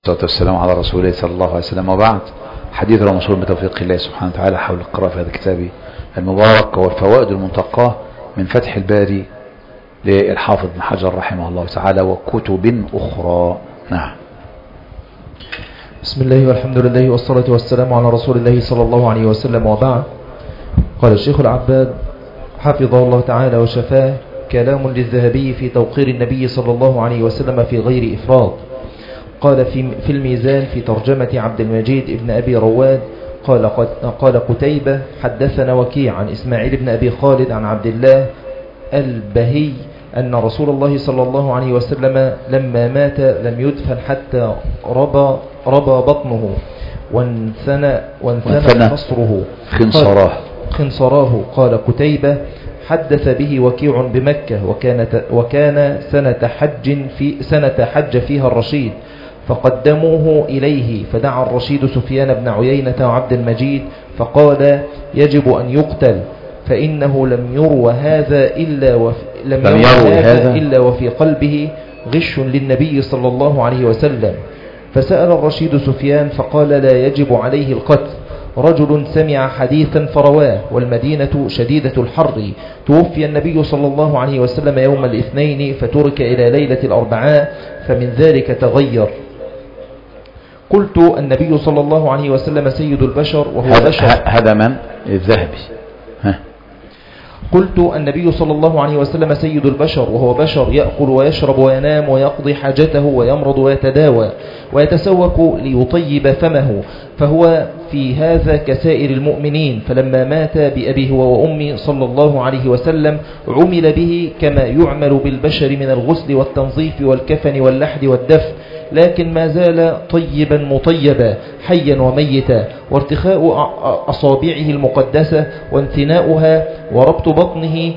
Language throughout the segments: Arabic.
والصلاة والسلام على رسول الله صلى الله عليه وسلم. وبعد، حديثنا موصول بتوفيق الله سبحانه وتعالى حول القراءة في هذا الكتاب المبارك والفوائد المنتقاة من فتح الباري للحافظ بن حجر رحمه الله تعالى وكتب أخرى. نعم. بسم الله والحمد لله والصلاة والسلام على رسول الله صلى الله عليه وسلم. وبعد، قال الشيخ العباد حفظه الله تعالى وشفاه: كلام للذهبي في توقير النبي صلى الله عليه وسلم في غير إفراط. قال في الميزان في ترجمة عبد المجيد ابن أبي رواد قال قتيبة: حدثنا وكيع عن إسماعيل بن أبي خالد عن عبد الله البهي أن رسول الله صلى الله عليه وسلم لما مات لم يدفن حتى ربى بطنه وانثنى نصره خنصراه. قال قتيبة: حدث به وكيع بمكة وكان سنة حج فيها الرشيد، فقدموه إليه، فدعا الرشيد سفيان بن عيينة وعبد المجيد فقال: يجب أن يقتل، فإنه لم يروى هذا إلا وفي قلبه غش للنبي صلى الله عليه وسلم. فسأل الرشيد سفيان فقال: لا يجب عليه القتل. رجل سمع حديثا فرواه، والمدينة شديدة الحر. توفي النبي صلى الله عليه وسلم يوم الاثنين فترك إلى ليلة الأربعاء، فمن ذلك تغير. قلت: النبي صلى الله عليه وسلم سيد البشر وهو بشر. هذا من الذهبي. قلت: النبي صلى الله عليه وسلم سيد البشر وهو بشر، يأكل ويشرب وينام ويقضي حاجته ويمرض ويتداوى ويتسوق ليطيب فمه، فهو في هذا كسائر المؤمنين. فلما مات بأبيه وأمي صلى الله عليه وسلم عمل به كما يعمل بالبشر من الغسل والتنظيف والكفن واللحد والدفن، لكن ما زال طيبا مطيبا حيا وميتا، وارتخاء أصابعه المقدسة وانثناؤها وربط بطنه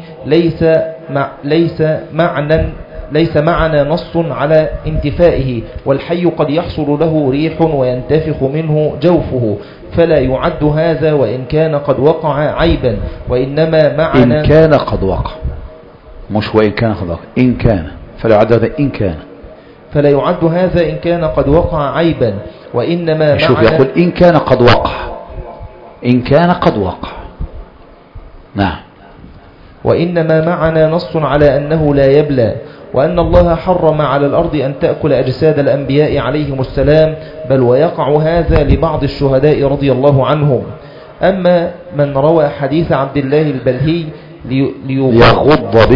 ليس معنى نص على انتفائه، والحي قد يحصل له ريح وينتفخ منه جوفه، فلا يعد هذا وإن كان قد وقع عيبا، وإنما معنى إن كان قد وقع، مش وإن كان قد وقع، إن كان، فلا يعد هذا فلا يعد هذا إن كان قد وقع عيبا، وإنما شوف يقول إن كان قد وقع، إن كان قد وقع. نعم. وإنما معنى نص على أنه لا يبلى، وأن الله حرم على الأرض أن تأكل أجساد الأنبياء عليهم السلام، بل ويقع هذا لبعض الشهداء رضي الله عنهم. أما من روى حديث عبد الله البلهي ليغض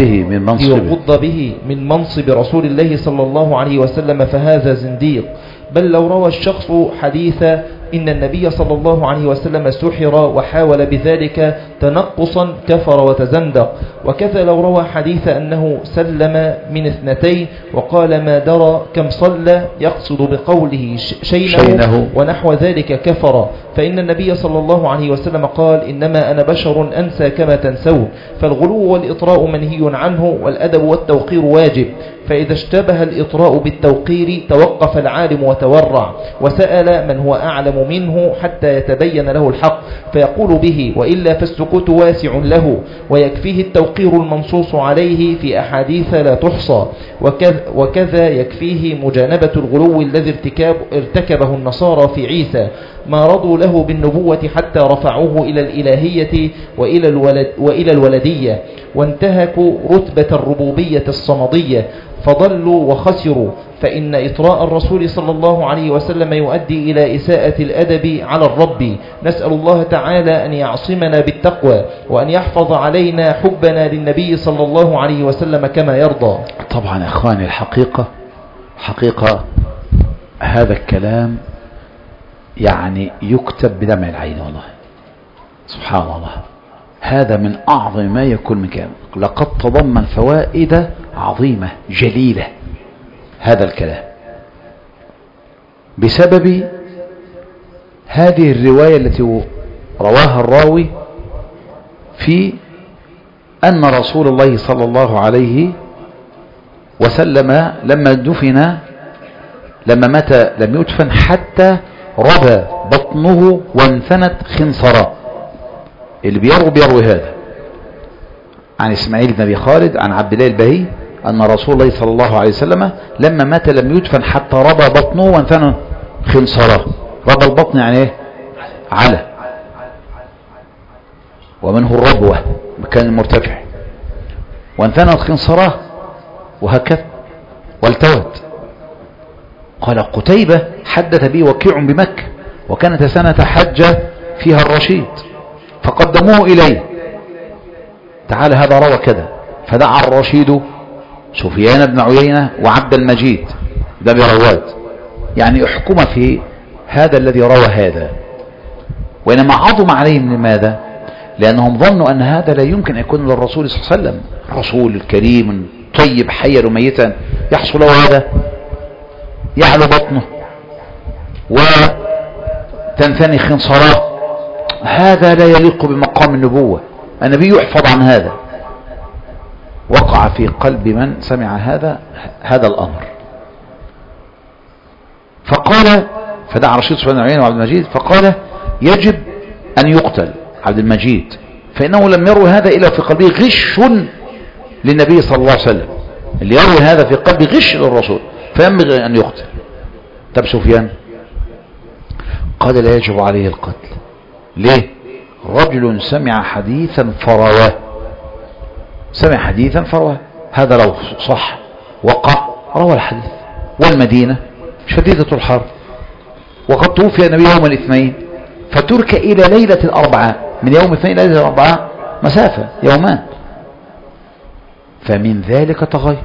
به من منصب رسول الله صلى الله عليه وسلم فهذا زنديق. بل لو روى الشخص حديث إن النبي صلى الله عليه وسلم سحر وحاول بذلك تنقصا كفر وتزندق. وكذا لو روى حديث أنه سلم من 2 وقال ما درى كم صلى يقصد بقوله شينه ونحو ذلك كفر، فإن النبي صلى الله عليه وسلم قال: إنما أنا بشر أنسى كما تنسون. فالغلو والإطراء منهي عنه، والأدب والتوقير واجب. فإذا اشتبه الإطراء بالتوقير توقف العالم وتورع وسأل من هو أعلم منه حتى يتبين له الحق فيقول به، وإلا فالسكوت واسع له، ويكفيه التوقير المنصوص عليه في أحاديث لا تحصى. وكذا يكفيه مجانبة الغلو الذي ارتكبه النصارى في عيسى، ما رضوا له بالنبوة حتى رفعوه إلى الإلهية وإلى الولدية، وانتهكوا رتبة الربوبية الصمدية، فضلوا وخسروا. فإن إطراء الرسول صلى الله عليه وسلم يؤدي إلى إساءة الأدب على الرب. نسأل الله تعالى أن يعصمنا بالتقوى، وأن يحفظ علينا حبنا للنبي صلى الله عليه وسلم كما يرضى. طبعا يا أخواني، حقيقة هذا الكلام يعني يكتب بدمع العين، والله سبحان الله. هذا من أعظم ما يكون من كلام، لقد تضمن فوائد عظيمة جليلة هذا الكلام، بسبب هذه الرواية التي رواها الراوي في أن رسول الله صلى الله عليه وسلم لما مات لم يدفن حتى ربى بطنه وانثنت خنصراه. اللي بيروي هذا عن إسماعيل بن أبي خالد عن عبد الله البهي أن رسول الله صلى الله عليه وسلم لما مات لم يدفن حتى ربى بطنه وانثنى خنصرة. رب البطن يعني ايه؟ على، ومنه الربوة مكان المرتفع. وانثنت خنصرة وهكذا والتوت. قال قتيبة حدث بي وكيع بمكة وكانت سنة حجة فيها الرشيد فقدموه إليه، تعالى هذا روى كذا، فدعا الرشيد سفيان بن عيينة وعبد المجيد ده برواد، يعني احكم في هذا الذي روى هذا. وإنما عظم عليهم لماذا؟ لأنهم ظنوا أن هذا لا يمكن أن يكون للرسول صلى الله عليه وسلم، الرسول الكريم طيب حيا وميتا يحصل له هذا، يعلو بطنه وتنثني خنصراه، هذا لا يليق بمقام النبوة، النبي يحفظ عن هذا. وقع في قلب من سمع هذا الأمر، فقال فدعا رشيد سفيان بن عيينة وعبد المجيد فقال يجب أن يقتل عبد المجيد فإنه لم يروي هذا إلا في قلبه غش للنبي صلى الله عليه وسلم، اللي يروي هذا في قلبه غش للرسول فينبغي أن يقتل. طب سفيان قال لا يجب عليه القتل. ليه؟ رجل سمع حديثا فرواه، سمع حديثا فرواه، هذا لو صح وقع روى الحديث. والمدينة شديدة الحر وقد توفي النبي يوم الاثنين فترك إلى ليلة الأربعاء، من يوم الاثنين إلى ليلة الأربعاء مسافة يومان، فمن ذلك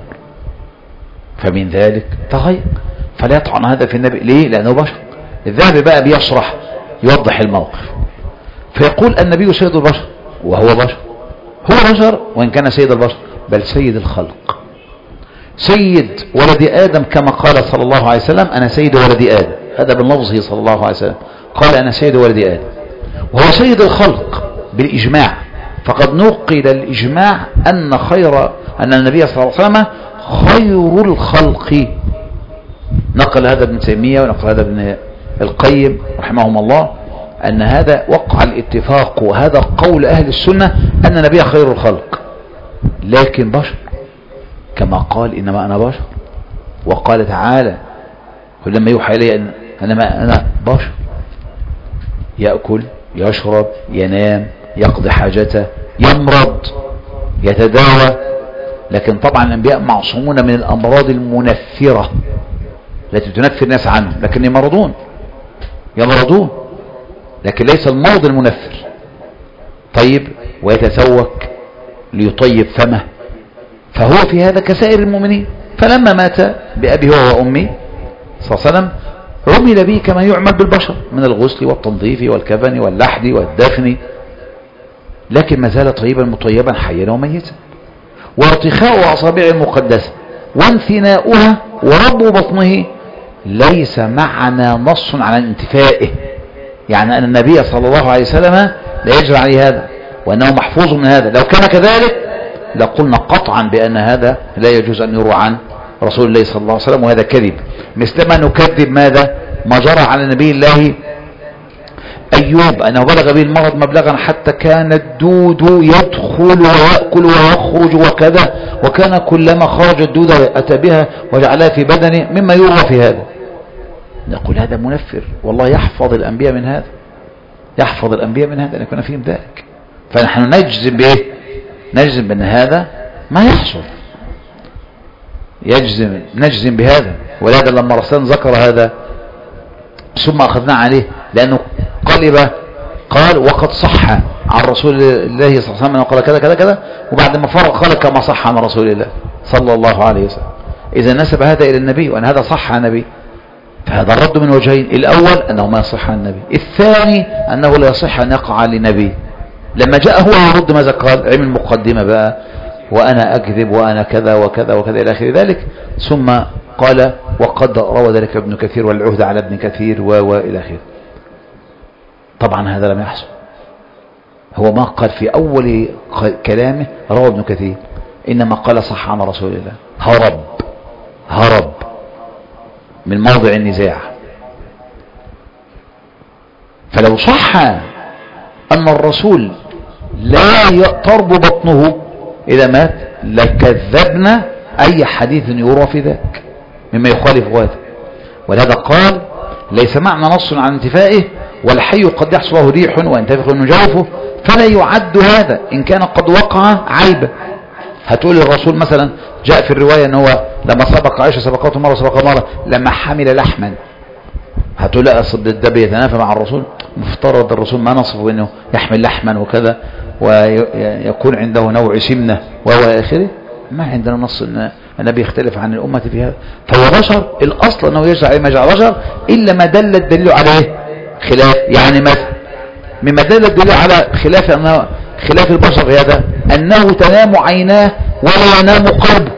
تغير فلا يطعن هذا في النبي. ليه؟ لأنه بشر. الذهبي بقى بيشرح يوضح الموقف فيقول النبي سيد البشر وهو بشر، هو بشر وإن كان سيد البشر بل سيد الخلق، سيد ولد آدم كما قال صلى الله عليه وسلم أنا سيد ولد آدم، هذا باللفظه صلى الله عليه وسلم قال أنا سيد ولد آدم، وهو سيد الخلق بالإجماع. فقد نقل الإجماع أن النبي صلى الله عليه وسلم خير الخلق، نقل هذا ابن تيمية ونقل هذا ابن القيم رحمهم الله، أن هذا وقع الاتفاق وهذا قول أهل السنة أن النبي خير الخلق، لكن بشر كما قال إنما أنا بشر، وقال تعالى لما يوحى إلي أنا بشر يأكل يشرب ينام يقضي حاجته يمرض يتداوى. لكن طبعا الأنبياء معصومون من الأمراض المنفرة التي تنفر الناس عنهم، لكن يمرضون لكن ليس المرض المنفر. طيب ويتسوك ليطيب فمه، فهو في هذا كسائر المؤمنين. فلما مات بأبي هو وأمي صلى الله عليه وسلم عمل به كما يعمل بالبشر من الغسل والتنظيف والكفن واللحد والدفن، لكن ما زال طيبا مطيبا حيا وميتا. وارتخاء أصابعه المقدسة وانثناؤها ورب بطنه ليس معنا نص على انتفائه، يعني أن النبي صلى الله عليه وسلم لا يجري عليه هذا وأنه محفوظ من هذا. لو كان كذلك لقلنا قطعا بأن هذا لا يجوز أن يروى عن رسول الله صلى الله عليه وسلم، وهذا كذب، مثلما نكذب ماذا ما جرى على نبي الله أيوب أنه بلغ به المرض مبلغا حتى كان الدود يدخل ويأكل ويخرج وكذا، وكان كلما خرج الدود أتى بها وجعلها في بدنه مما يروى في هذا. نقول هذا منفر، والله يحفظ الأنبياء من هذا، أن يكون فيهم ذلك. فنحن نجزم بإيه؟ نجزم بأن هذا ما يحصل، نجزم بهذا. ولهذا لما رسول ذكر هذا ثم أخذنا عليه لأنه قال وقد صح عن رسول الله صلى الله عليه وسلم قال كذا كذا كذا، وبعد ما فرق قال كما صح عن رسول الله صلى الله عليه وسلم. إذا نسب هذا إلى النبي وأن هذا صح عن النبي، فهذا الرد من وجهين: الأول أنه ما يصح عن النبي، الثاني أنه لا يصح أن يقع لنبي. لما جاء هو يرد ماذا قال؟ عمل مقدمة بقى وأنا أكذب وأنا كذا وكذا وكذا إلى آخر ذلك، ثم قال وقد روى ذلك ابن كثير والعهد على ابن كثير وإلى آخره. طبعا هذا لم يحصل، هو ما قال في أول كلامه روى ابن كثير، إنما قال صح عن رسول الله، هرب من موضع النزاع. فلو صح أن الرسول لا يطرب بطنه إذا مات لكذبنا أي حديث يروى في ذاك مما يخالف هذا. ولهذا قال ليس معنى نص على انتفائه، والحي قد يحصل له ريح وينتفخ من جوفه، فلا يعد هذا إن كان قد وقع عيبا. هتقول الرسول مثلا جاء في الرواية ان هو لما سبق عائشة سبقته مرة سبق مرة لما حمل لحما، هتقول لا أصل ده بيتنافى مع الرسول، مفترض الرسول ما نصفه انه يحمل لحما وكذا ويكون عنده نوع سمنة وهو آخره. ما عندنا نص ان النبي يختلف عن الأمة في هذا، فهو بشر، الأصل أنه يجعل ما جعل بشر إلا ما دل الدليل عليه خلاف. يعني مثلا مما دل الدليل على خلاف أنه خلاف البشر هذا أنه تنام عيناه ولا ينام قلبه،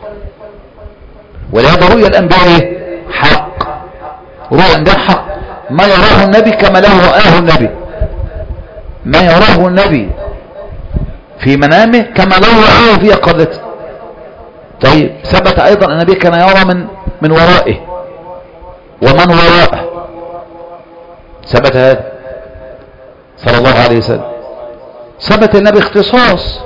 ولهذا رؤيا الأنبياء حق، رؤيا الأنبياء حق، ما يراه النبي كما له رآه النبي، ما يراه النبي في منامه كما له رآه في يقظته. طيب ثبت أيضا أن النبي كان يرى من ورائه ومن وراءه، ثبت هذا صلى الله عليه وسلم. ثبت النبي اختصاص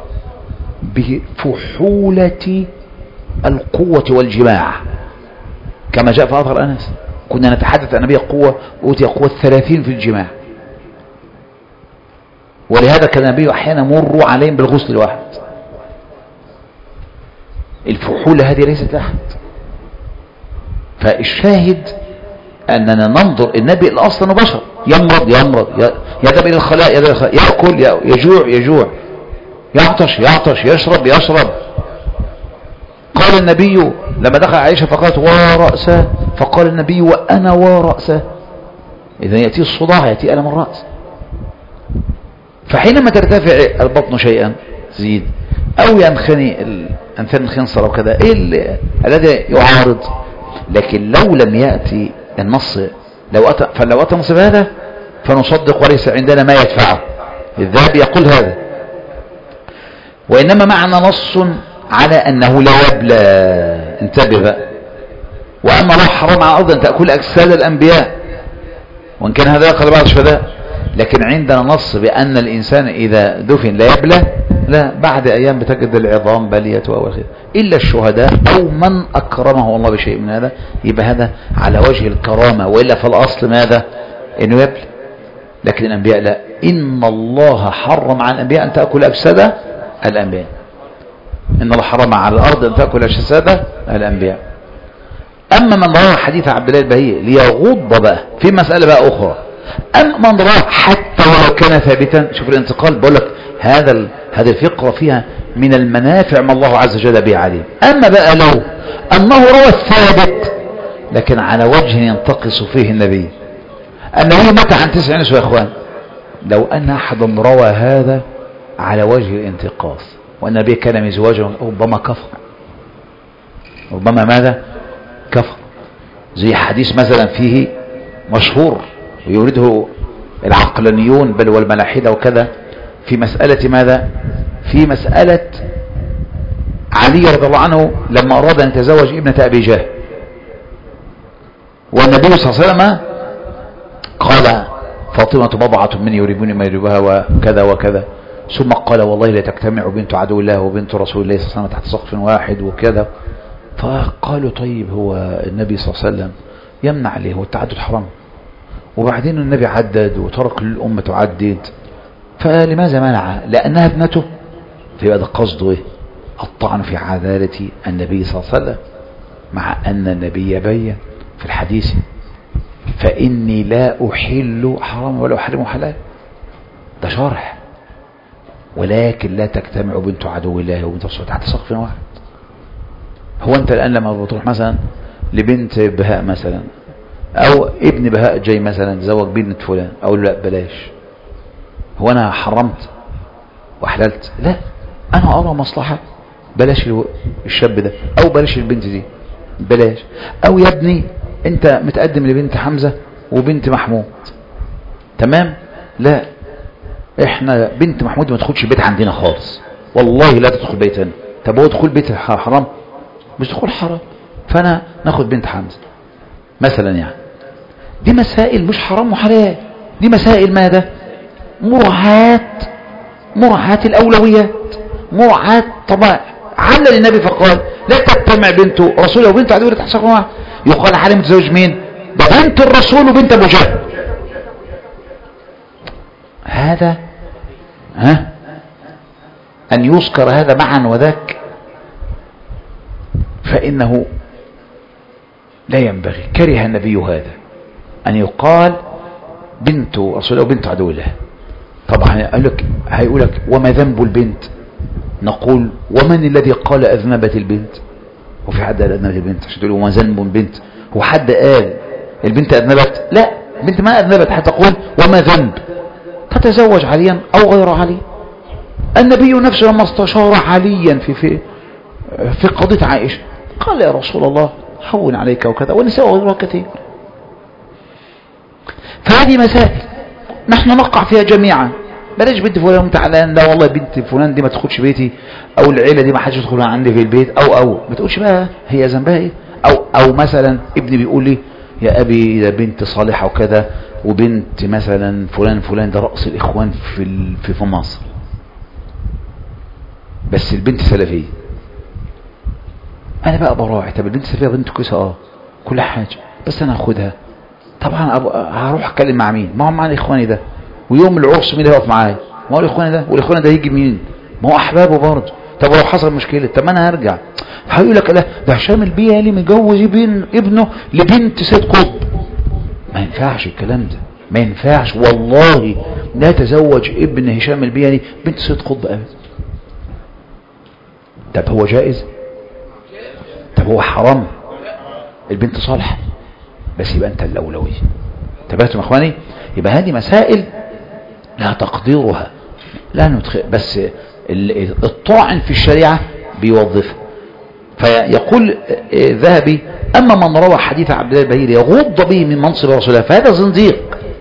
بفحولة القوة والجماع كما جاء في أثر أنس، كنا نتحدث عن النبي قوة أوتي قوة 30 في الجماع، ولهذا كان النبي أحيانا مر عليهم بالغسل الواحد. الفحولة هذه ليست أحد. فالشاهد أننا ننظر النبي الأصل أنه بشر، يمرض يذهب إلى الخلاء يأكل يجوع يعطش يشرب. قال النبي لما دخل عائشة فقالت ورأسه، فقال النبي وأنا ورأسه. إذا يأتي الصداع، يأتي ألم الرأس. فحينما ترتفع البطن شيئا زيد أو ينخني أنثان الخنصر وكذا، إيه الذي يعارض؟ لكن لو لم يأتي النص، فلو أتى نص هذا فنصدق وليس عندنا ما يدفعه. الذهبي يقول هذا. وإنما معنا نص على أنه لا يبلى، انتبه بقى، وأن الله حرم على الأرض أن تأكل أجساد الأنبياء، وإن كان هذا يقل بعض الشهداء، لكن عندنا نص بأن الإنسان إذا دفن لا يبلى، لا، بعد أيام بتجد العظام بلية وأخير، إلا الشهداء أو من أكرمه الله بشيء من هذا، يبقى هذا على وجه الكرامة، وإلا فالأصل ماذا؟ إنه يبلى. لكن الأنبياء لا، إن الله حرم على الأنبياء أن تأكل أجساد الأنبياء، إن الله حرم على الأرض أن تأكل أجساد الأنبياء. أما من روى حديث عبد الله البهي ليغض بقى في مسألة بقى أخرى، أما من روى حتى ولو كان ثابتا، شوف الانتقال، بقول لك هذه الفقرة فيها من المنافع ما الله عز وجل به عليه. أما بقى لو أنه روى الثابت لكن على وجه ينتقص فيه النبي، النبي متى عن 9 نسوة يا إخوان، لو أن أحد روى هذا على وجه الانتقاص والنبي كان مزواجه، ربما كفر، ربما ماذا؟ كفر. زي حديث مثلا فيه مشهور ويريده العقلانيون بل والملاحدة وكذا، في مسألة ماذا؟ في مسألة علي رضي الله عنه لما أراد أن يتزوج ابنة أبي جهل، والنبي صلى الله عليه وسلم قال فاطمة بضعة من يريبون ما يريبها وكذا وكذا، ثم قال والله لا تجتمع بنت عدو الله وبنت رسول الله صلى الله عليه وسلم تحت سقف واحد وكذا. فقالوا طيب هو النبي صلى الله عليه وسلم يمنع عليه، والتعدد حرام، وبعدين النبي عدد وترك للأمة تعدد، فلماذا منع؟ لأنها ابنته. فيبقى ده قصده ايه؟ الطعن في عدالة النبي صلى الله عليه وسلم، مع أن النبي بين في الحديث فإني لا أحل حرام ولا أحرم حلال، ده شرح، ولكن لا تجتمع بنت عدو الله وبنت رسول تحت سقف واحد. هو أنت الآن لما بتروح مثلا لبنت بهاء مثلا أو ابن بهاء جاي مثلا تزوج بنت فلان، أقول لا بلاش، هو أنا حرمت وحللت؟ لا، أنا أرى مصلحة، بلاش الشاب ده أو بلاش البنت دي، بلاش. أو يا ابني أنت متقدم لبنت حمزة وبنت محمود، تمام؟ لا، إحنا بنت محمود ما تدخلش البيت عندنا خالص، والله لا تدخل بيتنا. طب هو دخول بيت حرام؟ مش دخول حرام، فأنا ناخد بنت حمزة مثلا. يعني دي مسائل مش حرام وحلال، دي مسائل ماذا؟ مراعاة الأولويات، مراعاة طبائع. علل النبي فقال لا تجتمع بنت رسوله وبنت عدو تحت سقف واحد، يقال حالي متزوج مين؟ ده بنت الرسول وبنت ابو جهل. هذا ان يذكر هذا معا وذاك فانه لا ينبغي. كره النبي هذا ان يقال بنت رسول الله وبنت عدو الله. طبعا هيقول لك وما ذنب البنت؟ نقول ومن الذي قال اذنبت البنت؟ وفي حد قال اذنبت البنت؟ عشان تقول وما ذنب البنت، هو حد قال البنت اذنبت؟ لا، البنت ما اذنبت حتى تقول وما ذنب. تتزوج عليا او غير علي. النبي نفسه لما استشار عليا في قضية عائشة قال يا رسول الله هون عليك وكذا، والنساء غيرها كثير. فهذه مسائل نحن نقع فيها جميعا. بلاش بنت فلان تعلان، لا والله بنت فلان دي ما تدخلش بيتي، او العيله دي ما حدش يدخلها عندي في البيت، او ما تقولش بقى هي ذنبها ايه. او مثلا ابني بيقول لي يا ابي ده بنت صالحه وكذا، وبنت مثلا فلان ده رأس الاخوان في مصر، بس البنت سلفيه. انا بقى براعي، طب البنت السلفيه بنت كويسه كل حاجه، بس انا هاخدها طبعا هروح اتكلم مع مين؟ ما هو معانا اخواني ده، ويوم العرس مين اللي هيقف معايا؟ ما هو الاخواني ده، والاخواني ده يجي مين؟ ما هو احبابه برضه. طب ولو حصل مشكله طب ما انا هرجع. هيقول لك لا ده هشام البيالي مجوز ابنه لبنت سيد قطب. ما ينفعش الكلام ده، ما ينفعش والله. لا تزوج ابن هشام البيالي بنت سيد قطب ابدا. طب هو جائز؟ طب هو حرام؟ البنت صالحه بس يبقى انت الاولويه. تبعتم يا اخواني؟ يبقى هذه مسائل لا تقديرها، لا ندخل، بس الطاعن في الشريعه بيوظفها. فيقول ذهبي اما من روى حديث عبد الله البهيري يغض به من منصب رسول الله فهذا زنديق.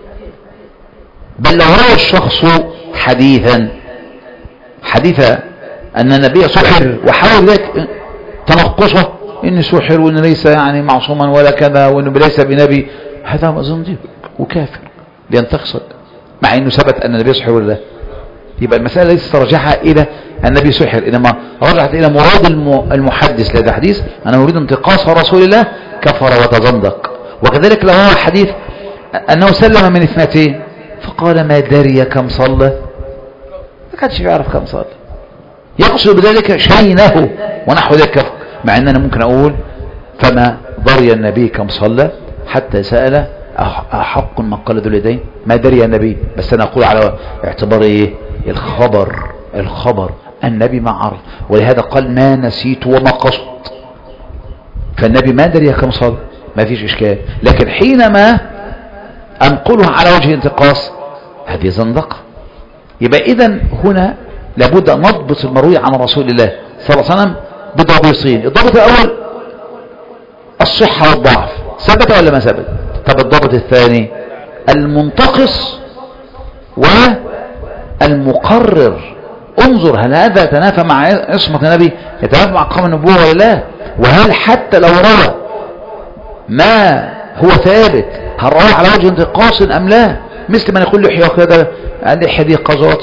بل لو روى الشخص حديث ان النبي سحر وحاول ذلك تنقصه ان سحر وان ليس يعني معصوما ولا كذا وانه ليس بنبي، هذا زنديق وكافر لينتقص، مع انه ثبت ان النبي سحر ولا لا. يبقى المسألة ليست راجعة الى النبي سحر، انما رجعت الى مراد المحدث لهذا الحديث انا اريد انتقاص رسول الله، كفر وتزندق. وكذلك لو هو حديث انه سلم من 2 فقال ما دري كم صلى، ما كانش يعرف كم صلى، يقصد بذلك شينه ونحو ذلك. مع ان انا ممكن اقول فما دري النبي كم صلى حتى سأل أحق من قال ذو اليدين، ما دري النبي، بس انا اقول على اعتبار ايه؟ الخبر النبي ما عرف، ولهذا قال ما نسيت وما قصد. فالنبي ما دري كم صلى ما فيش اشكال، لكن حينما انقلها على وجه الانتقاص هذه زندقة. يبقى اذا هنا لابد ان نضبط المروي عن رسول الله صلى الله عليه وسلم بضابطين. الضابط الاول الصحة والضعف، ثبت ولا ما ثبت؟ طب الضابط الثاني المنتقص والمقرر، انظر هل هذا يتنافى مع عصمة النبي، يتنافى مع قام النبوة ولا لا؟ وهل حتى لو روى ما هو ثابت هل روى على وجه انتقاص ام لا؟ مثل من يقول لحية كذا اللحية دي قذرت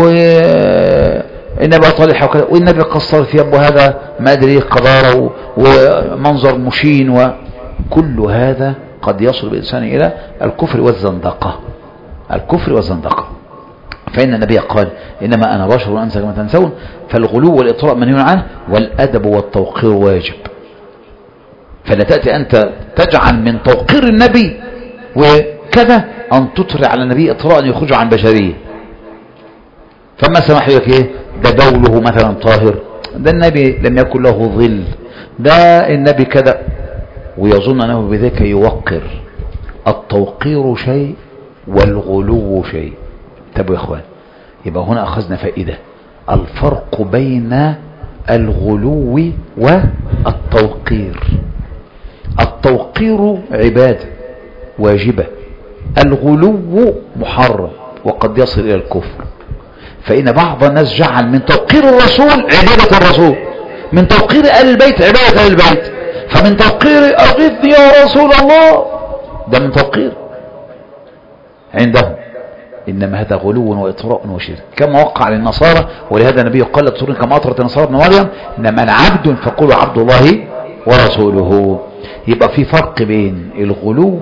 والنبي طالح وكذا والنبي قصر ثيابه، هذا ما ادري قذارة ومنظر مشين، وكل هذا قد يصل بالإنسان إلى الكفر والزندقة. فإن النبي قال إنما أنا بشر وأنسى كما تنسون، فالغلو والإطراء منهي عنه، والأدب والتوقير واجب. فلا تأتي أنت تجعل من توقير النبي وكذا أن تطرع على النبي إطراء يخرج عن بشرية. فما سمح لك إيه؟ ده بوله مثلا طاهر، ده النبي لم يكن له ظل، ده النبي كذا، ويظن أنه بذلك يوقر. التوقير شيء والغلو شيء. تابوا يا إخوان، يبقى هنا أخذنا فائدة الفرق بين الغلو والتوقير. التوقير عبادة واجبة، الغلو محرم وقد يصل إلى الكفر. فإن بعض الناس جعل من توقير الرسول عبادة الرسول، من توقير آل البيت عبادة آل البيت، فمن توقير أغثني يا رسول الله ده من توقير عندهم. إنما هذا غلو وإطراء وشرك كما وقع للنصارى. ولهذا النبي قال لتطرون كما أطرت النصارى ابن مريم إنما أنا عبد فقولوا عبد الله ورسوله. يبقى في فرق بين الغلو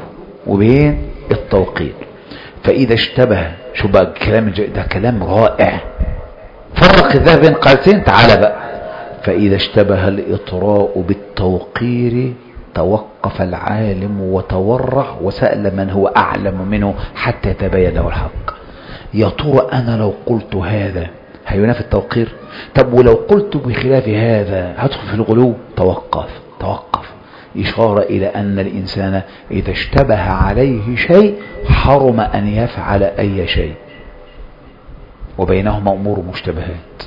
وبين التوقير. فإذا اشتبه، شو بقى الكلام ده كلام رائع، فرق الذهب بين قاعدتين. تعال بقى، فإذا اشتبه الإطراء بالتوقير توقف العالم وتورع وسأل من هو أعلم منه حتى يتبين له الحق. يا ترى أنا لو قلت هذا هينافي التوقير؟ طب ولو قلت بخلاف هذا هدخل في الغلو؟ توقف. إشارة إلى أن الإنسان إذا اشتبه عليه شيء حرم أن يفعل أي شيء، وبينهما أمور مشتبهات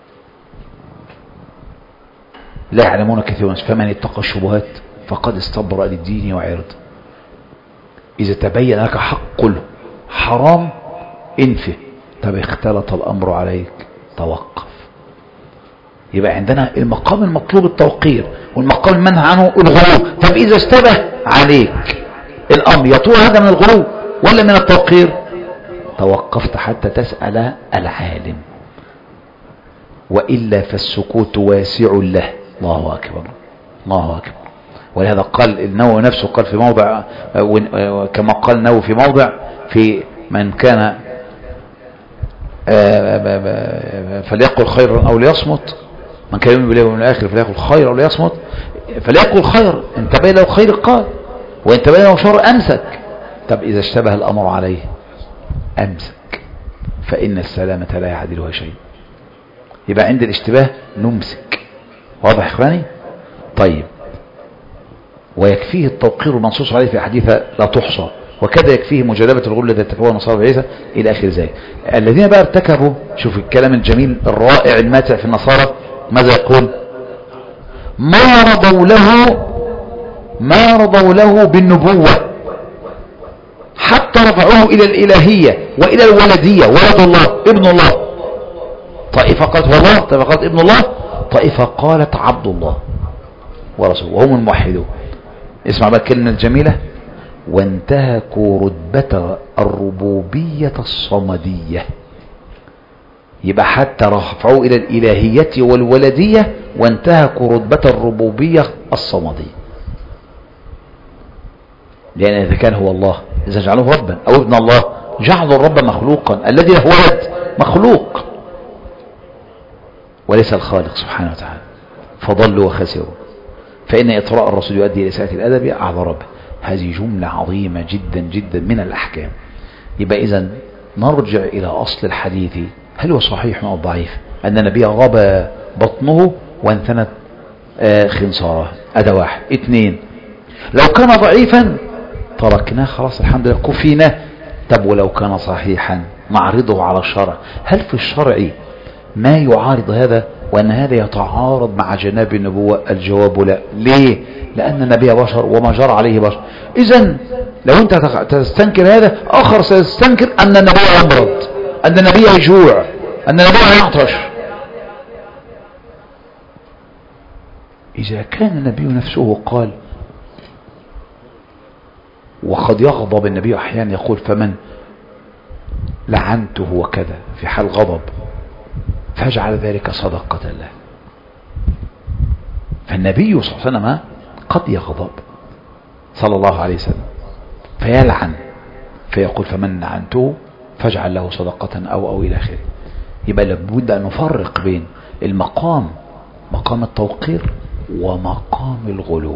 لا يعلمون كثيرا. فمن اتقى الشبهات فقد استبرأ للدين وعرض. إذا تبين لك حق حرام انفه. طب اختلط الأمر عليك، توقف. يبقى عندنا المقام المطلوب التوقير، والمقام المنهى عنه الغلو. طب إذا اشتبه عليك الأمر، يا ترى هذا من الغلو ولا من التوقير؟ توقفت حتى تسأل العالم، وإلا فالسكوت واسع له. الله أكبر، الله أكبر. ولهذا قال النووي نفسه، قال في موضع، كما قال النووي في موضع، في من كان فليقل خيرا أو ليصمت، من كان يؤمن بالله واليوم الآخر فليقل خيرا أو ليصمت. فليقل خير، إن تبين له خير قال، وإن تبين له شر أمسك. طب إذا اشتبه الأمر عليه أمسك، فإن السلامة لا يعدلها شيء. يبقى عند الاشتباه نمسك. واضح إخواني؟ طيب، ويكفيه التوقير المنصوص عليه في أحاديث لا تحصى، وكذا يكفيه مجالبة الغل التي ارتكبوها النصارى بعيسى إلى آخر ذلك. الذين بقى ارتكبوا، شوف الكلام الجميل الرائع الماتع في النصارى، ماذا يقول؟ ما رضوا له بالنبوة حتى رفعوه إلى الإلهية وإلى الولدية، ولد الله، ابن الله. طائفة قالت هو الله، طائفة قالت ابن الله، طائفة قالت عبد الله ورسوله، وهم الموحدون. اسمع بقى الكلمة الجميلة: وانتهكوا رتبة الربوبية الصمدية. يبقى حتى رفعوا إلى الإلهية والولدية، وانتهكوا رتبة الربوبية الصمدية. لأن إذا كان هو الله، إذا جعلوه ربا أو ابن الله، جعلوا الرب مخلوقا، الذي له ولد مخلوق وليس الخالق سبحانه وتعالى، فضلوا وخسروا. فإن إطراء الرسول يؤدي إلى إساءة الأدب أعذر ربه. هذه جملة عظيمة جدا جدا من الأحكام. يبقى إذن نرجع إلى أصل الحديث، هل هو صحيح أو ضعيف؟ أن النبي غاب بطنه وانثنت خنصاره، هذا واحد. اثنين، لو كان ضعيفا تركناه خلاص الحمد لله كفيناه. طب ولو كان صحيحا نعرضه على الشرع، هل في الشرع ما يعارض هذا وأن هذا يتعارض مع جناب النبوة؟ الجواب لا. ليه؟ لأن النبي بشر وما جرى عليه بشر. إذن لو أنت تستنكر هذا، آخر سيستنكر أن النبي يمرض، أن النبي يجوع، أن النبي يعطش. إذا كان النبي نفسه قال، وقد يغضب النبي أحيانا يقول فمن لعنته وكذا في حال غضب فاجعل ذلك صدقة له. فالنبي صلى الله عليه وسلم قد يغضب صلى الله عليه وسلم فيلعن، فيقول فمن لعنته فاجعل له صدقة أو إلى آخره. يبقى لابد أن نفرق بين المقام، مقام التوقير، ومقام الغلو.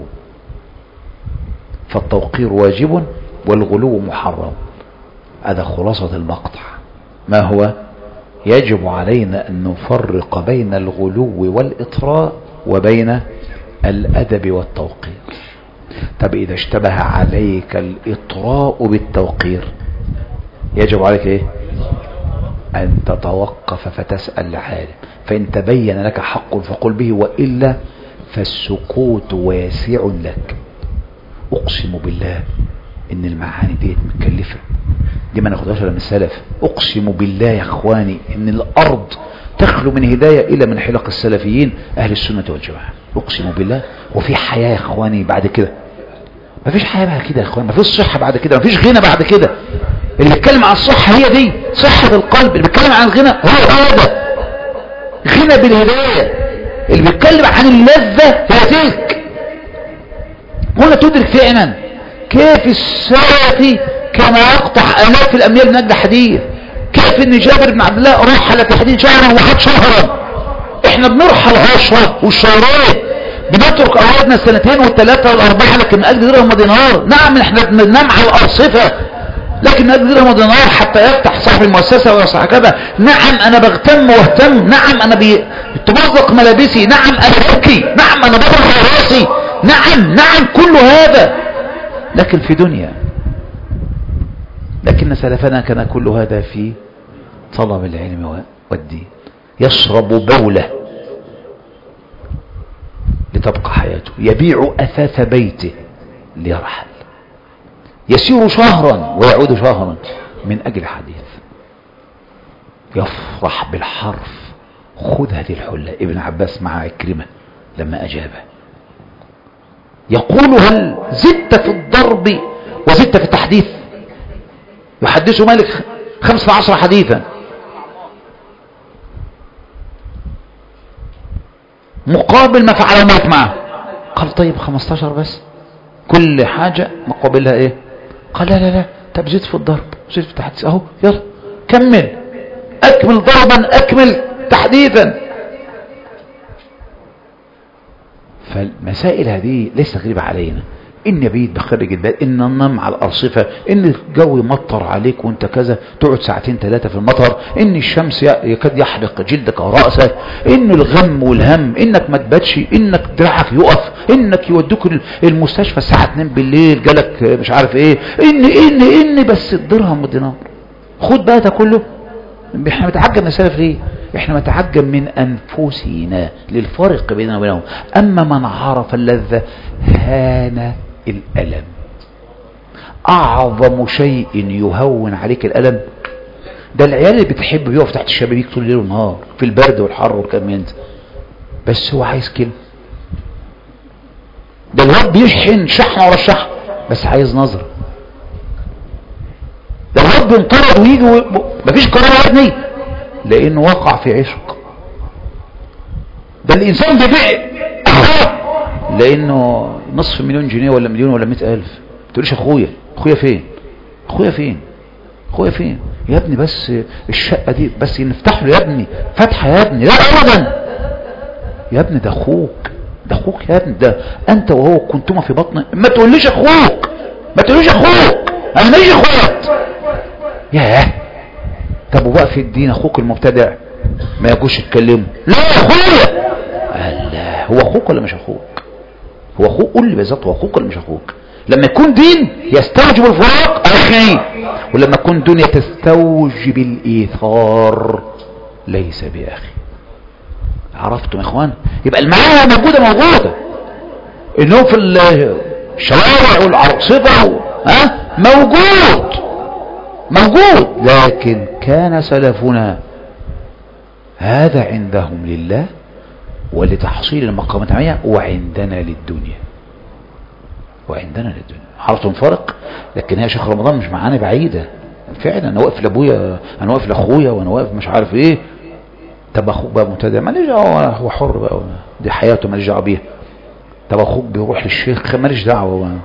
فالتوقير واجب والغلو محرم. هذا خلاصة المقطع. ما هو؟ يجب علينا أن نفرق بين الغلو والإطراء وبين الأدب والتوقير. طب إذا اشتبه عليك الإطراء بالتوقير يجب عليك إيه؟ أن تتوقف فتسأل العالم، فإن تبين لك حق فقل به، وإلا فالسكوت واسع لك. أقسم بالله إن المعاني دي مكلفة، دي ما ناخدهاش من السلف. أقسم بالله يا إخواني إن الأرض تخلو من هداية إلى من حلق السلفيين أهل السنة والجماعة. أقسم بالله. وفي حياة يا إخواني بعد كده؟ ما فيش حياة بعد كده يا إخواني، ما فيش صحة بعد كده، ما فيش غنى بعد كده. اللي بيتكلم عن الصحة هي دي صحة القلب، اللي بيتكلم عن الغنى هو هذا غنى بالهداية، اللي بيتكلم عن اللذة هي تلك. هنا تدرك فعلا كيف السلفي كان يقطع آلاف الأميال من أجل حديث؟ كيف ان جابر بن عبد الله رحل في حديث شهرا وحد شهرا؟ احنا بنرحل 10 والشهرين، بنترك أولادنا 2 و3 و4 لكن من أجل درهم ودينار. نعم احنا بننام على الأرصفة لكن من أجل درهم ودينار حتى يفتح صاحب المؤسسة ويصح كذا. نعم أنا بغتم واهتم، نعم أنا بتمزق ملابسي، نعم أنا ببكي، نعم أنا بضرب راسي، نعم كل هذا، لكن في دنيا. لكن سلفنا كان كل هذا في طلب العلم والدين. يشرب بوله لتبقى حياته، يبيع أثاث بيته ليرحل، يسير شهرا ويعود شهرا من أجل حديث. يفرح بالحرف خذ هذه الحلة. ابن عباس مع عكرمة لما أجابه يقول هل زدت في الضرب وزدت في التحديث؟ يحدث مالك 15 حديثا مقابل ما فعله مالك معه. قال طيب 15 بس، كل حاجة مقابلها ايه؟ قال لا طب زد في الضرب زد في التحديث، اهو يلا كمل، اكمل ضربا اكمل تحديثا. فالمسائل هذه ليست غريبة علينا. ان بيت بخارج البلد، ان ننام على الارصفه، ان الجو يمطر عليك وانت كذا تقعد 2 3 في المطر، ان الشمس يكاد يحرق جلدك وراسك، ان الغم والهم، انك ما تباتش، انك دراعك يقف، انك يودوك المستشفى الساعه 2 بالليل جالك مش عارف ايه، ان بس الدرهم والدينار. خد بقى ده كله. احنا بنتعجب من السلف ليه؟ احنا بنتعجب من انفسنا للفرق بيننا وبينهم. اما من عرف اللذة هان الألم. أعظم شيء يهون عليك الألم ده العيال اللي بتحب بيقف تحت الشبابيك طول الليل والنهار في البرد والحر والكلام انت، بس هو عايز كلمة. ده الواد بيشحن شحنة ورا الشحن بس عايز نظرة. ده الواد بينطرد ويجي مفيش قرار يا ابني لأنه وقع في عشق. ده الإنسان بيبيع لانه نصف مليون جنيه ولا مليون ولا 100,000. تقوليش اخويا فين يا ابني؟ بس الشقة دي بس نفتح له يا ابني فتحة يا ابني. لا ابدا يا ابني، ده اخوك يا ابني، ده انت وهو كنتما في بطن. ما تقوليش اخوك انا ماليش اخوات. ياه طب وبقى في الدين اخوك المبتدع ما يجوش يتكلموا؟ لا اخويا. الله، هو اخوك ولا مش اخوك؟ هو اخوك؟ قول لي بالظبط هو اخوك ولا مش اخوك؟ لما يكون دين يستوجب الفراق اخي، ولما يكون دنيا تستوجب الايثار ليس باخي. عرفتم يا اخوان؟ يبقى المعاني موجوده انه في الشوارع والارصفه موجود، لكن كان سلفنا هذا عندهم لله ولتحصيل المقامات العلمية وعندنا للدنيا. عرفتم الفرق؟ لكن هي شيخ رمضان مش معانا بعيدة فعلا. انا واقف لابويا، انا واقف لاخويا، وانا واقف مش عارف ايه. طب اخوك بقى مبتدع ماليش دعوه، هو حر بقى، دي حياته ماليش دعوه بيها. طب اخوك بيروح للشيخ ماليش دعوه.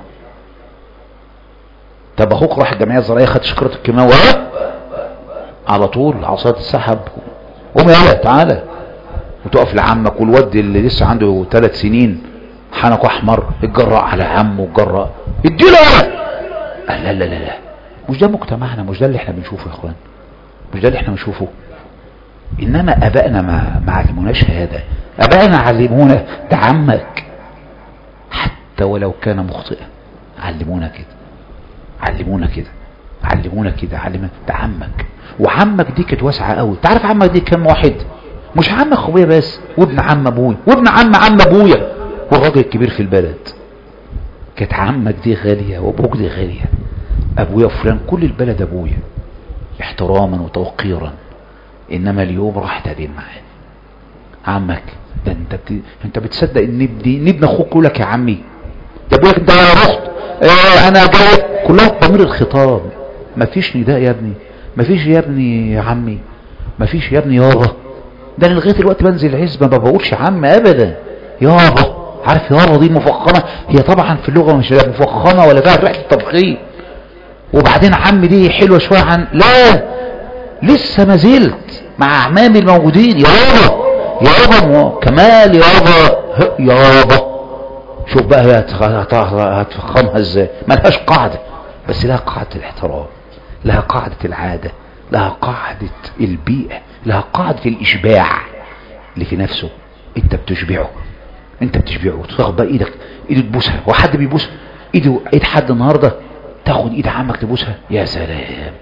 طب اخوك راح الجمعيه الزراعيه خد شكرة الكيماوي على طول عصايه السحب، قوم يلا تعالى وتقف لعمك. والواد اللي لسه عنده 3 سنين حنكه احمر اتجرأ على عمه واتجرأ اديله. لا مش ده مجتمعنا، مش ده اللي احنا بنشوفه يا اخوان، مش ده اللي احنا بنشوفه. انما ابائنا ما علموناش هذا. ابائنا علمونا ده عمك حتى ولو كان مخطئا، علمونا كده ده عمك. وعمك دي كانت واسعه قوي. تعرف عمك دي كام واحد؟ مش عم اخويا بس، وابن عم ابويا، وابن عم ابويا، والراجل الكبير في البلد. كانت عمك دي غاليه وابوك دي غاليه. ابويا فلان كل البلد ابويا احتراما وتوقيرا. انما اليوم راح تعديل معاه عمك. ده انت بتصدق ان ابن اخوك يقول لك يا عمي؟ ده ابويا انت يا رحت انا جاي كلها ضمير الخطاب. مفيش نداء يا ابني، مفيش يا ابني يا عمي، مفيش يا ابني يابا. ده انا لغايه دلوقتي بنزل العزبه ما بقولش عم ابدا، يابا عارف يابا دي مفخمة، هي طبعا في اللغة مش مفخمة ولا فيها ريحة التفخيم. وبعدين عمي دي حلوة شوية عن لا، لسه ما زلت مع اعمامي الموجودين يابا يابا كمال يابا يابا. شوف بقى هي هتفخمها ازاي، ملهاش قاعدة، بس لها قاعدة الاحترام، لها قاعدة العادة، لها قاعدة البيئة، لها قاعدة الاشباع اللي في نفسه. انت بتشبعه، انت بتشبعه وتاخد بقى ايدك تبوسها. وحد بيبوس ايد حد النهارده، تاخد ايد عمك تبوسها، يا سلام.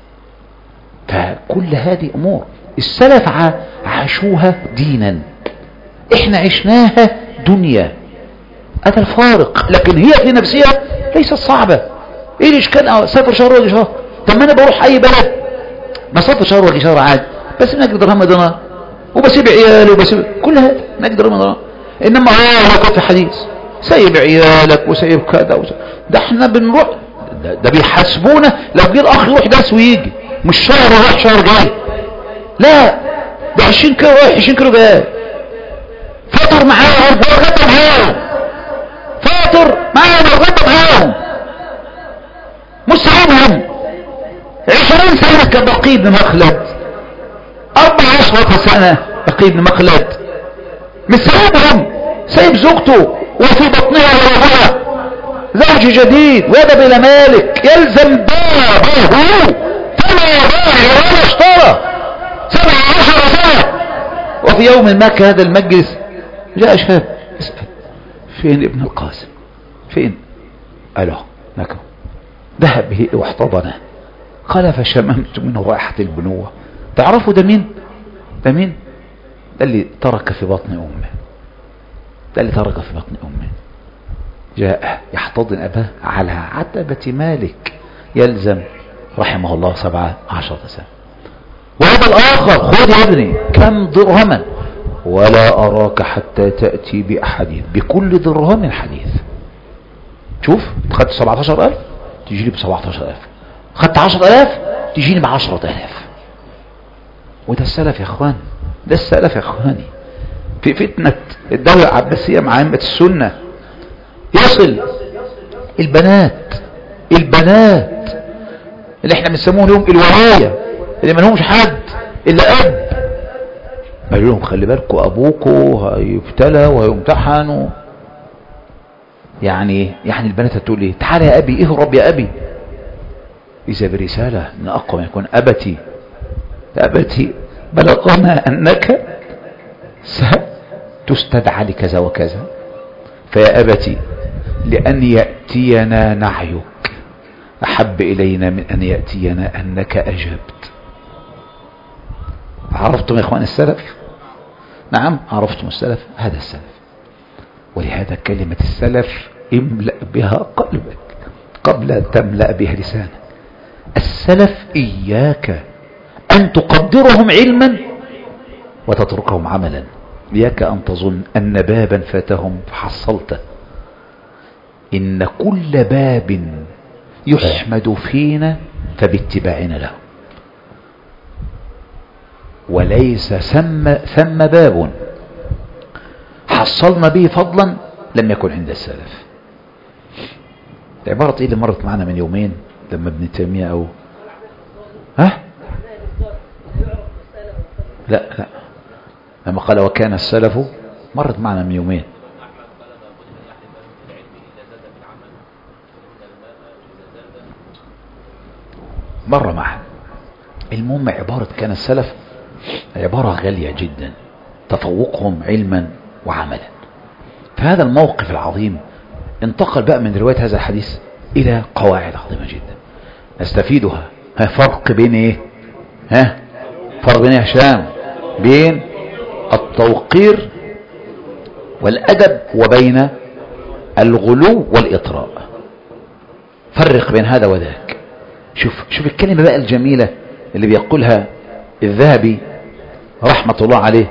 فكل هذه امور السلف عاشوها دينا، احنا عشناها دنيا. هذا الفارق، لكن هي في نفسها ليست صعبة. ايه الاشكال سافر شهر ولا شهر؟ طب ما انا بروح اي بلد ما سافر شهر ولا شهر عادي، بس نقدر درهم دينار وبسيب عيالي وبسيب كل هذا نقدر درهم. انما هو في حديث سيب عيالك وسيب كذا ده احنا بنروح ده بيحاسبونا لو جه الاخ يروح درس ويجي، مش شهر رايح شهر جاي، لا ده 20 كيلو رايح 20 كيلو جاي. فطر معاهم وغدا معاهم، فاطر معاهم وغدا معاهم، مستعانهم 20 سنة كبقي بن مخلد، 14 سنة بقي بن مخلد، مش سايبهم، سايب زوجته وفي بطنها ورغبها زوج جديد ويذهب الى مالك يلزم بابه فما باع ولا اشترى 17 سنة. وفي يوم ما كهذا المجلس جاء شاب يسأل فين ابن القاسم فين؟ قال نكو ذهب به واحتضنه. قال فشممت منه رائحة البنوة. تعرفوا ده مين؟ ده مين؟ ده اللي ترك في بطن امه، ده اللي ترك في بطن امه. جاء يحتضن اباه على عتبة مالك يلزم رحمه الله 17 سنة. وهذا الاخر خذ يا ابني كم درهما ولا اراك حتى تأتي باحاديث بكل درهم حديث. شوف خدت 17,000 تجي لي ب17,000، خدت 10,000 تجي لي ب10,000. وده السلف يا اخوان، ده السلف يا اخواني. في فتنة الدولة العباسية مع أئمة السنة يصل البنات اللي احنا بنسموهم اليوم الولاية، اللي ما لهمش حد الا اب، قالوا لهم خلي بالكم ابوكوا هيبتلى وهيمتحن. يعني البنات هتقول ايه؟ تعالى يا ابي، اهرب يا ابي، اذا برسالة من اقوى ما يكون ابتي بلغنا انك ستستدعى لكذا وكذا، فيا ابتي لان يأتينا نعيك احب الينا من ان يأتينا انك اجبت. عرفتم يا اخوان السلف؟ نعم عرفتم السلف، هذا السلف. ولهذا كلمة السلف املأ بها قلبك قبل أن تملأ بها لسانك. السلف إياك أن تقدرهم علما وتتركهم عملا، إياك أن تظن أن بابا فاتهم فحصلته. إن كل باب يحمد فينا فباتباعنا له، وليس ثم باب حصلنا به فضلا لم يكن عند السلف. عبارة ايه اللي مرت معنا من يومين لما ابن تيمية او لا لما قال وكان السلف، مرت معنا من يومين. مرة معنا. المهم عبارة كان السلف عبارة غالية جدا، تفوقهم علما وعملا. فهذا الموقف العظيم انتقل بقى من رواية هذا الحديث إلى قواعد عظيمة جدا نستفيدها. فرق بين ايه؟ فرق بين هشام بين التوقير والأدب وبين الغلو والإطراء. فرق بين هذا وذاك. شوف الكلمة بقى الجميلة اللي بيقولها الذهبي رحمة الله عليه،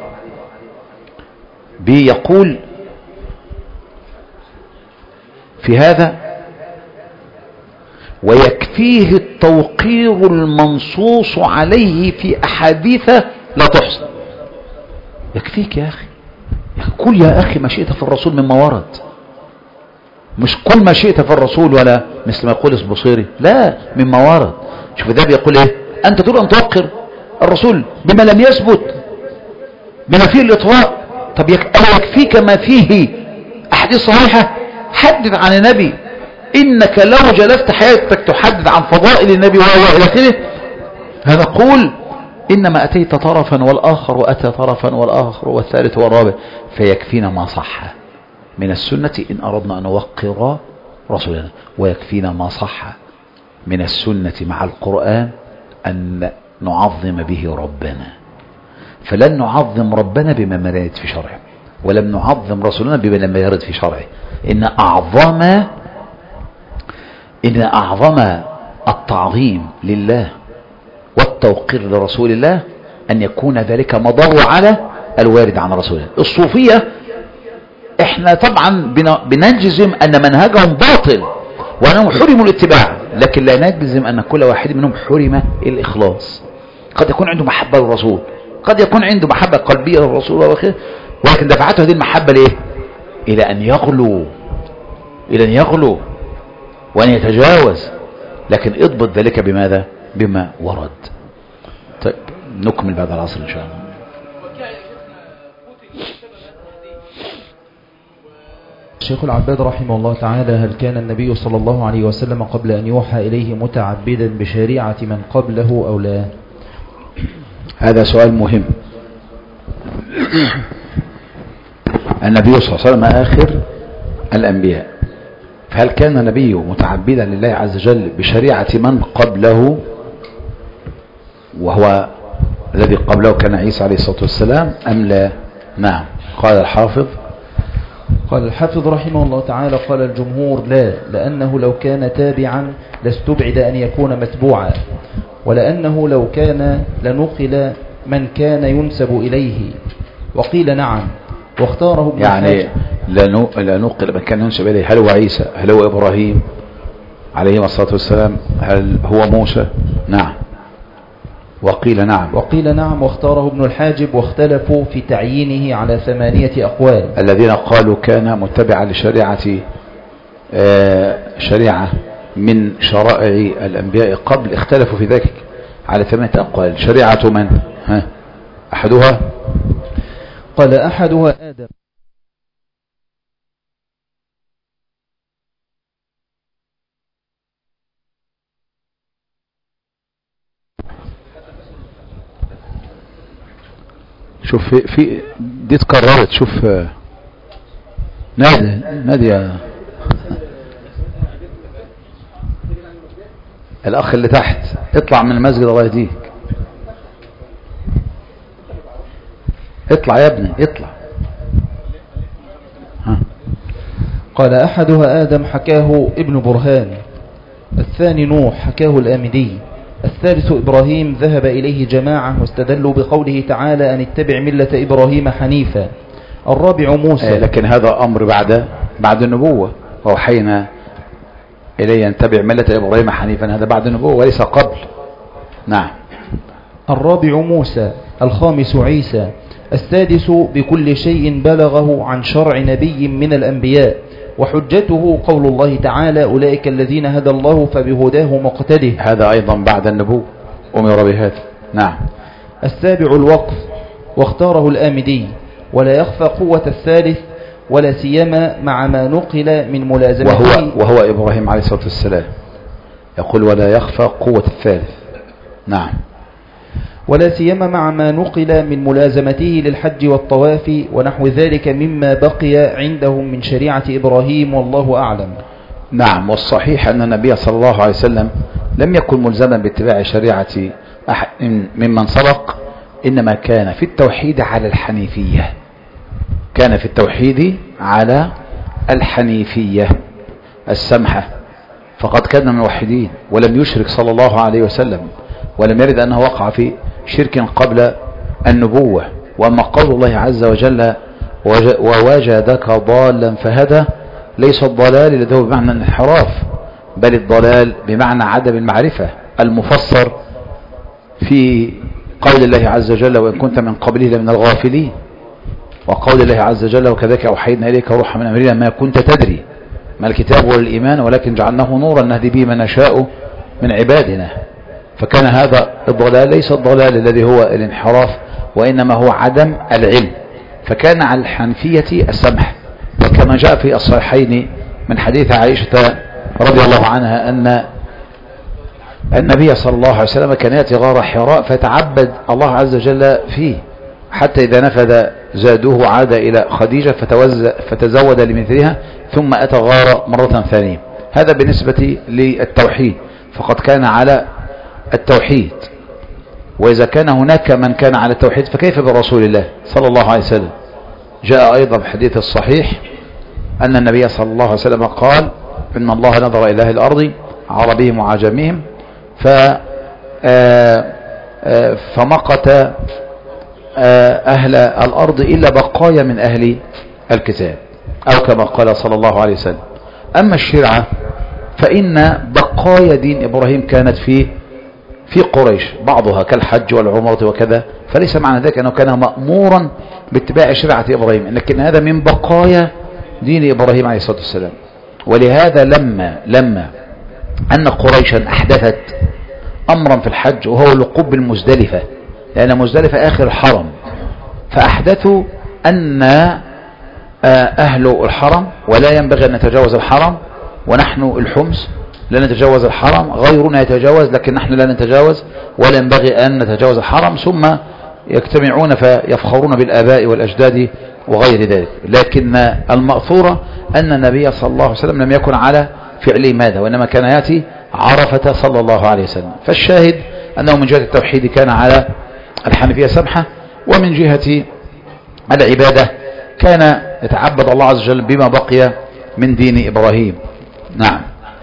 بيقول في هذا ويكفيه التوقير المنصوص عليه في أحاديث لا تحصى. يكفيك يا أخي، قل يا أخي ما شئت في الرسول مما ورد، مش كل ما شئت في الرسول ولا مثل ما يقول البصيري، لا مما ورد. شوف ده بيقول ايه، أنت تقول أن توقر الرسول بما لم يثبت بما فيه الإطراء. طب يكفيك ما فيه أحاديث صحيحة؟ حدث عن النبي، إنك لو جلست حياتك تحدث عن فضائل النبي إلى آخره. هذا قول إنما أتيت طرفا والآخر أتى طرفا والآخر والثالث والرابع، فيكفينا ما صح من السنة إن أردنا أن نوقر رسولنا، ويكفينا ما صح من السنة مع القرآن أن نعظم به ربنا. فلن نعظم ربنا بما لا يرد في شرعه، ولم نعظم رسولنا بما لم يرد في شرعه. إن أعظم التعظيم لله والتوقير لرسول الله أن يكون ذلك مضر على الوارد عن رسوله. الصوفية احنا طبعا بنجزم أن منهجهم باطل وأنهم حرموا الاتباع، لكن لا نجزم أن كل واحد منهم حرم الإخلاص. قد يكون عنده محبة للرسول، قد يكون عنده محبة قلبية للرسول وآخره، ولكن دفعته هذه المحبة لإيه؟ إلى أن يغلو وأن يتجاوز. لكن اضبط ذلك بماذا؟ بما ورد. طيب نكمل بعد العصر إن شاء الله. الشيخ العباد رحمه الله تعالى: هل كان النبي صلى الله عليه وسلم قبل أن يوحى إليه متعبدا بشريعة من قبله أو لا؟ هذا سؤال مهم. النبي صلى الله عليه وسلم آخر الأنبياء، فهل كان النبي متعبدا لله عز وجل بشريعة من قبله، وهو الذي قبله كان عيسى عليه الصلاة والسلام، أم لا؟ نعم. قال الحافظ رحمه الله تعالى: قال الجمهور لا، لأنه لو كان تابعا لاستبعد أن يكون متبوعا، ولأنه لو كان لنقل من كان ينسب إليه. وقيل نعم، واختاره ابن يعني لنقل من كان ينسب إليه. هل هو عيسى؟ هل هو إبراهيم عليه الصلاة والسلام؟ هل هو موسى؟ نعم. وقيل نعم واختاره ابن الحاجب، واختلفوا في تعيينه على 8 أقوال. الذين قالوا كان متبعا لشريعة شريعة من شرائع الأنبياء قبل، اختلفوا في ذلك على 8 أقوال. شريعة من؟ أحدها قال أحدها آدم. شوف في دي اتكررت. شوف نادي الأخ اللي تحت، اطلع من المسجد الله يهديك، اطلع يا ابني اطلع. قال أحدها آدم حكاه ابن برهان، الثاني نوح حكاه الآمدي، الثالث إبراهيم ذهب إليه جماعة واستدلوا بقوله تعالى أن اتبع ملة إبراهيم حنيفا، الرابع موسى. لكن هذا أمر بعد النبوة، ووحينا إليه أن اتبع ملة إبراهيم حنيفا، هذا بعد النبوة وليس قبل. نعم. الرابع موسى، الخامس عيسى، السادس بكل شيء بلغه عن شرع نبي من الأنبياء، وحجته قول الله تعالى أولئك الذين هدى الله فبهداه مقتده، هذا أيضا بعد النبوة أمر بهذا. نعم. السابع الوقف، واختاره الآمدي، ولا يخفى قوة الثالث ولا سيما مع ما نقل من ملازمته، وهو إبراهيم عليه الصلاة والسلام يقول ولا يخفى قوة الثالث. نعم. ولا سيما مع ما نقل من ملازمته للحج والطواف ونحو ذلك مما بقي عندهم من شريعة إبراهيم، والله أعلم. نعم. والصحيح أن النبي صلى الله عليه وسلم لم يكن ملزما باتباع شريعة أحد ممن سبق، إنما كان في التوحيد على الحنيفية، كان في التوحيد على الحنيفية السمحة، فقد كان من الموحدين ولم يشرك صلى الله عليه وسلم، ولم يرد أنه وقع في شرك قبل النبوة. وأما قول الله عز وجل ووجدك ضالا فهدى، ليس الضلال الذي هو بمعنى الانحراف، بل الضلال بمعنى عدم المعرفة المفسر في قول الله عز وجل وإن كنت من قبله لمن الغافلين. وقول الله عز وجل وكذلك أوحينا إليك روحا من أمرنا ما كنت تدري ما الكتاب ولا الإيمان ولكن جعلناه نورا نهدي به من نشاء من عبادنا. فكان هذا الضلال ليس الضلال الذي هو الانحراف وإنما هو عدم العلم. فكان على الحنفية السمح، وكما جاء في الصحيحين من حديث عائشة رضي الله عنها أن النبي صلى الله عليه وسلم كان يأتي غار حراء فتعبد الله عز وجل فيه حتى إذا نفذ زادوه عاد إلى خديجة فتزود لمثلها ثم أتى غار مرة ثانية. هذا بالنسبة للتوحيد، فقد كان على التوحيد. وإذا كان هناك من كان على التوحيد فكيف برسول الله صلى الله عليه وسلم؟ جاء أيضا في الحديث الصحيح أن النبي صلى الله عليه وسلم قال إن الله نظر إلى أهل الأرض عربيهم وعجميهم فمقت أهل الأرض إلا بقايا من أهل الكتاب، أو كما قال صلى الله عليه وسلم. أما الشرعة فإن بقايا دين إبراهيم كانت في قريش، بعضها كالحج والعمرة وكذا، فليس معنى ذلك أنه كان مأمورا باتباع شرعة إبراهيم، لكن هذا من بقايا دين إبراهيم عليه الصلاة والسلام. ولهذا لما أن قريشا أحدثت أمرا في الحج وهو الوقوف بالمزدلفة، لأن مزدلفة آخر الحرم، فأحدثوا أن أهل الحرم ولا ينبغي أن نتجاوز الحرم، ونحن الحمس لا نتجاوز الحرم، غيرنا يتجاوز لكن نحن لا نتجاوز ولا ينبغي أن نتجاوز الحرم، ثم يجتمعون فيفخرون بالآباء والأجداد وغير ذلك. لكن المأثورة أن النبي صلى الله عليه وسلم لم يكن على فعله ماذا، وإنما كان يأتي عرفة صلى الله عليه وسلم. فالشاهد أنه من جهة التوحيد كان على الحنفية سمحة، ومن جهة العبادة كان يتعبد الله عز وجل بما بقي من دين إبراهيم. نعم.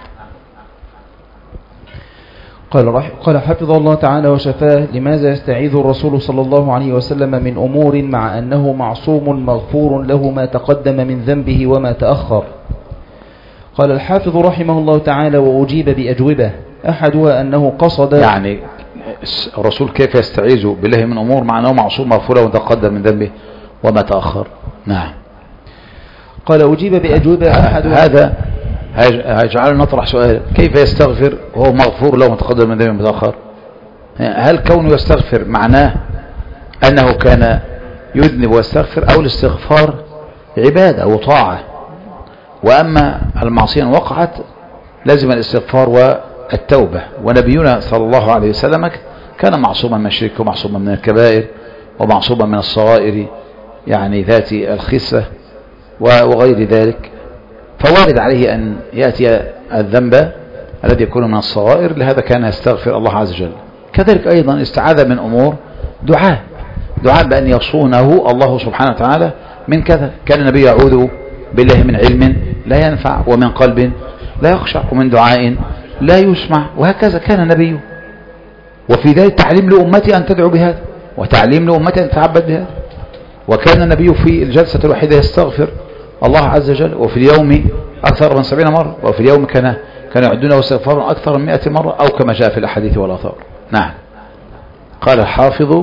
قال حفظه الله تعالى وشفاه: لماذا يستعيذ الرسول صلى الله عليه وسلم من أمور مع أنه معصوم مغفور له ما تقدم من ذنبه وما تأخر؟ قال الحافظ رحمه الله تعالى: وأجيب بأجوبة. أحدها أنه قصد، يعني الرسول كيف يستعيذ بالله من أمور مع أنه معصوم مغفور له وما تقدم من ذنبه وما تأخر؟ نعم. قال أجيب بأجوبة. أحدها هذا هيجعلنا نطرح سؤال: كيف يستغفر وهو مغفور له متقدم من ذنبه متأخر؟ هل كونه يستغفر معناه أنه كان يذنب ويستغفر، أو الاستغفار عبادة وطاعة؟ وأما المعصية وقعت لازم الاستغفار والتوبة. ونبينا صلى الله عليه وسلم كان معصوما من الشرك ومعصوما من الكبائر ومعصوما من الصغائر يعني ذات الخسة وغير ذلك، فوارد عليه أن يأتي الذنب الذي يكون من الصغائر، لهذا كان يستغفر الله عز وجل. كذلك أيضا استعاذ من أمور دعاء بأن يصونه الله سبحانه وتعالى من كذا. كان النبي يعوذ بالله من علم لا ينفع، ومن قلب لا يخشع، ومن دعاء لا يسمع، وهكذا كان النبي. وفي ذلك تعليم لأمتي أن تدعو بهذا، وتعليم لأمتي أن تتعبد بهذا. وكان النبي في الجلسة الوحيدة يستغفر الله عز وجل، وفي اليوم أكثر من 70 مرة، وفي اليوم كان يعدونه استغفارا أكثر من 100 مرة، أو كما جاء في الأحاديث والآثار. نعم. قال الحافظ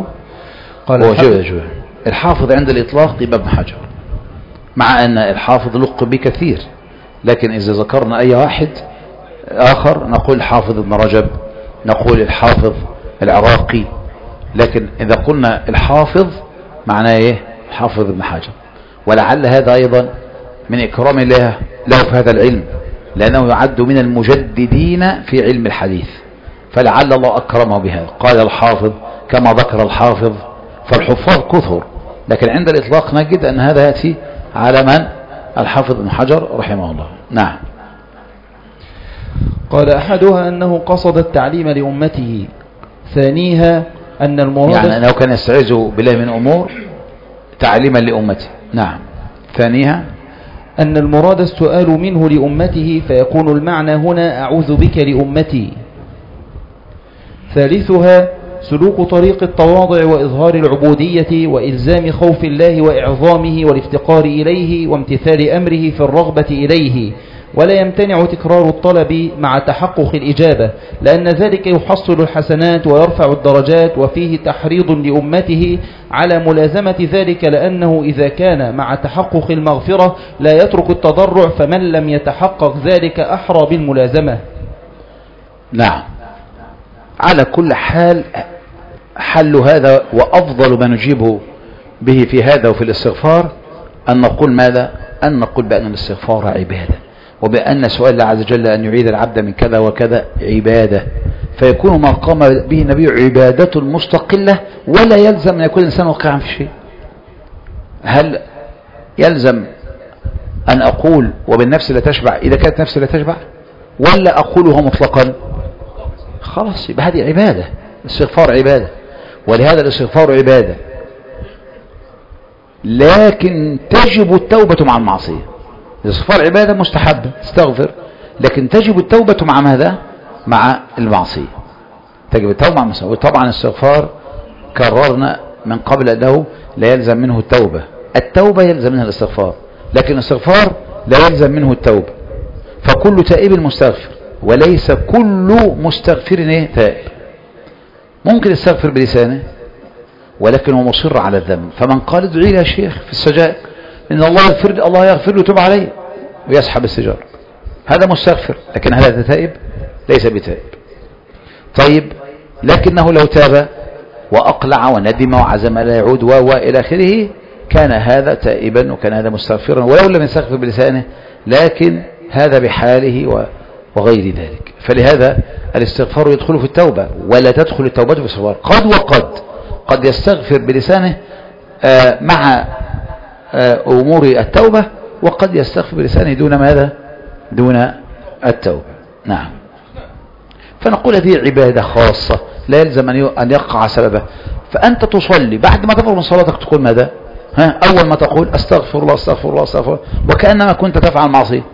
الحافظ عند الإطلاق يبقى ابن حجر، مع أن الحافظ لقب بكثير، لكن إذا ذكرنا أي واحد آخر نقول الحافظ ابن رجب، نقول الحافظ العراقي، لكن إذا قلنا الحافظ معناه إيه؟ حافظ ابن حجر. ولعل هذا أيضا من إكرام الله له في هذا العلم، لأنه يعد من المجددين في علم الحديث، فلعل الله أكرمه بهذا. قال الحافظ كما ذكر الحافظ، فالحفاظ كثر، لكن عند الإطلاق نجد أن هذا يأتي على من؟ الحافظ ابن حجر رحمه الله. نعم. قال أحدها أنه قصد التعليم لأمته. ثانيها أن المراد، يعني أنه كان يستعيذ بالله من أمور تعليما لأمته. نعم. ثانيها أن المراد السؤال منه لأمته، فيكون المعنى هنا أعوذ بك لأمتي. ثالثها سلوك طريق التواضع وإظهار العبودية وإلزام خوف الله وإعظامه والافتقار إليه وامتثال أمره في الرغبة إليه، ولا يمتنع تكرار الطلب مع تحقق الإجابة، لأن ذلك يحصل الحسنات ويرفع الدرجات، وفيه تحريض لأمته على ملازمة ذلك، لأنه إذا كان مع تحقق المغفرة لا يترك التضرع، فمن لم يتحقق ذلك أحرى بالملازمة. نعم، على كل حال حل هذا وأفضل ما نجيبه به في هذا وفي الاستغفار أن نقول ماذا؟ أن نقول بأن الاستغفار عبادة، وبأن سؤال الله عز وجل أن يعيد العبد من كذا وكذا عبادة، فيكون ما قام به النبي عبادة مستقلة، ولا يلزم أن يكون الإنسان واقعا في شيء. هل يلزم أن أقول وبالنفس لا تشبع إذا كانت نفسي لا تشبع، ولا أقولها مطلقا؟ خلاص، يبقى هذه عبادة، الاستغفار عبادة، ولهذا الاستغفار عبادة، لكن تجب التوبة مع المعصية. الاستغفار عبادة مستحبة تستغفر، لكن تجب التوبة مع ماذا؟ مع المعصية، تجب التوبة مع المعصية. وطبعا الاستغفار كررنا من قبل أنه لا يلزم منه التوبة، التوبة يلزم منها الاستغفار، لكن الاستغفار لا يلزم منه التوبة. فكل تائب مستغفر، وليس كل مستغفر تائب. ممكن يستغفر بلسانه ولكن هو مصر على الذنب، فمن قال ادعي لي يا شيخ في السجائر ان الله يغفر لي، الله يغفر له ويتوب علي، ويسحب السجار، هذا مستغفر، لكن هل هذا تائب؟ ليس بتائب. طيب، لكنه لو تاب واقلع وندم وعزم لا يعود والى اخره كان هذا تائبا وكان هذا مستغفرا، ولو لم يستغفر بلسانه، لكن هذا بحاله وغير ذلك. فلهذا الاستغفار يدخل في التوبة، ولا تدخل التوبة في الاستغفار. قد يستغفر بلسانه مع أمور التوبة، وقد يستغفر بلسانه دون ماذا؟ دون التوبة. نعم. فنقول هذه عبادة خاصة لا يلزم أن يقع سببها. فأنت تصلي بعد ما تفرغ من صلاتك تقول ماذا؟ أول ما تقول أستغفر الله أستغفر الله أستغفر الله، وكأنما كنت تفعل معصية.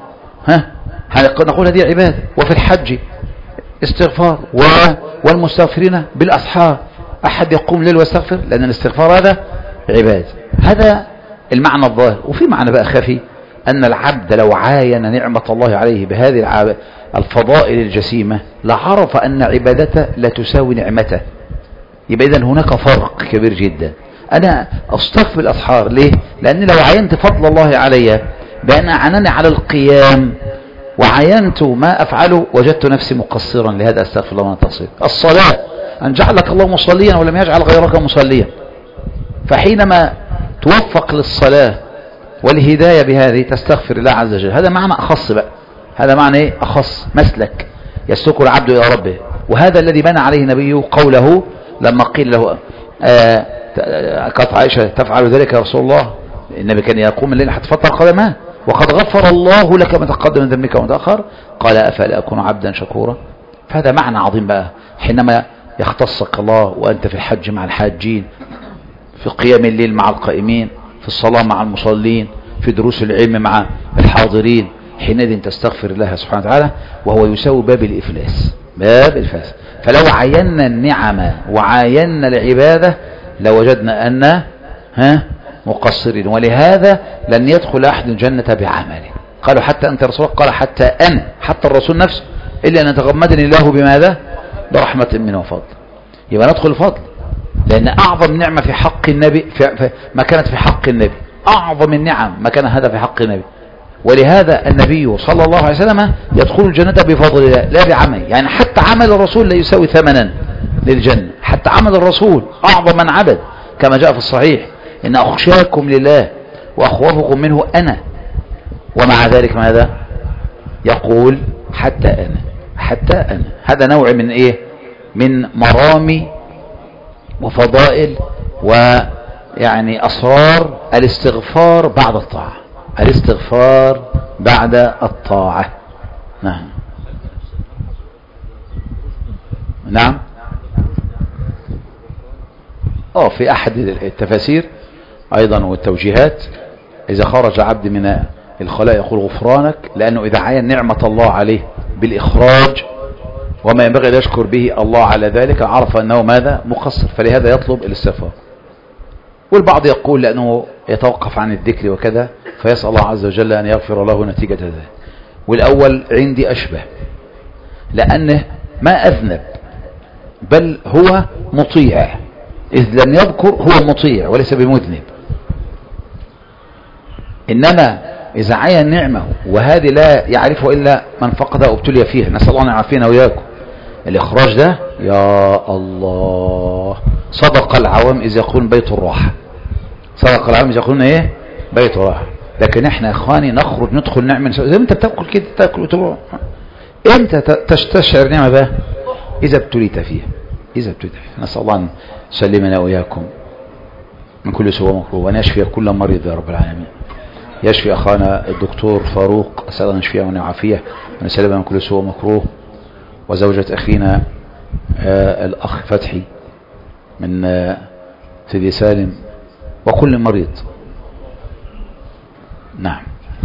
نقول هذه عبادة. وفي الحج استغفار، والمستغفرين بالأسحار، أحد يقوم الليل ويستغفر، لأن الاستغفار هذا عبادة. هذا المعنى الظاهر. وفي معنى بقى خفي، أن العبد لو عاين نعمة الله عليه بهذه الفضائل الجسيمة لعرف أن عبادته لا تساوي نعمته. يبقى إذن هناك فرق كبير جدا. أنا أستغفر الأسحار ليه؟ لأن لو عينت فضل الله علي بأن أعنني على القيام وعينت ما أفعله وجدت نفسي مقصرا، لهذا أستغفر الله وانا تقصير. الصلاة أن جعلك الله مصليا ولم يجعل غيرك مصليا، فحينما توفق للصلاة والهداية بهذه تستغفر الله عز وجل. هذا معنى أخص بقى، هذا معنى إيه؟ أخص، مسلك يسلك العبد إلى ربه. وهذا الذي بنى عليه نبيه قوله لما قيل له كانت عائشة تفعل ذلك يا رسول الله، النبي كان يقوم الليل حتى تفطر قدماه وقد غفر الله لك ما تقدم من ذنبك وما تأخر، قال أفلا أكون عبدا شكورا. فهذا معنى عظيم بقى، حينما يختصك الله وأنت في الحج مع الحاجين، في قيام الليل مع القائمين، في الصلاة مع المصلين، في دروس العلم مع الحاضرين، حينئذ تستغفر الله سبحانه وتعالى، وهو يساوي باب الإفلاس، باب الإفلاس. فلو عينا النعمة وعينا العبادة لوجدنا أن مقصرين. ولهذا لن يدخل أحد الجنة بعمله. قالوا حتى أنت رسول الله؟ قال حتى أنا، حتى الرسول نفسه، إلا أن يتغمدني الله بماذا؟ برحمة منه وفضل. يبقى ندخل الفضل، لأن أعظم نعمة في حق النبي ما كانت في حق النبي، أعظم النعم ما كان هذا في حق النبي. ولهذا النبي صلى الله عليه وسلم يدخل الجنة بفضل الله لا بعمل. يعني حتى عمل الرسول لا يساوي ثمنا للجنة، حتى عمل الرسول أعظم من عبد، كما جاء في الصحيح إن أخشاكم لله وأخوفكم منه أنا، ومع ذلك ماذا يقول؟ حتى أنا، حتى أنا. هذا نوع من إيه؟ من مرامي وفضائل ويعني أسرار الاستغفار بعد الطاعة، الاستغفار بعد الطاعة. نعم نعم. في أحد التفاسير أيضا والتوجيهات، إذا خرج عبد من الخلاء يقول غفرانك، لأنه إذا عين نعمة الله عليه بالإخراج وما ينبغي أن يشكر به الله على ذلك عرف أنه ماذا؟ مقصر، فلهذا يطلب الاستغفار. والبعض يقول لأنه يتوقف عن الذكر وكذا فيسأل الله عز وجل أن يغفر له نتيجة ذلك. والأول عندي أشبه، لأنه ما أذنب بل هو مطيع، إذ لم يذكر هو مطيع وليس بمذنب. إنما إذا عين نعمه وهذه لا يعرفه إلا من فقدها وابتلي فيها، نسأل الله أن يعافينا وإياكم. الإخراج ده يا الله، صدق العوام إذ يقولون بيت الراحة، صدق العوام إذ يقولون إيه؟ بيت الراحة. لكن إحنا يا إخواني نخرج ندخل نعمل زي ما أنت بتاكل كده، تاكل وتروح. إمتى تستشعر نعمة بقى؟ إذا ابتليت فيها، إذا ابتليت فيها. نسأل الله أن يسلمنا وإياكم من كل سوء مكروه، وأن يشفي كل مريض يا رب العالمين. يشفي أخانا الدكتور فاروق، أسأل الله أن يشفيه وأن يعافيه وأن يسلمنا من كل سوء مكروه، وزوجة أخينا الأخ فتحي من سيدي سالم، وكل مريض. نعم.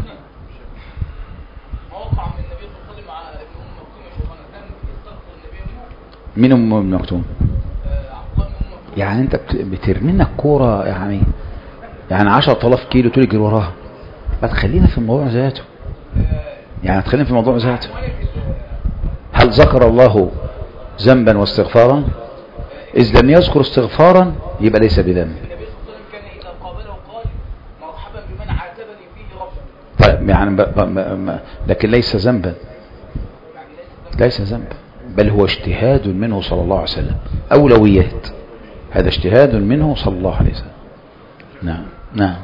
مين أم مكتوم؟ يعني أنت بترمينا الكورة يعني 10,000 كيلو تجري وراها. ما تخلينا في الموضوع ذاته، يعني تخلينا في الموضوع ذاته. هل ذكر الله ذنبا واستغفارا؟ إذ لم يذكر استغفارا يبقى ليس بذنب. طيب يعني لكن ليس ذنبا، ليس ذنبا، بل هو اجتهاد منه صلى الله عليه وسلم، أولويات. هذا اجتهاد منه صلى الله عليه وسلم. نعم نعم.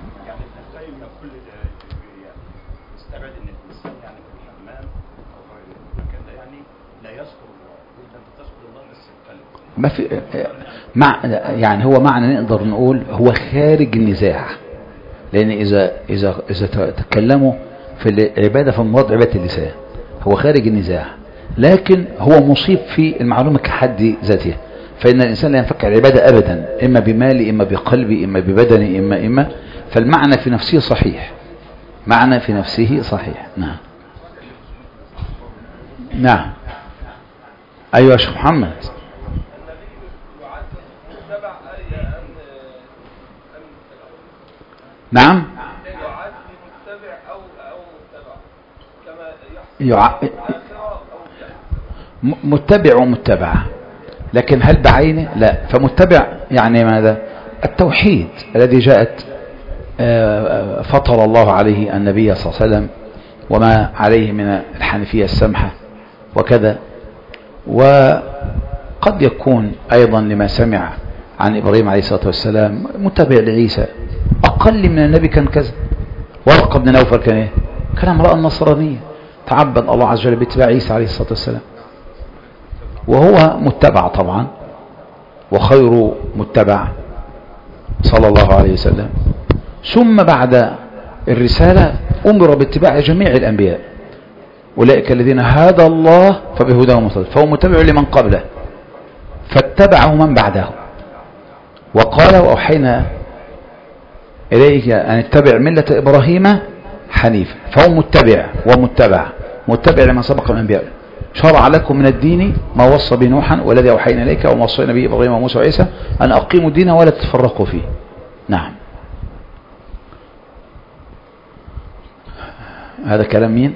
ما في يعني هو معنى نقدر نقول هو خارج النزاع، لأن إذا تكلموا في العبادة فالمراد عبادة اللسان، هو خارج النزاع، لكن هو مصيب في المعلومة كحد ذاتها. فإن الإنسان لا ينفك العبادة أبدا، إما بمالي إما بقلبي إما ببدني إما فالمعنى في نفسه صحيح، معنى في نفسه صحيح. نعم نعم. أيوة يا شيخ محمد. نعم. متبع ومتبع، لكن هل بعينه؟ لا. فمتبع يعني ماذا؟ التوحيد الذي جاءت فطر الله عليه النبي صلى الله عليه وسلم وما عليه من الحنفية السمحة وكذا. وقد يكون أيضا لما سمع عن إبراهيم عليه الصلاة والسلام متبع لعيسى، أقل من النبي كان كذا. ورقة بن نوفل كان إيه؟ كان امرأة نصرانية تعبد الله عز وجل باتباع عيسى عليه الصلاة والسلام، وهو متبع طبعا، وخير متبع صلى الله عليه وسلم. ثم بعد الرسالة أمر باتباع جميع الأنبياء، أولئك الذين هدى الله فبهداه مقتدى، فهو متبع لمن قبله فاتبعه من بعده. وقال وأوحينا إليك أن اتبع ملة إبراهيم حنيفا، فهو متبع متبع لمن سبق من الأنبياء. شرع لكم من الدين ما وصى به نوحا والذي أوحينا إليك وما وصينا به إبراهيم وموسى وعيسى أن أقيموا الدين ولا تتفرقوا فيه. نعم. هذا كلام مين؟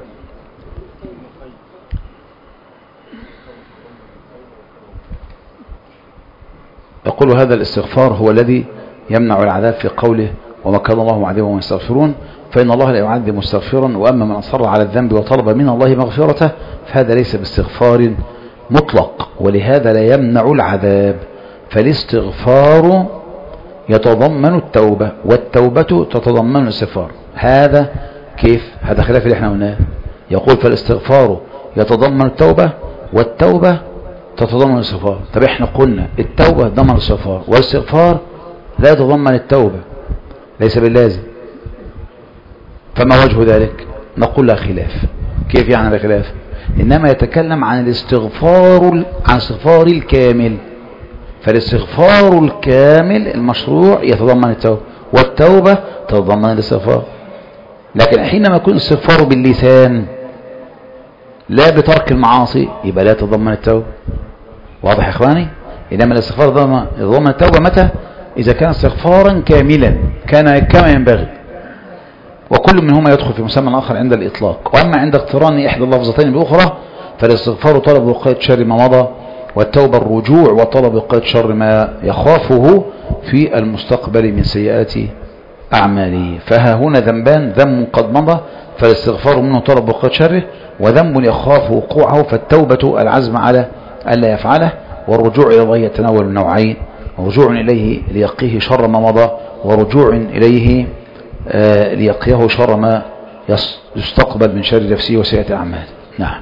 يقول هذا الاستغفار هو الذي يمنع العذاب في قوله وما كان الله معذبهم وهم يستغفرون، فإن الله لا يعذب مستغفرا، وأما من أصر على الذنب وطلب من الله مغفرته فهذا ليس باستغفار مطلق، ولهذا لا يمنع العذاب. فالاستغفار يتضمن التوبة، والتوبة تتضمن الاستغفار. هذا كيف؟ هذا خلاف اللي احنا قلناه. يقول فالاستغفار يتضمن التوبة والتوبة تتضمن الاستغفار. طب احنا قلنا التوبة تضمن الاستغفار والاستغفار لا يتضمن التوبة، ليس باللازم. فما وجه ذلك؟ نقول لا خلاف. كيف يعني لا خلاف؟ إنما يتكلم عن الاستغفار، عن الاستغفار الكامل. فالاستغفار الكامل المشروع يتضمن التوبة، والتوبة تتضمن الاستغفار. لكن حينما يكون الاستغفار باللسان لا بترك المعاصي يبقى لا تتضمن التوبة. واضح يا اخواني؟ إنما الاستغفار يتضمن التوبة متى؟ إذا كان استغفارا كاملا كان كما ينبغي. وكل منهما يدخل في مسمى الآخر عند الإطلاق. وأما عند اقتران إحدى اللفظتين بأخرى فالاستغفار طلب وقاية شر ما مضى، والتوبة الرجوع وطلب وقاية شر ما يخافه في المستقبل من سيئات أعماله. فها هنا ذنبان، ذنب قد مضى فالاستغفار منه طلب وقاية شره، وذنب يخاف وقوعه فالتوبة العزم على ألا يفعله، والرجوع إلى الله يتناول النوعين: رجوع إليه ليقيه شر ما مضى، ورجوع إليه ليقيه شر ما يستقبل من شر نفسه وسيئة أعماله. نعم.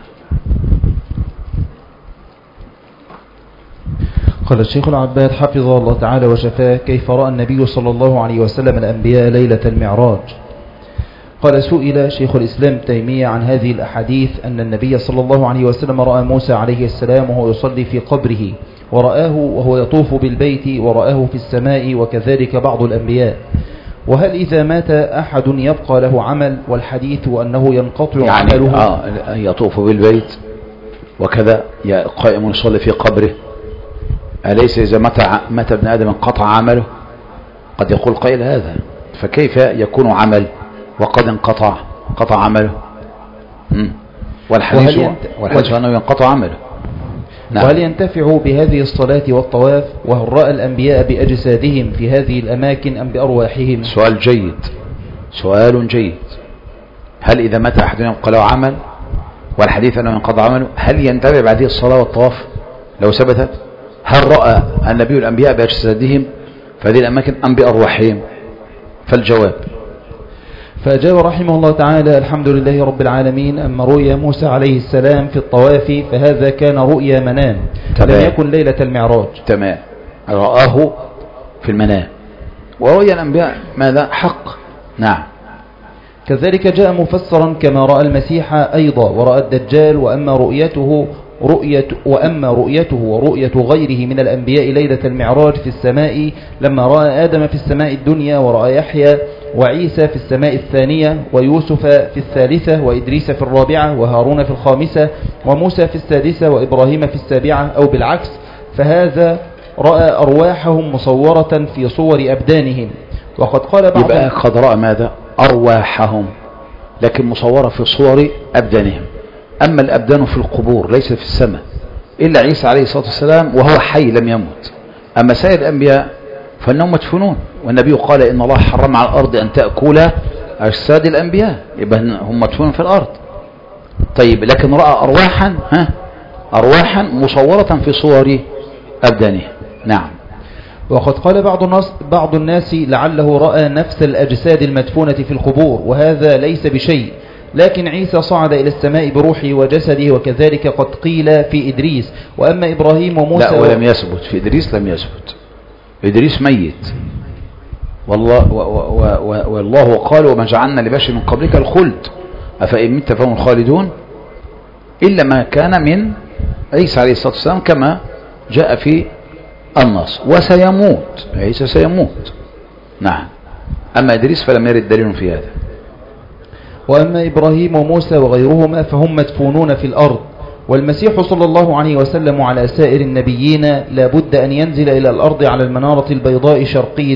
قال الشيخ العباد حفظه الله تعالى وشفاه: كيف رأى النبي صلى الله عليه وسلم الأنبياء ليلة المعراج؟ قال: سئل شيخ الإسلام تيمية عن هذه الأحاديث أن النبي صلى الله عليه وسلم رأى موسى عليه السلام وهو يصلي في قبره، ورآه وهو يطوف بالبيت، ورآه في السماء، وكذلك بعض الأنبياء. وهل إذا مات أحد يبقى له عمل؟ والحديث أنه ينقطع عمله. يطوف بالبيت وكذا قائم يصلي في قبره، أليس إذا مات ابن آدم انقطع عمله؟ قد يقول قائل هذا، فكيف يكون عمل وقد انقطع عمله؟ والحديث أنه ينقطع عمله. نعم. وهل ينتفع بهذه الصلاة والطواف؟ وهل رأى الأنبياء بأجسادهم في هذه الأماكن أم بأرواحهم؟ سؤال جيد. هل إذا مات أحد يبقى له عمل والحديث أنه ينقطع عمله، هل ينتفع بهذه الصلاة والطواف لو ثبتت؟ هل رأى النبي الأنبياء بأجسادهم في هذه الأماكن أم بأرواحهم؟ فالجواب. فأجاب رحمه الله تعالى: الحمد لله رب العالمين. أما رؤيا موسى عليه السلام في الطواف فهذا كان رؤيا منام، لم يكن ليلة المعراج. تمام، رآه في المنام. ورؤيا الأنبياء ماذا؟ حق. نعم. كذلك جاء مفسرا كما رأى المسيح أيضا ورأى الدجال. وأما رؤيته ورؤية غيره من الأنبياء ليلة المعراج في السماء لما رأى آدم في السماء الدنيا، ورأى يحيى وعيسى في السماء الثانية، ويوسف في الثالثة، وإدريس في الرابعة، وهارون في الخامسة، وموسى في السادسة، وإبراهيم في السابعة، أو بالعكس، فهذا رأى أرواحهم مصورة في صور أبدانهم. وقد قال بعض يبقى قد رأى ماذا؟ أرواحهم، لكن مصورة في صور أبدانهم. أما الأبدان في القبور ليس في السماء، إلا عيسى عليه الصلاة والسلام وهو حي لم يمت. أما سائر الأنبياء فإنهم مدفونون، والنبي قال إن الله حرم على الأرض أن تأكل أجساد الأنبياء، يبقى هم مدفونون في الأرض. طيب، لكن رأى أرواحا مصورة في صور أبدانهم. نعم. وقد قال بعض الناس لعله رأى نفس الأجساد المدفونة في القبور، وهذا ليس بشيء، لكن عيسى صعد إلى السماء بروحه وجسده، وكذلك قد قيل في إدريس. وأما إبراهيم وموسى لا، ولم يثبت في إدريس، لم يثبت. إدريس ميت، والله قال: وما جعلنا لبشر من قبلك الخلد أفإن مت فهم الخالدون، إلا ما كان من عيسى عليه الصلاة والسلام كما جاء في النص. وسيموت عيسى، سيموت. نعم. أما إدريس فلم يرد دليل في هذا. وأما إبراهيم وموسى وغيرهما فهم مدفونون في الأرض. والمسيح صلى الله عليه وسلم على سائر النبيين لا بد أن ينزل إلى الأرض على المنارة البيضاء شرقي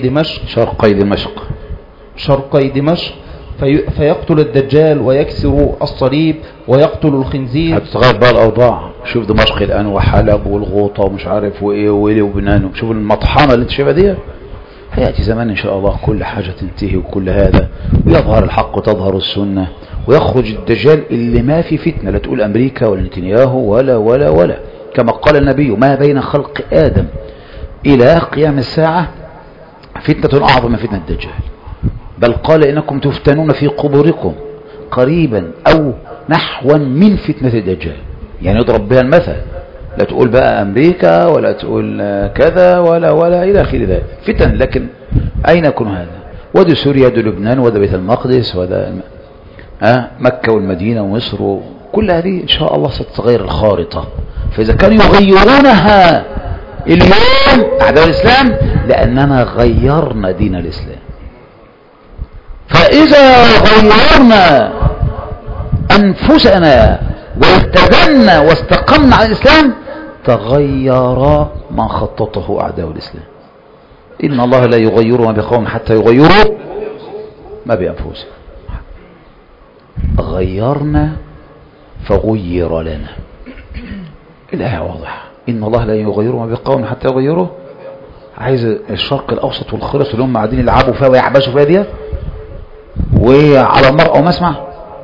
دمشق فيقتل الدجال ويكسر الصليب ويقتل الخنزير. هتتغير بقى الأوضاع. شوف دمشق الآن وحلب والغوطة ومش عارف وإيه وإيه وبنان، شوف المطحنة اللي انت شايفها دي. هيأتي زمان إن شاء الله كل حاجة تنتهي وكل هذا، ويظهر الحق وتظهر السنة، ويخرج الدجال اللي ما في فتنة، لا تقول أمريكا ولا نتنياهو ولا كما قال النبي: ما بين خلق آدم إلى قيام الساعة فتنة أعظم من فتنة الدجال. بل قال: إنكم تفتنون في قبوركم قريبا أو نحوا من فتنة الدجال. يعني يضرب بها المثل، لا تقول بقى أمريكا ولا تقول كذا ولا إلى آخر ذلك فتن. لكن أين يكون هذا؟ ودي سوريا، ودي لبنان، ودي بيت المقدس، ودي مكة والمدينة ومصر، كل هذه إن شاء الله ستتغير الخارطة. فإذا كانوا يغيرونها اليوم أعداء الإسلام لأننا غيرنا دين الإسلام. فإذا غيرنا أنفسنا والتزمنا واستقمنا على الإسلام تغير ما خططه أعداء الإسلام. إن الله لا يغير ما بقوم حتى يغيروا ما بأنفسهم. غيرنا فغير لنا. الآية واضحة، إن الله لا يغير ما بقوم حتى يغيروا. عايز الشرق الأوسط والخرس اللي هم قاعدين يلعبوا فيها ويعبسوا فيها دي، وعلى مرأى ومسمع،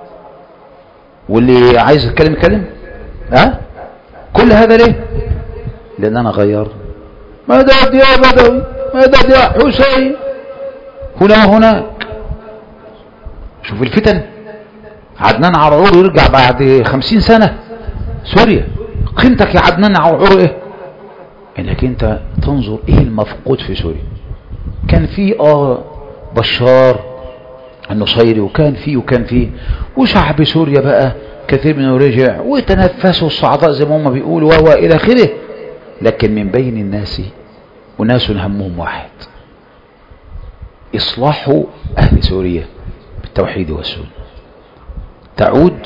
واللي عايز يتكلم يتكلم. كل هذا ليه؟ لأن أنا غير. مدد يا بدوي، مدد يا حسين، هنا وهناك. شوف الفتن. عدنان عرعور يرجع بعد 50 سنة سوريا. قيمتك يا عدنان عرعور ايه؟ انك انت تنظر ايه المفقود في سوريا. كان في بشار النصيري، وكان فيه وشعب سوريا بقى كثير منه رجع وتنفسوا الصعداء زي ما هم بيقولوا وهو الى اخره. لكن من بين الناس وناس همهم واحد، اصلاح اهل سوريا بالتوحيد والسنة. تعود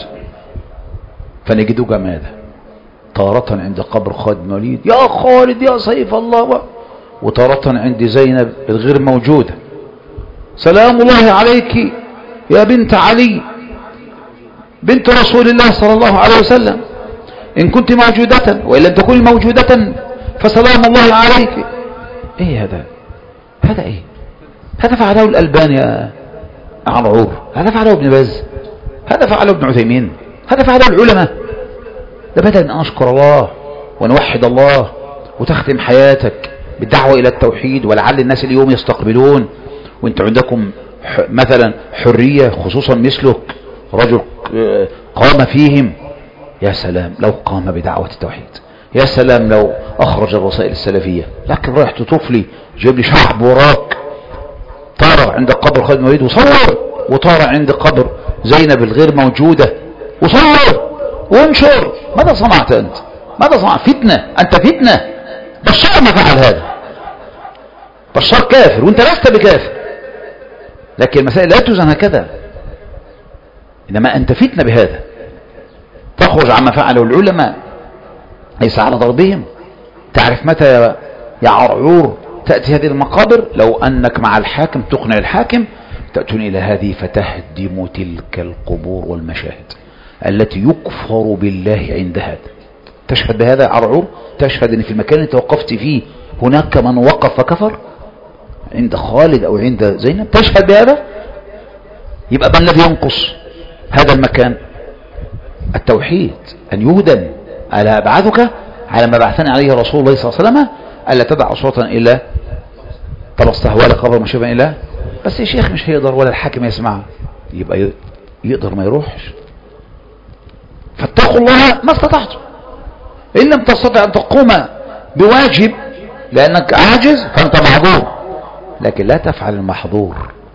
فنجد جمادا تارة عند قبر خالد بن الوليد، يا خالد يا سيف الله، وتارة عند زينب الغير موجودة، سلام الله عليك يا بنت علي بنت رسول الله صلى الله عليه وسلم، إن كنت موجودة وإن لم تكوني موجودة فسلام الله عليك. ايه هذا ايه؟ هذا فعله الألباني يا عرعور، هذا فعله ابن باز، هذا فعله ابن عثيمين، هذا فعله العلماء. ده بدل أن أشكر الله ونوحد الله وتختم حياتك بالدعوة إلى التوحيد، ولعل الناس اليوم يستقبلون وانت عندكم مثلا حرية، خصوصا مثلك رجل قام فيهم. يا سلام لو قام بدعوة التوحيد، يا سلام لو أخرج الرسائل السلفية. لكن رايح تطوف لي جيب لي شعب وراك. طار عند قبر خالد بن الوليد وصور، وطار عند قبر زينب الغير موجودة وصور وانشر. ماذا صنعت أنت؟ ماذا صنعت؟ فتنة، أنت فتنة. بشار ما فعل هذا، بشار كافر وانت لست بكافر، لكن المسائل لا توزن هكذا، إنما أنت فتنة بهذا. تخرج عما فعله العلماء ليس على ضربهم. تعرف متى يا عرعور تأتي هذه المقابر؟ لو أنك مع الحاكم تقنع الحاكم تأتون إلى هذه فتهدم تلك القبور والمشاهد التي يكفر بالله عندها. تشهد بهذا عرعور؟ تشهد أن في المكان اللي توقفت فيه هناك من وقف فكفر عند خالد أو عند زينب؟ تشهد بهذا؟ يبقى ما الذي ينقص هذا المكان؟ التوحيد، أن يهدم. ألا أبعثك على ما بعثني عليه رسول الله صلى الله عليه وسلم ألا تدع أصواتا إلا طلسته ولا قبر مشابه إلا. بس يا شيخ مش هيقدر ولا الحاكم يسمع، يبقى يقدر ما يروحش. فاتقوا الله ما استطعتم. إن لم تستطع أن تقوم بواجب لأنك عاجز فأنت معذور، لكن لا تفعل المحظور،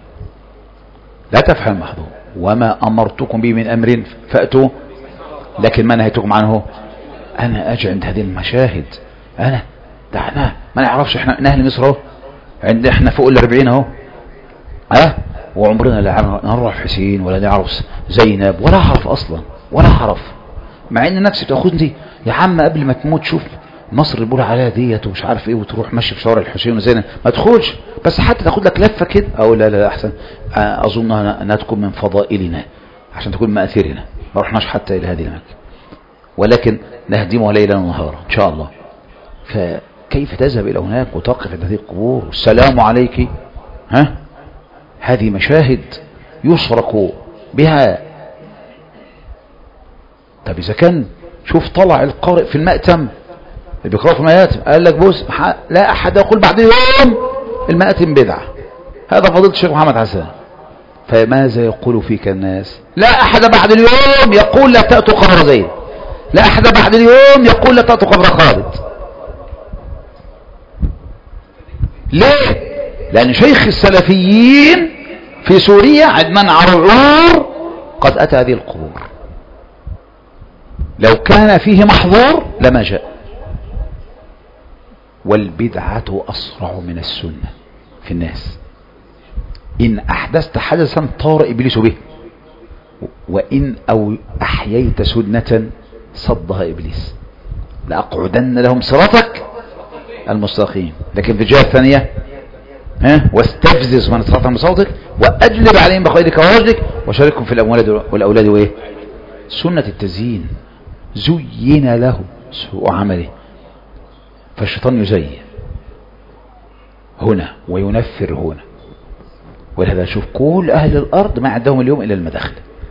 لا تفعل المحظور. وما أمرتكم به من أمر فأتوا، لكن ما نهيتكم عنه. أنا أجي عند هذه المشاهد، أنا دعنا ما نعرفش. إحنا من أهل مصر اهو، عند إحنا فوق 40 اهو، وعمرنا لا نعرف حسين ولا نعرف زينب ولا أعرف أصلا ولا أعرف. مع إن نفسي تأخذني يا عم قبل ما تموت شوف مصر اللي بيقول عليها ديت ومش عارف إيه، وتروح ماشي في شوارع الحسين وزينب ما تدخلش، بس حتى تاخد لك لفة كده. أو لا أحسن أظن أنها تكون من فضائلنا عشان تكون مآثرنا، ما رحناش حتى إلى هذه المكان، ولكن نهدمها ليلا ونهارا إن شاء الله. فكيف تذهب إلى هناك وتقف عند هذه القبور؟ السلام عليك. هذه مشاهد يشرك بها. طب إذا كان شوف طلع القارئ في المأتم اللي بيقرأ في المآتم قال لك بص لا أحد يقول بعد يوم المآتم بدعة، هذا فضيلة الشيخ محمد حسن. فماذا يقول فيك الناس؟ لا أحد بعد اليوم يقول لا تأتوا قبر زيد، لا أحد بعد اليوم يقول لا تأتوا قبر خالد. ليه؟ لأن شيخ السلفيين في سوريا عدنان عرعور قد أتى هذه القبور. لو كان فيه محظور لما جاء. والبدعة أسرع من السنة في الناس. إن أحدثت حدثا طار إبليس به، وإن أو أحييت سنة صدها إبليس. لأقعدن لهم صراطك المستقيم. لكن في الجهة الثانية واستفزز من استطعت من صوتك واجلب عليهم بخيلك ورجلك وشاركهم في الاموال والاولاد وايه. سنة التزيين، زين له سوء عمله، فالشيطان يزين هنا وينفر هنا. ولهذا شوف كل اهل الارض ما عندهم اليوم الا المداخل.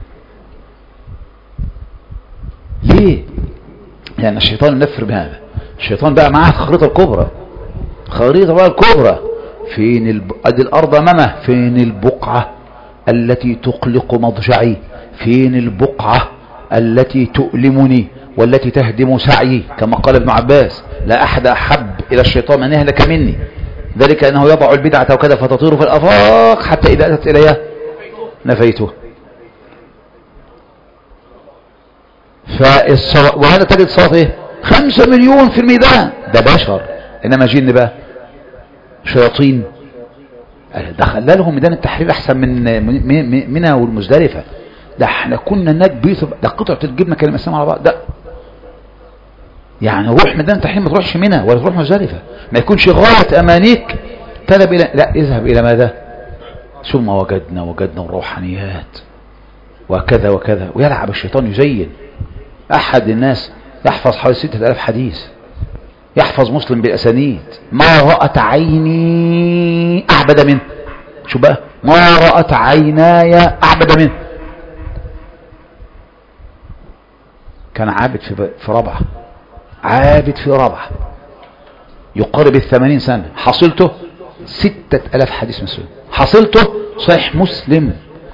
ليه؟ يعني الشيطان ينفر بهذا. الشيطان بقى معاه الخريطة الكبرى، خريطة بقى الكبرى. فين ادي الارض امامه، فين البقعة التي تقلق مضجعي، فين البقعة التي تؤلمني والتي تهدم سعيي، كما قال ابن عباس: لا احد احب الى الشيطان ان يهلك مني، ذلك انه يضع البدعة وكذا فتطير في الافاق حتى اذا اتت اليها نفيته. وهذا تجد صلاة ايه 5 مليون في الميدان، ده بشر. انما جن بقى شياطين، دخل لهم ميدان التحرير احسن من منى والمزدلفة. ده احنا كنا هناك ده قطعة الجبنة كلمة اسمها على بعض. ده يعني روح ميدان التحرير، ما تروحش منى ولا تروح مزدلفة، ما يكونش غاية امانيك تذهب الى، لا اذهب الى ماذا؟ ثم وجدنا الروحانيات وكذا وكذا. ويلعب الشيطان يزين. احد الناس يحفظ حوالي 6000 حديث، يحفظ مسلم بالاسانيد، ما رأت عيني اعبد منه. شو بقى؟ ما رأت عيناي اعبد منه. كان عابد في رابعة، عابد في رابعة يقارب 80 سنة. حصلته 6000 حديث مسلم، حصلته صحيح مسلم.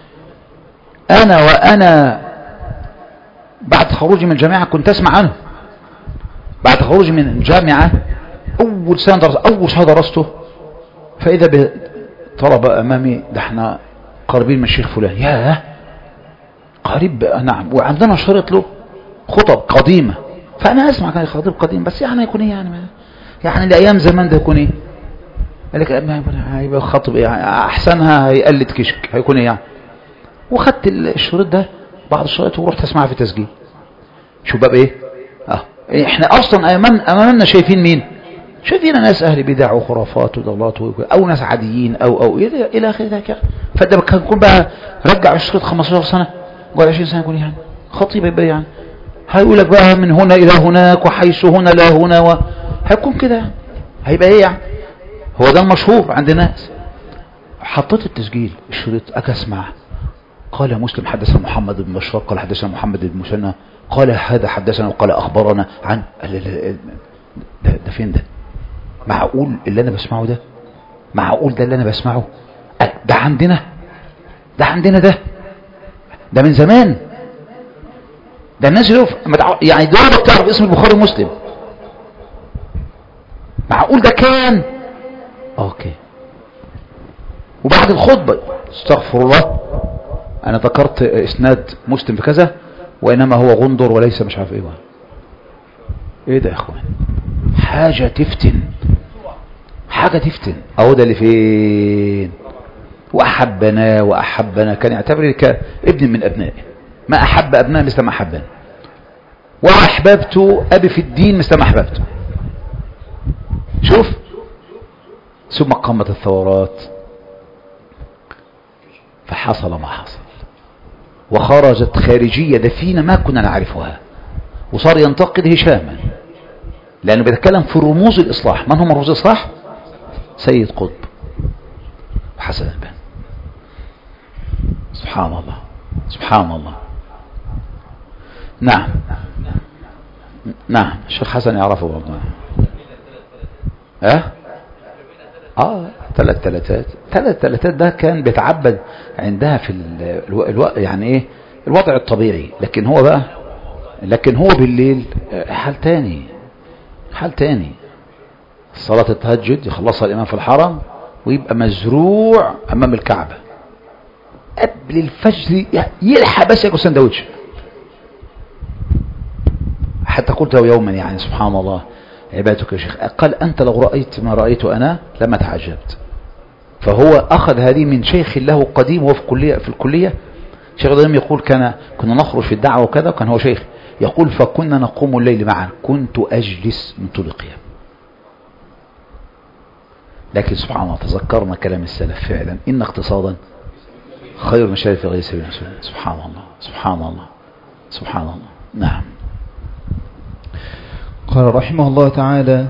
انا بعد خروجي من الجامعة كنت اسمع عنه. بعد خروجي من الجامعة اول شهر درسته، فاذا طلب امامي: ده احنا قريبين من الشيخ فلان. ياه قريب، نعم. وعندنا شريط له خطب قديمة، فانا اسمع كان خطيب قديم، بس يعني يكون ايه يعني لايام زمان ده يكون ايه؟ قال لك هيبقى خطب ايه احسنها، هيقلد كشك، هيكون ايه يعني. وخدت الشريط ده بعض الشريط ورحت اسمعها في تسجيل. شو بقى ايه؟ احنا اصلا امامنا شايفين مين؟ شايفين ناس اهل بدع وخرافات وضلالات او ناس عاديين او الى اخر ذلك. فده كان يكون بقى رجع الشريط 15 سنة ولا 20 سنة يكون يعني خطيب يبقى يعني هيقول لك بقى من هنا الى هناك وحيث هنا لا هنا هيكون كده يعني. هيبقى ايه يعني؟ هو ده المشهور عند الناس. حطيت التسجيل الشريط اسمع. قال مسلم حدثنا محمد بن بشار قال حدثنا محمد بن مسنى قال هذا حدثنا وقال اخبرنا عن ده فين ده؟ معقول اللي انا بسمعه ده؟ معقول ده اللي انا بسمعه؟ ده عندنا ده من زمان. ده الناس يعني دول بتعرف اسم البخاري ومسلم. معقول ده كان اوكي. وبعد الخطبة استغفر الله انا ذكرت اسناد مسلم بكذا وانما هو غندر وليس مش عارف ايه ده يا اخوان؟ حاجة تفتن اهو ده اللي فين. واحبنا كان يعتبرني كابن من ابنائه، ما احب ابنائه مثل ما احبني، واحببت ابي في الدين مثل ما احببته. شوف ثم قامت الثورات فحصل ما حصل، وخرجت خارجية دفينة ما كنا نعرفها، وصار ينتقد هشاما لأنه بيتكلم في رموز الإصلاح. من هم رموز الإصلاح؟ سيد قطب وحسن البنا. سبحان الله. نعم الشيخ حسن يعرفه برضه. ثلاث تلاتات ده كان بيتعبد عندها في يعني ايه الوضع الطبيعي، لكن هو بالليل حال تاني. صلاة التهجد يخلصها الإمام في الحرم ويبقى مزروع أمام الكعبة قبل الفجر، يلحق بس ياكل سندوتش. حتى قلت له يوما يعني سبحان الله عبادتك يا شيخ، قال أنت لو رأيت ما رأيت أنا لما تعجبت. فهو أخذ هذه من شيخ له قديم وهو في الكلية. شيخ الإمام يقول كنا نخرج في الدعوة وكذا، وكان هو شيخ يقول فكنا نقوم الليل معا كنت أجلس من طول القيام. لكن سبحان الله تذكرنا كلام السلف فعلا إن اقتصادا خير من شرف غير سبيل المسلمين. سبحان الله سبحان الله سبحان الله. نعم. قال رحمه الله تعالى: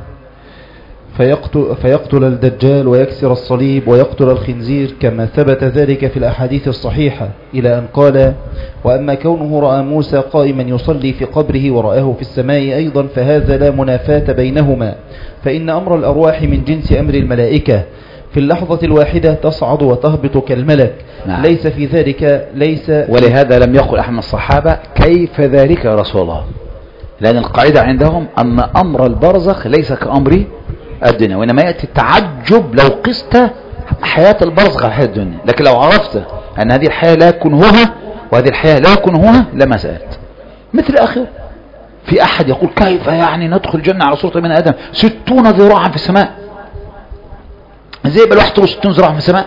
فيقتل الدجال ويكسر الصليب ويقتل الخنزير كما ثبت ذلك في الأحاديث الصحيحة، إلى أن قال: وأما كونه رأى موسى قائما يصلي في قبره ورآه في السماء أيضا فهذا لا منافاة بينهما، فإن أمر الأرواح من جنس أمر الملائكة، في اللحظة الواحدة تصعد وتهبط كالملك. نعم. ليس في ذلك ولهذا لم يقل أحد من الصحابة كيف ذلك يا رسول الله، لأن القاعدة عندهم أن أمر البرزخ ليس كأمر الدنيا، وإنما يأتي التعجب لو قست حياة البرزخ على حياة الدنيا. لكن لو عرفت أن هذه الحياة لا كنهها وهذه الحياة لا كنهها لما سألت. مثل آخر في أحد يقول كيف يعني ندخل الجنة على صورة من آدم 60 ذراعا في السماء، زي بالواحد 60 ذراعا في السماء،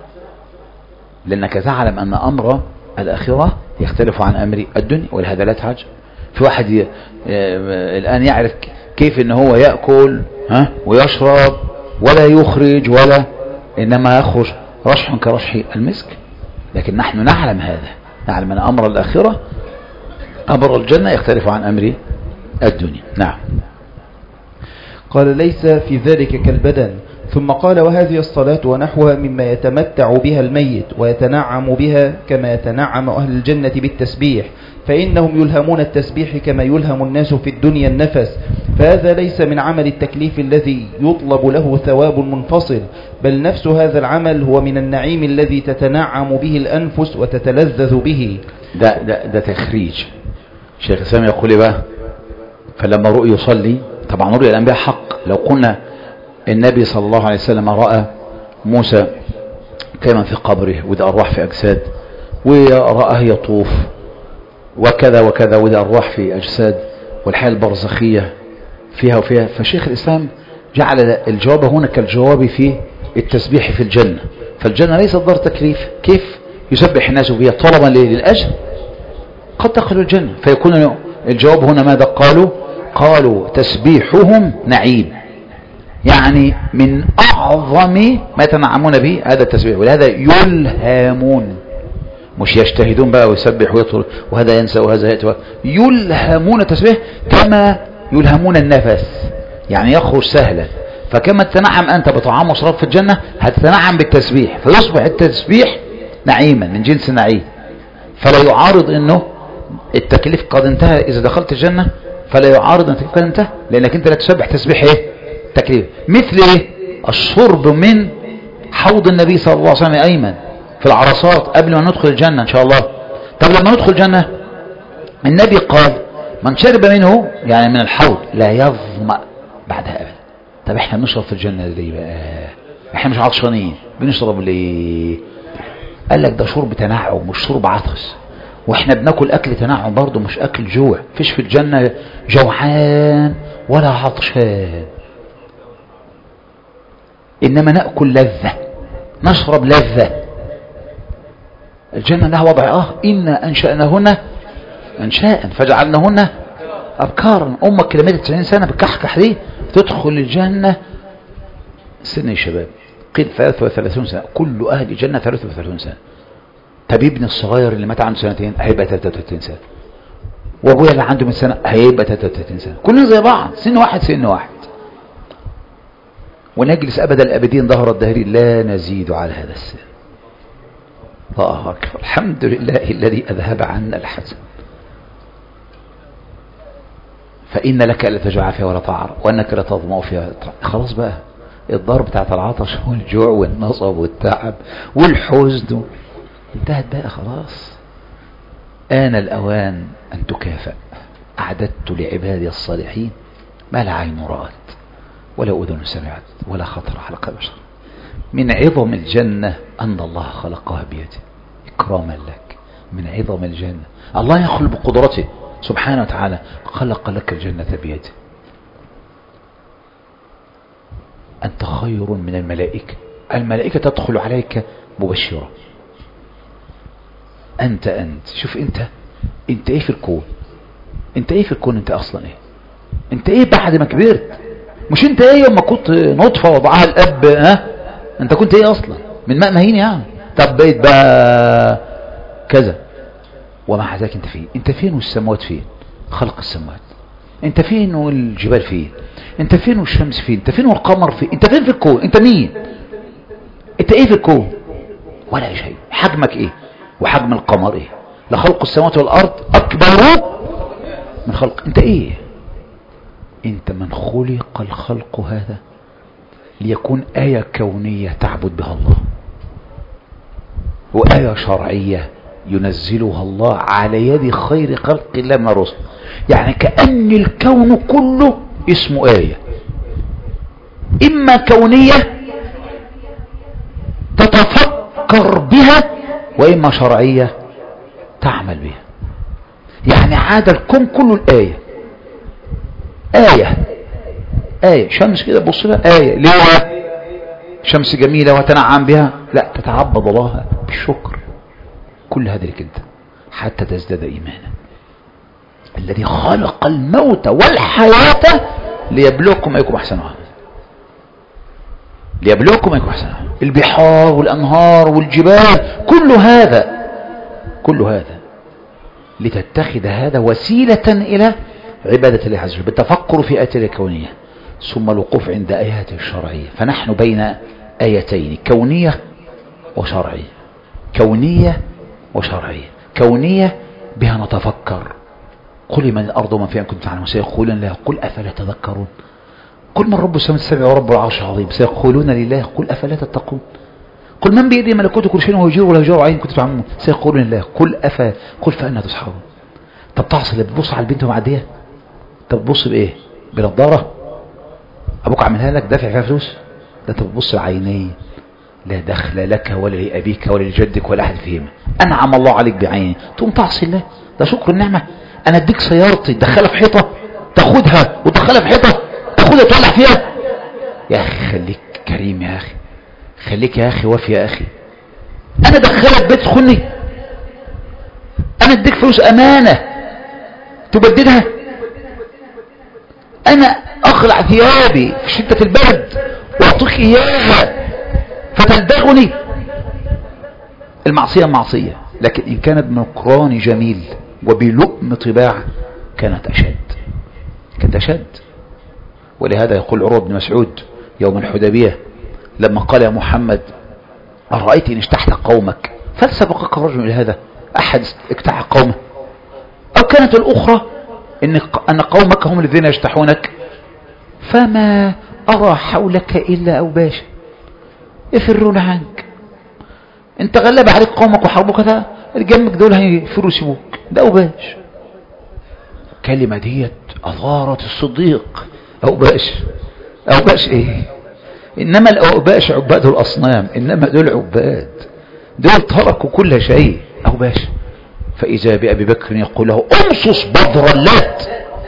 لأنك تعلم أن أمر الآخرة يختلف عن أمر الدنيا، ولهذا لا تعجب. في واحد الآن يعرف كيف ان هو يأكل ويشرب ولا يخرج ولا إنما يخرج رشح كرشح المسك، لكن نحن نعلم هذا، نعلم أن أمر الآخرة أمر الجنة يختلف عن أمر الدنيا. نعم. قال: ليس في ذلك كالبدن. ثم قال: وهذه الصلاة ونحوها مما يتمتع بها الميت ويتنعم بها كما يتنعم أهل الجنة بالتسبيح، فإنهم يلهمون التسبيح كما يلهم الناس في الدنيا النفس، فهذا ليس من عمل التكليف الذي يطلب له ثواب منفصل، بل نفس هذا العمل هو من النعيم الذي تتنعم به الأنفس وتتلذذ به. ده تخريج. شيخ الإسلام يقول بقى: فلما رؤي يصلي، طبعا رؤيا الأنبياء حق. لو قلنا النبي صلى الله عليه وسلم رأى موسى كما في قبره وده أرواح في أجساد، ورآه يطوف وكذا وكذا وده أرواح في أجساد، والحياة البرزخية فيها وفيها، فشيخ الإسلام جعل الجواب هنا كالجواب في التسبيح في الجنة. فالجنة ليست دار تكليف، كيف يسبح الناس فيها طلبا للأجر؟ قد دخلوا الجنة، فيكون الجواب هنا ماذا قالوا تسبيحهم نعيم، يعني من أعظم ما يتنعمون به هذا التسبيح، ولهذا يلهمون، مش يجتهدون بقى ويسبح ويطول وهذا ينسى وهذا يأتي، يلهمون التسبيح كما يلهمون النفس، يعني يخرج سهلا. فكما تتنعم أنت بطعام وشراب في الجنة هتتنعم بالتسبيح، فيصبح التسبيح نعيما من جنس نعيم، فلا يعارض انه التكليف قد انتهى اذا دخلت الجنة، فلا يعارض ان التكليف قد انتهى، لانك انت لا تسبح تسبيح ايه؟ تكليف. مثل ايه؟ الشرب من حوض النبي صلى الله عليه وسلم ايمن في العرصات قبل ما ندخل الجنة ان شاء الله. طب لما ندخل الجنة النبي قال من شرب منه يعني من الحوض لا يظمأ بعدها ابدا. طب احنا بنشرب في الجنة ليه بقى؟ احنا مش عطشانين، بنشرب ليه؟ قال لك ده شرب تنعم مش شرب عطش، واحنا بناكل اكل تنعم برضه مش اكل جوع. فيش في الجنة جوعان ولا عطشان، انما ناكل لذة، نشرب لذة. الجنة لها وضع إنا أنشأناهن إنشاء فجعلناهن أبكارا. أمك لما 90 سنة بكحكح دي تدخل الجنة سن الشباب، قيل 33 سنة، كل أهل الجنة 33 سنة. طب ابني الصغير اللي مات عنده سنتين هيبقى 33 سنة، وابويا اللي عنده 100 سنة هيبقى 33 سنة، كلنا زي بعض، سن واحد سن واحد. ونجلس أبدا الأبدين ظهر الدهرين لا نزيد على هذا السن. الله أكبر، الحمد لله الذي أذهب عنا الحزن. فإن لك ألا تجوع فيها ولا تعر وأنك لا تظمأ فيها. خلاص بقى الضرب بتاعت العطش والجوع والنصب والتعب والحزن انتهت بقى خلاص. آن الأوان أن تكافئ. أعددت لعبادي الصالحين ما لا عين رأت ولا أذن سمعت ولا خطر على قلب بشر. من عظم الجنة أن الله خلقها بيده إكراما لك. من عظم الجنة الله يخلق بقدرته سبحانه وتعالى، خلق لك الجنة بيده. أنت خير من الملائكة، الملائكة تدخل عليك مبشرة. أنت شوف أنت إيه في الكون؟ أنت إيه في الكون؟ أنت أصلا إيه؟ أنت إيه بعد ما كبرت؟ مش انت ايه يوم ما كنت نطفة وضعها الاب؟ انت كنت ايه اصلا؟ من ماء مهين يعني. طب بقيت بقى كذا. ومع ذلك انت فين؟ انت فين والسماوات فين؟ خلق السماوات. انت فين والجبال فين؟ انت فين والشمس فين؟ انت فين والقمر فين؟ انت فين في الكون؟ انت مين؟ انت ايه في الكون؟ ولا شيء. حجمك ايه؟ وحجم القمر ايه؟ لخلق السماوات والارض اكبر من خلق. انت ايه؟ انت من خلق الخلق هذا ليكون آية كونية تعبد بها الله، وآية شرعية ينزلها الله على يد خير خلق الله من الرسل. يعني كأن الكون كله اسمه آية، إما كونية تتفكر بها، وإما شرعية تعمل بها. يعني عاد الكون كله الآية. آية شمس كده بص لها آية. ليه؟ شمس جميلة وتنعم بها؟ لا، تتعبد الله بالشكر. كل هذا لك انت حتى تزداد إيمانا. الذي خلق الموت والحياة ليبلوكم أيكم أحسن عملا. ليبلوكم أيكم أحسن عملا. البحار والأنهار والجبال، كل هذا لتتخذ هذا وسيلة إلى عبادة الله عز وجل، بالتفكر في آياته الكونية ثم الوقوف عند آياته الشرعية. فنحن بين آيتين، كونية وشرعية. كونية وشرعية. كونية بها نتفكر. قل من الأرض ومن فيها كنتم تعلمون سيقولون لا. قل أفلا تذكرون. قل من رب السماوات السبع ورب العرش العظيم سيقولون لله. قل أفلا تتقون. قل من بيده ملكوت كل شيء وهو يجير ولا يجار عليه كنتم تعلمون سيقولون لله. قل فأنا تسحرون. طب تعصي اللي بتبص على البنت ومعديه؟ طب بتبص بايه؟ بنضاره؟ ابوك عاملها لك دافع فيها فلوس؟ ده انت بتبص بعينيه لا دخل لك ولا لابيك ولا لجدك ولا احد فيهما. انعم الله عليك بعيني تقوم تعصي الله؟ ده شكر النعمه. انا اديك سيارتي تدخلها في حيطه تاخدها وتدخلها في حيطه تاخدها تولع فيها؟ يا اخي خليك كريم يا اخي، خليك يا اخي وافي يا اخي. انا ادخلك بيت تخني؟ انا اديك فلوس امانه تبددها؟ انا اخلع ثيابي في شدة البرد واعطيك اياها فتلدغني؟ المعصية معصية، لكن ان كانت بنكران جميل وبلؤم طباع كانت اشد. ولهذا يقول عروة بن مسعود يوم الحديبية لما قال يا محمد أرأيت إن اجتحت قومك فلسبقك رجل إلى هذا؟ أحد اجتاح قومه؟ أو كانت الأخرى أن قومك هم الذين يجتحونك فما أرى حولك إلا أوباشا يفرون عنك. انت غلب عليك قومك وحربك كذا، الجنبك دول هيفروا يسيبوك، ده أوباش. كلمة ديت أثارت الصديق. أوباش إيه؟ إنما الأوباش عباد الأصنام، إنما دول عباد، دول تركوا كل شيء. أوباش. فإذا بأبي بكر يقول له امصص بذر اللات.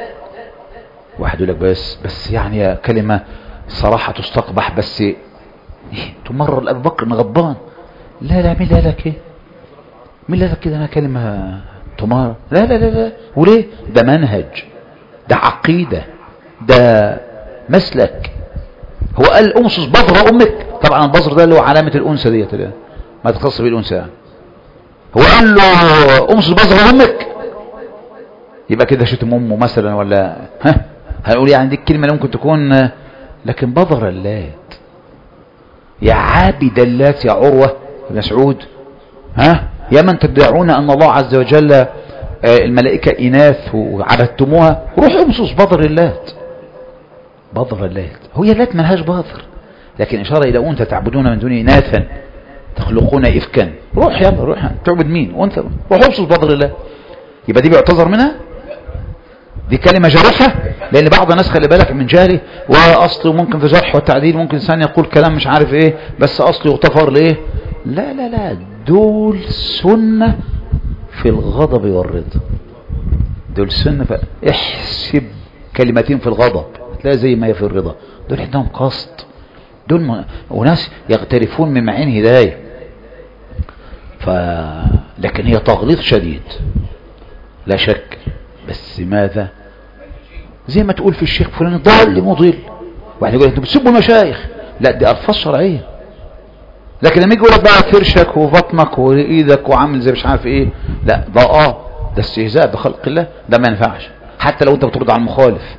واحد يقول لك بس يعني كلمة صراحة تستقبح، بس تمرر لأبي بكر غضبان. لا مين قال لك ايه؟ مين قال لك كده؟ انا كلمة تمارة؟ لا وليه؟ ده منهج، ده عقيدة، ده مسلك. هو قال امصص بذر امك. طبعا البذر ده اللي هو علامة الانثى ديت ما تخص بالانثى يعني. هو قال له امصص بذر امك، يبقى كده شتم امه مثلا ولا هنقول يعني دي الكلمة اللي ممكن تكون. لكن بذر اللات يا عابد اللات يا عروة بن مسعود، يا من تدعون ان الله عز وجل الملائكة اناث وعبدتموها، روح امصص بذر اللات. بذر اللات هي اللات ملهاش بذر، لكن اشارة الى انثى تعبدون من دونه اناثا تخلقون افكا. روح يلا روح تعبد مين وانت؟ روح امصص بذر الله. يبقى دي بيعتذر منها؟ دي كلمة جارحة؟ لان بعض الناس خلي بالك من جاري واصله ممكن في جرح والتعديل ممكن انسان يقول كلام مش عارف ايه بس اصله يغتفر ليه. لا دول سنة في الغضب والرضا. دول سنة احسب كلمتين في الغضب هتلاقي زي ما هي في الرضا. دول عندهم قصد، دول وناس يغترفون من معين هداية. لكن هي تغليظ شديد لا شك. بس ماذا؟ زي ما تقول في الشيخ فلان ضال مضل، واحد يقول انتوا بتسبوا المشايخ، لا دي الفاظ شرعيه. لكن لما يجي يقول لك بقى فرشك وبطنك وايدك وعامل زي مش عارف ايه، لا ده استهزاء بخلق الله، ده ما ينفعش حتى لو انت بترد على المخالف.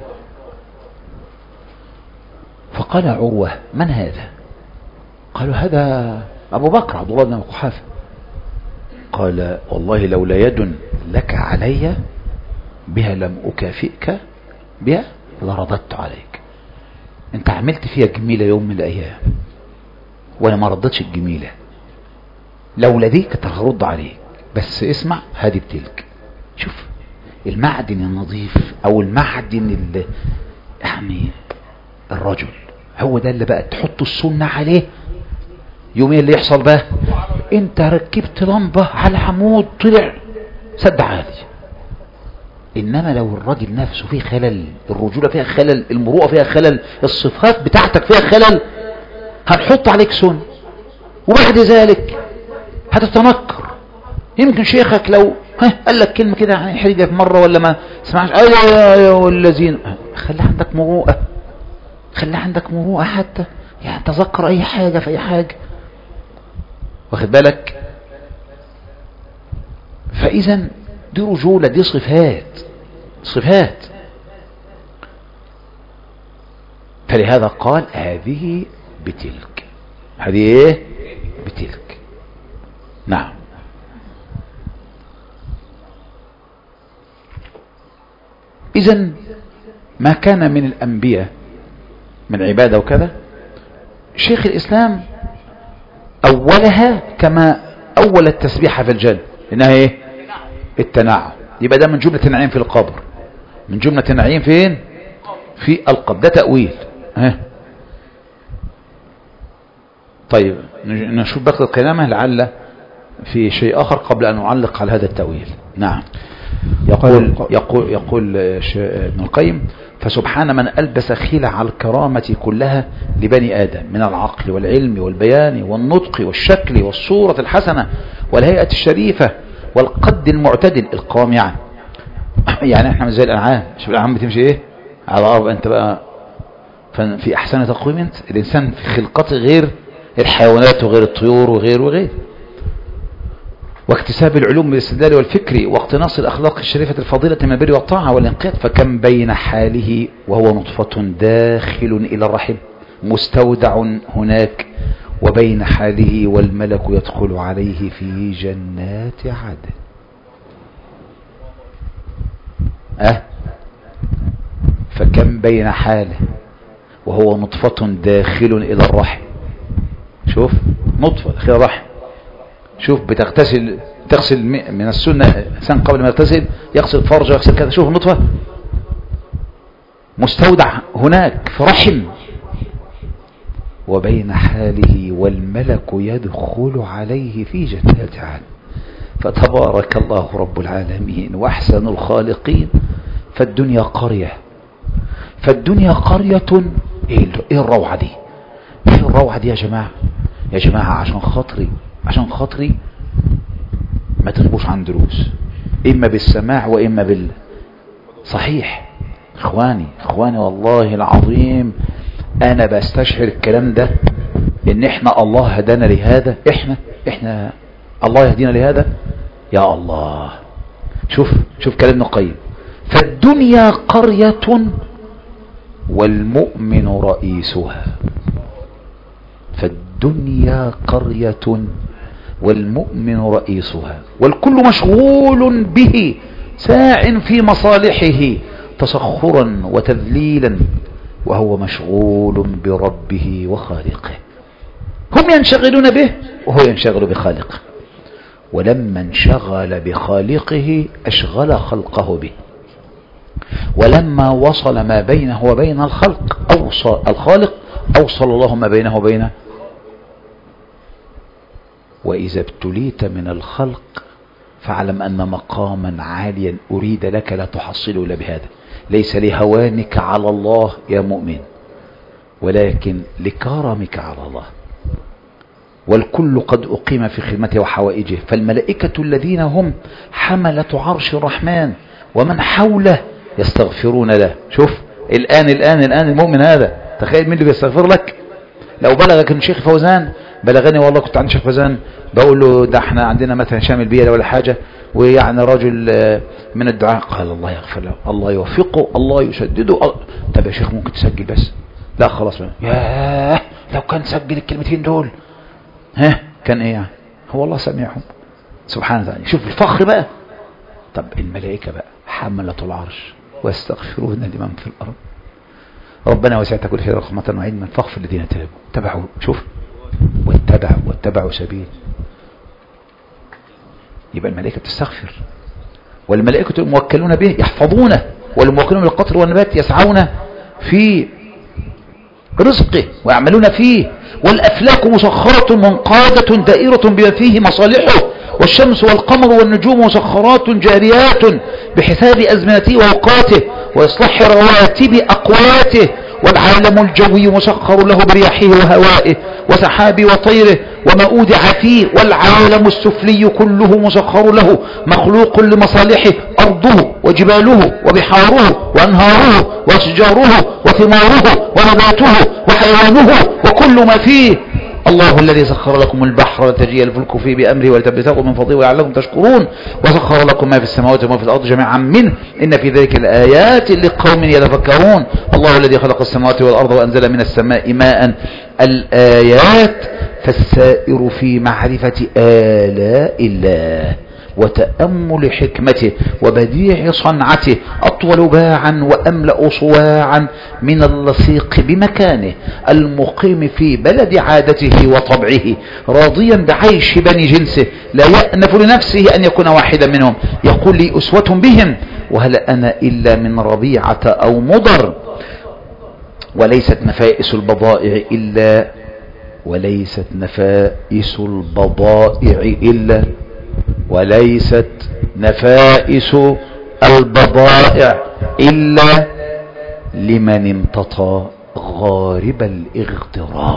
فقال عروة من هذا؟ قالوا هذا ابو بكر عبد الله بن قحافة. قال والله لولا يد لك علي بها لم اكافئك بها لرددت عليك. انت عملت فيها جميلة يوم من الايام وانا ما ردتش الجميلة، لولا دي كنت هرد عليك. بس اسمع هذه بتلك. شوف المعدن النظيف او المعدن اللي يعني الرجل هو ده اللي بقى تحط السنة عليه، يوم ايه اللي يحصل بقى؟ انت ركبت لمبة على عمود طلع سد عالي. انما لو الراجل نفسه فيه خلل، الرجولة فيها خلل، المروءة فيها خلل، الصفات بتاعتك فيها خلل، هنحط عليك سن، وبعد ذلك هتتنكر. يمكن شيخك لو قال لك كلمة كده يعني يحرجك مرة ولا ما سمعش، ايوه الذين، خلي عندك مروءة، خلي عندك مروءة حتى يعني تذكر اي حاجة في اي حاجة، واخد بالك؟ فاذا دي رجولة، دي صفات. فلهذا قال هذه بتلك، هذه ايه بتلك. نعم. اذا ما كان من الانبياء من عبادة وكذا، شيخ الاسلام اولها كما اول التسبيحة في الجنة انها ايه؟ التنعم. يبقى ده من جملة النعيم في القبر، من جملة النعيم فين؟ في القبر. ده تأويل. طيب نشوف بقى كلامه لعل في شيء آخر قبل أن نعلق على هذا التأويل. نعم. يقول ابن القيم فسبحان من ألبس خلع الكرامة كلها لبني آدم من العقل والعلم والبيان والنطق والشكل والصورة الحسنة والهيئة الشريفة والقد المعتدل القوام. يعني احنا زي الأنعام، شوف الأنعام بتمشي ايه على الأرض، انت بقى في أحسن تقويم. انت الإنسان في خلقته غير الحيوانات وغير الطيور وغير واكتساب العلوم بالاستدلال والفكر واقتناص الأخلاق الشريفة الفضيلة من البر والطاعة والانقياد. فكم بين حاله وهو نطفة داخل إلى الرحم مستودع هناك، وبين حاله والملك يدخل عليه في جنات عدن. فكم بين حاله وهو نطفة داخل إلى الرحم. شوف نطفة داخل الرحم، شوف تغسل من السنة إنسان قبل ما يغتسل يغسل فرجه يغسل كذا. شوف النطفة مستودع هناك في رحم، وبين حاله والملك يدخل عليه في جنات عدن. فتبارك الله رب العالمين وأحسن الخالقين. فالدنيا قرية، ايه الروعة دي؟ ايه الروعة دي يا جماعة؟ عشان خاطري ما تغبوش عن دروس، اما بالسماع واما صحيح. اخواني والله العظيم انا بستشعر الكلام ده ان احنا الله هدانا لهذا، احنا الله يهدينا لهذا يا الله. شوف كلام ابن القيم. فالدنيا قرية والمؤمن رئيسها. فالدنيا قرية والمؤمن رئيسها، والكل مشغول به ساع في مصالحه تسخرا وتذليلا، وهو مشغول بربه وخالقه. هم ينشغلون به وهو ينشغل بخالقه. ولما انشغل بخالقه أشغل خلقه به. ولما وصل ما بينه وبين الخلق أوصل الله ما بينه وبينه. وإذا ابتليت من الخلق فاعلم أن مقاما عاليا أريد لك لا تحصل إلا بهذا. ليس لهوانك على الله يا مؤمن، ولكن لكرمك على الله. والكل قد أقيم في خدمته وحوائجه. فالملائكة الذين هم حملة عرش الرحمن ومن حوله يستغفرون له. شوف الآن المؤمن هذا تخيل مين اللي بيستغفر لك. لو بلغك ان شيخ فوزان بلغني والله كنت عند شيخ فوزان بقول له ده احنا عندنا مثلا شامل بيئة ولا حاجة ويعني رجل من الدعاء، قال الله يغفر له، الله يوفقه، الله يسدده. طب يا شيخ ممكن تسجل بس؟ لا خلاص بقى. ياه لو كان سجل الكلمتين دول كان ايه يعني؟ هو الله سميعهم سبحانه وتعالى. شوف الفخر بقى. طب الملائكة بقى حملة العرش واستغفرون لمن في الأرض ربنا وسعت كل شيء رحمة وعلما فاغفر الذين تابوا شوف واتبعوا سبيل. يبقى الملائكة بتستغفر، والملائكة الموكلون به يحفظونه، والموكلون بالقطر والنبات يسعون في رزقه ويعملون فيه، والأفلاك مسخرة منقادة دائرة بما فيه مصالحه، والشمس والقمر والنجوم مسخرات جاريات بحساب أزمنته وأوقاته وإصلاح رواتب أقواته، والعالم الجوي مسخر له برياحه وهوائه وسحابه وطيره وما أودع فيه، والعالم السفلي كله مسخر له مخلوق لمصالحه، أرضه وجباله وبحاره وأنهاره وأشجاره وثماره ونباته وحيوانه وكل ما فيه. الله الذي سخر لكم البحر لتجري الفلك فيه بأمره ولتبتغوا من فضله ولعلكم تشكرون، وسخر لكم ما في السماوات وما في الأرض جميعا منه إن في ذلك الآيات لقوم يتفكرون. الله الذي خلق السماوات والأرض وأنزل من السماء ماء. الآيات فالسائر في معرفة آلاء الله وتأمل حكمته وبديع صنعته أطول باعا وأملأ صواعا من اللصيق بمكانه المقيم في بلد عادته وطبعه راضيا بعيش بني جنسه لا يأنف لنفسه أن يكون واحدا منهم. يقول لي أسوة بهم وهل أنا إلا من ربيعة أو مضر. وليست نفائس البضائع إلا لمن امتطى غارب الاغتراب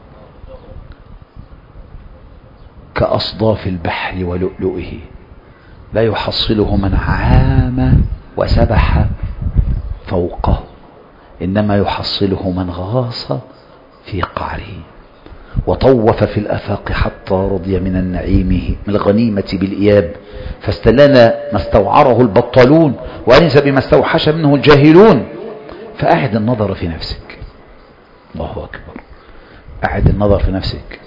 كأصداف البحر ولؤلؤه لا يحصله من عام وسبح فوقه إنما يحصله من غاص في قعره وطوف في الأفاق حتى رضي من النعيم من الغنيمة بالإياب فاستلان ما استوعره البطالون وأنس بما استوحش منه الجاهلون. فأعد النظر في نفسك. الله أكبر. أعد النظر في نفسك.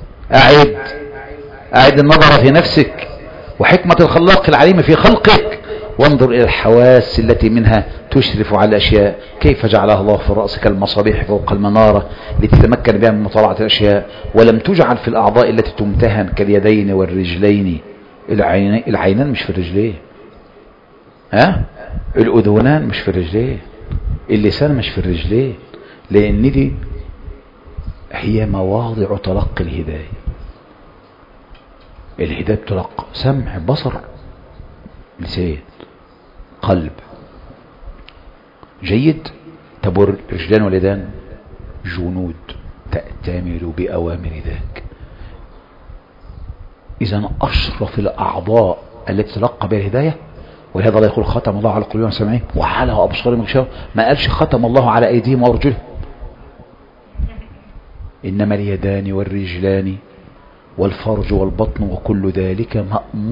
أعد النظر في نفسك وحكمة الخلاق العليم في خلقك، وانظر إلى الحواس التي منها تشرف على الأشياء كيف جعلها الله في رأسك المصابيح فوق المنارة لتتمكن بها من مطالعة الأشياء، ولم تجعل في الأعضاء التي تمتهن كاليدين والرجلين. العينان مش في الرجلين، الأذنان مش في الرجلين، اللسان مش في الرجلين، لأن دي هي مواضع تلقي الهداية. الهداية تلقى سمع بصر لسان قلب. جيد. تبر الرجلان واليدان جنود تأتمر بأوامر ذاك. إذن أشرف الأعضاء التي تلقى بها الهداية، ولهذا الله يقول ختم الله على قلوبهم وسمعهم وعلى أبصارهم غشاوة. ما قالش ختم الله على أيديهم وأرجلهم، إنما اليدان والرجلان والفرج والبطن وكل ذلك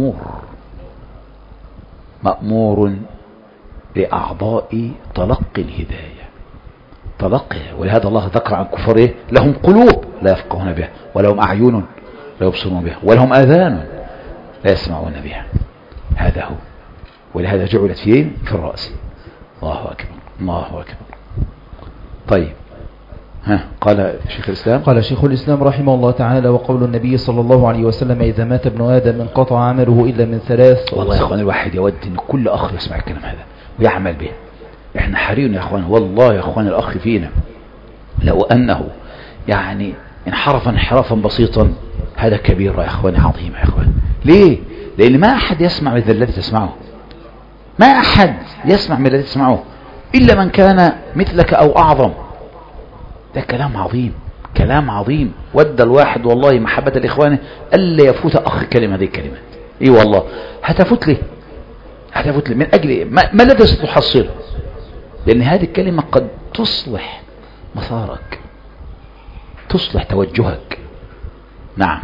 مأمور لأعضاء تلقي الهداية تلقي. ولهذا الله ذكر عن كفار لهم قلوب لا يفقهون بها، ولهم أعين لا يبصرون بها، ولهم آذان لا يسمعون بها. هذا هو. ولهذا جعلت في الرأس. الله أكبر الله أكبر. طيب قال شيخ الإسلام رحمه الله تعالى: وقول النبي صلى الله عليه وسلم: إذا مات ابن آدم انقطع عمله إلا من ثلاث. والله يا أخوان الواحد يود أن كل أخ يسمع الكلام هذا ويعمل به. إحنا حريون يا أخوان، والله يا أخوان الأخ فينا لو أنه يعني انحرف انحرافا بسيطا هذا كبير يا أخوان، عظيم يا أخوان. ليه؟ لأن ما أحد يسمع مثل الذي تسمعه، ما أحد يسمع من الذي تسمعه إلا من كان مثلك أو أعظم. ده كلام عظيم، كلام عظيم. ود الواحد والله محبة الإخوان ألا يفوت أخ كلمة هذه الكلمات. إيه والله هتفوت لي من أجل ما الذي ستحصله؟ لأن هذه الكلمة قد تصلح مسارك، تصلح توجهك. نعم.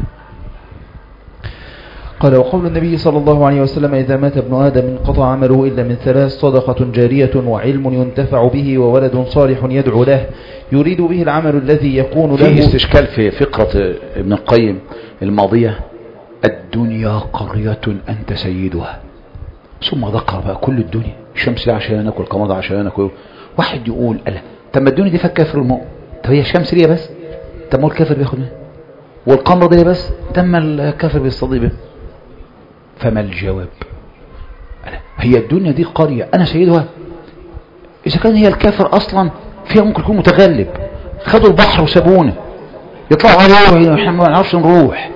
قال وقول النبي صلى الله عليه وسلم إذا مات ابن آدم انقطع عمله إلا من ثلاث: صدقة جارية وعلم ينتفع به وولد صالح يدعو له، يريد به العمل الذي يكون له. فيه استشكال في فقرة ابن القيم الماضية: الدنيا قرية أنت سيدها. ثم ذكر بقى كل الدنيا، الشمس دي عشانك والقمر ده عشانك. واحد يقول ألا طب ما الدنيا دي فيها كافر المؤمن، طب هي الشمس ليه بس؟ طب ما الكافر بياخد منها، والقمر ده ليه بس؟ تم الكافر بيستضيء به. فما الجواب؟ هي الدنيا دي قرية أنا سيدها؟ إذا كان هي الكافر أصلا فيها ممكن يكون متغلب، خدوا البحر وسابونا يطلعوا عليه احنا ما نعرفش نروح.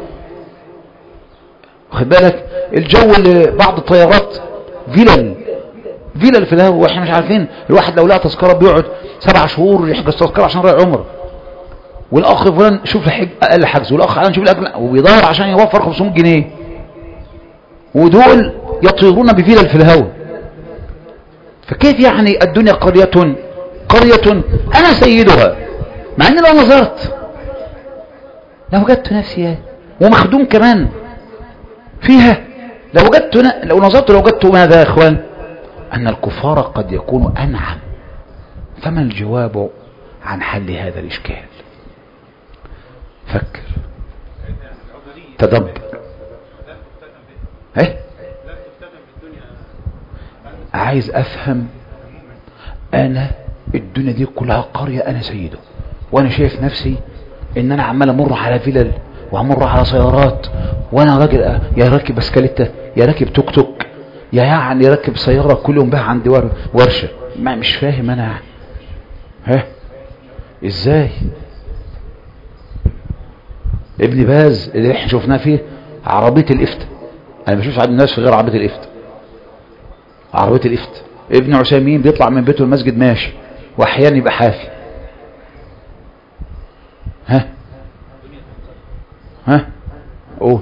واخد بالك الجو اللي بعض الطيارات فيلل في الهواء واحنا مش عارفين. الواحد لو لقى تذكره بيقعد 7 شهور يحجز تذكره عشان رايح عمره، والاخ فلان شوف اقل حجز، والاخ علان شوف الاجل، وبيدور عشان يوفر 500 جنيه، ودول يطيرون بفيلل في الهواء. فكيف يعني الدنيا قرية انا سيدها؟ مع ان لو نظرت لو وجدت نفسي ومخدوم كمان فيها، لو وجدت ماذا يا اخوان؟ ان الكفار قد يكون انعم. فما الجواب عن حل هذا الاشكال؟ فكر، تدبر. عايز افهم. انا الدنيا دي كلها قرية انا سيده، وانا شايف نفسي ان انا عمال امر على فيلل وامر على سيارات، وانا راجل يا راكب بسكليتة يا راكب توك توك يا يعني راكب سيارة كل يوم بقى عندي ورشة. ما مش فاهم انا ازاي؟ ابن باز اللي احنا شفناه فيه عربية الإفتاء، انا ما بشوفش عند الناس غير عربية الإفتاء. عربية الإفتاء. ابن عثيمين بيطلع من بيته المسجد ماشي، واحيانا يبقى حافي. قول.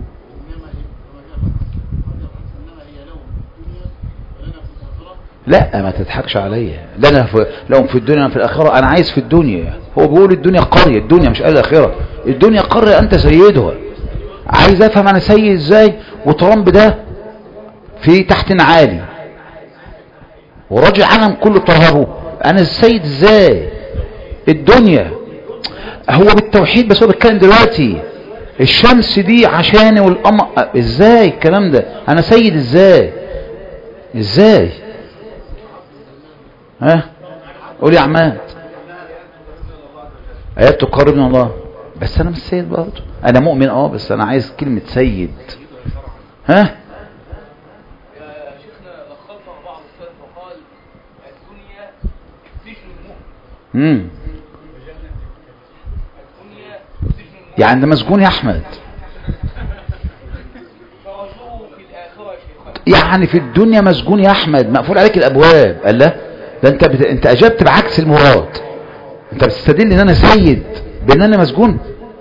لا ما تضحكش عليا، لا انا لو في الدنيا في الاخره. انا عايز في الدنيا. هو بيقول الدنيا قريه، الدنيا مش قال الاخره. الدنيا قريه انت سيدها. عايز افهم انا سيد ازاي، وترامب ده في تحت عالي وراجل عالم كله طهره، انا السيد ازاي؟ الدنيا هو بالتوحيد بس. هو بيتكلم دلوقتي الشمس دي عشاني والقمر، ازاي الكلام ده؟ انا سيد ازاي؟ قول يا عماد. ايات تقربنا الله، بس انا مش سيد برضه. انا مؤمن بس انا عايز كلمة سيد. يا شيخنا لخصها بعض السلف وقال الدنيا سجن المؤمن. الدنيا سجن المؤمن. يعني ده مسجون يا احمد؟ فرجوه في الاخره يا شيخنا. يعني في الدنيا مسجون يا احمد، مقفول عليك الابواب. قال لا ده انت اجبت بعكس المراد. انت بتستدل ان انا سيد بان انا مسجون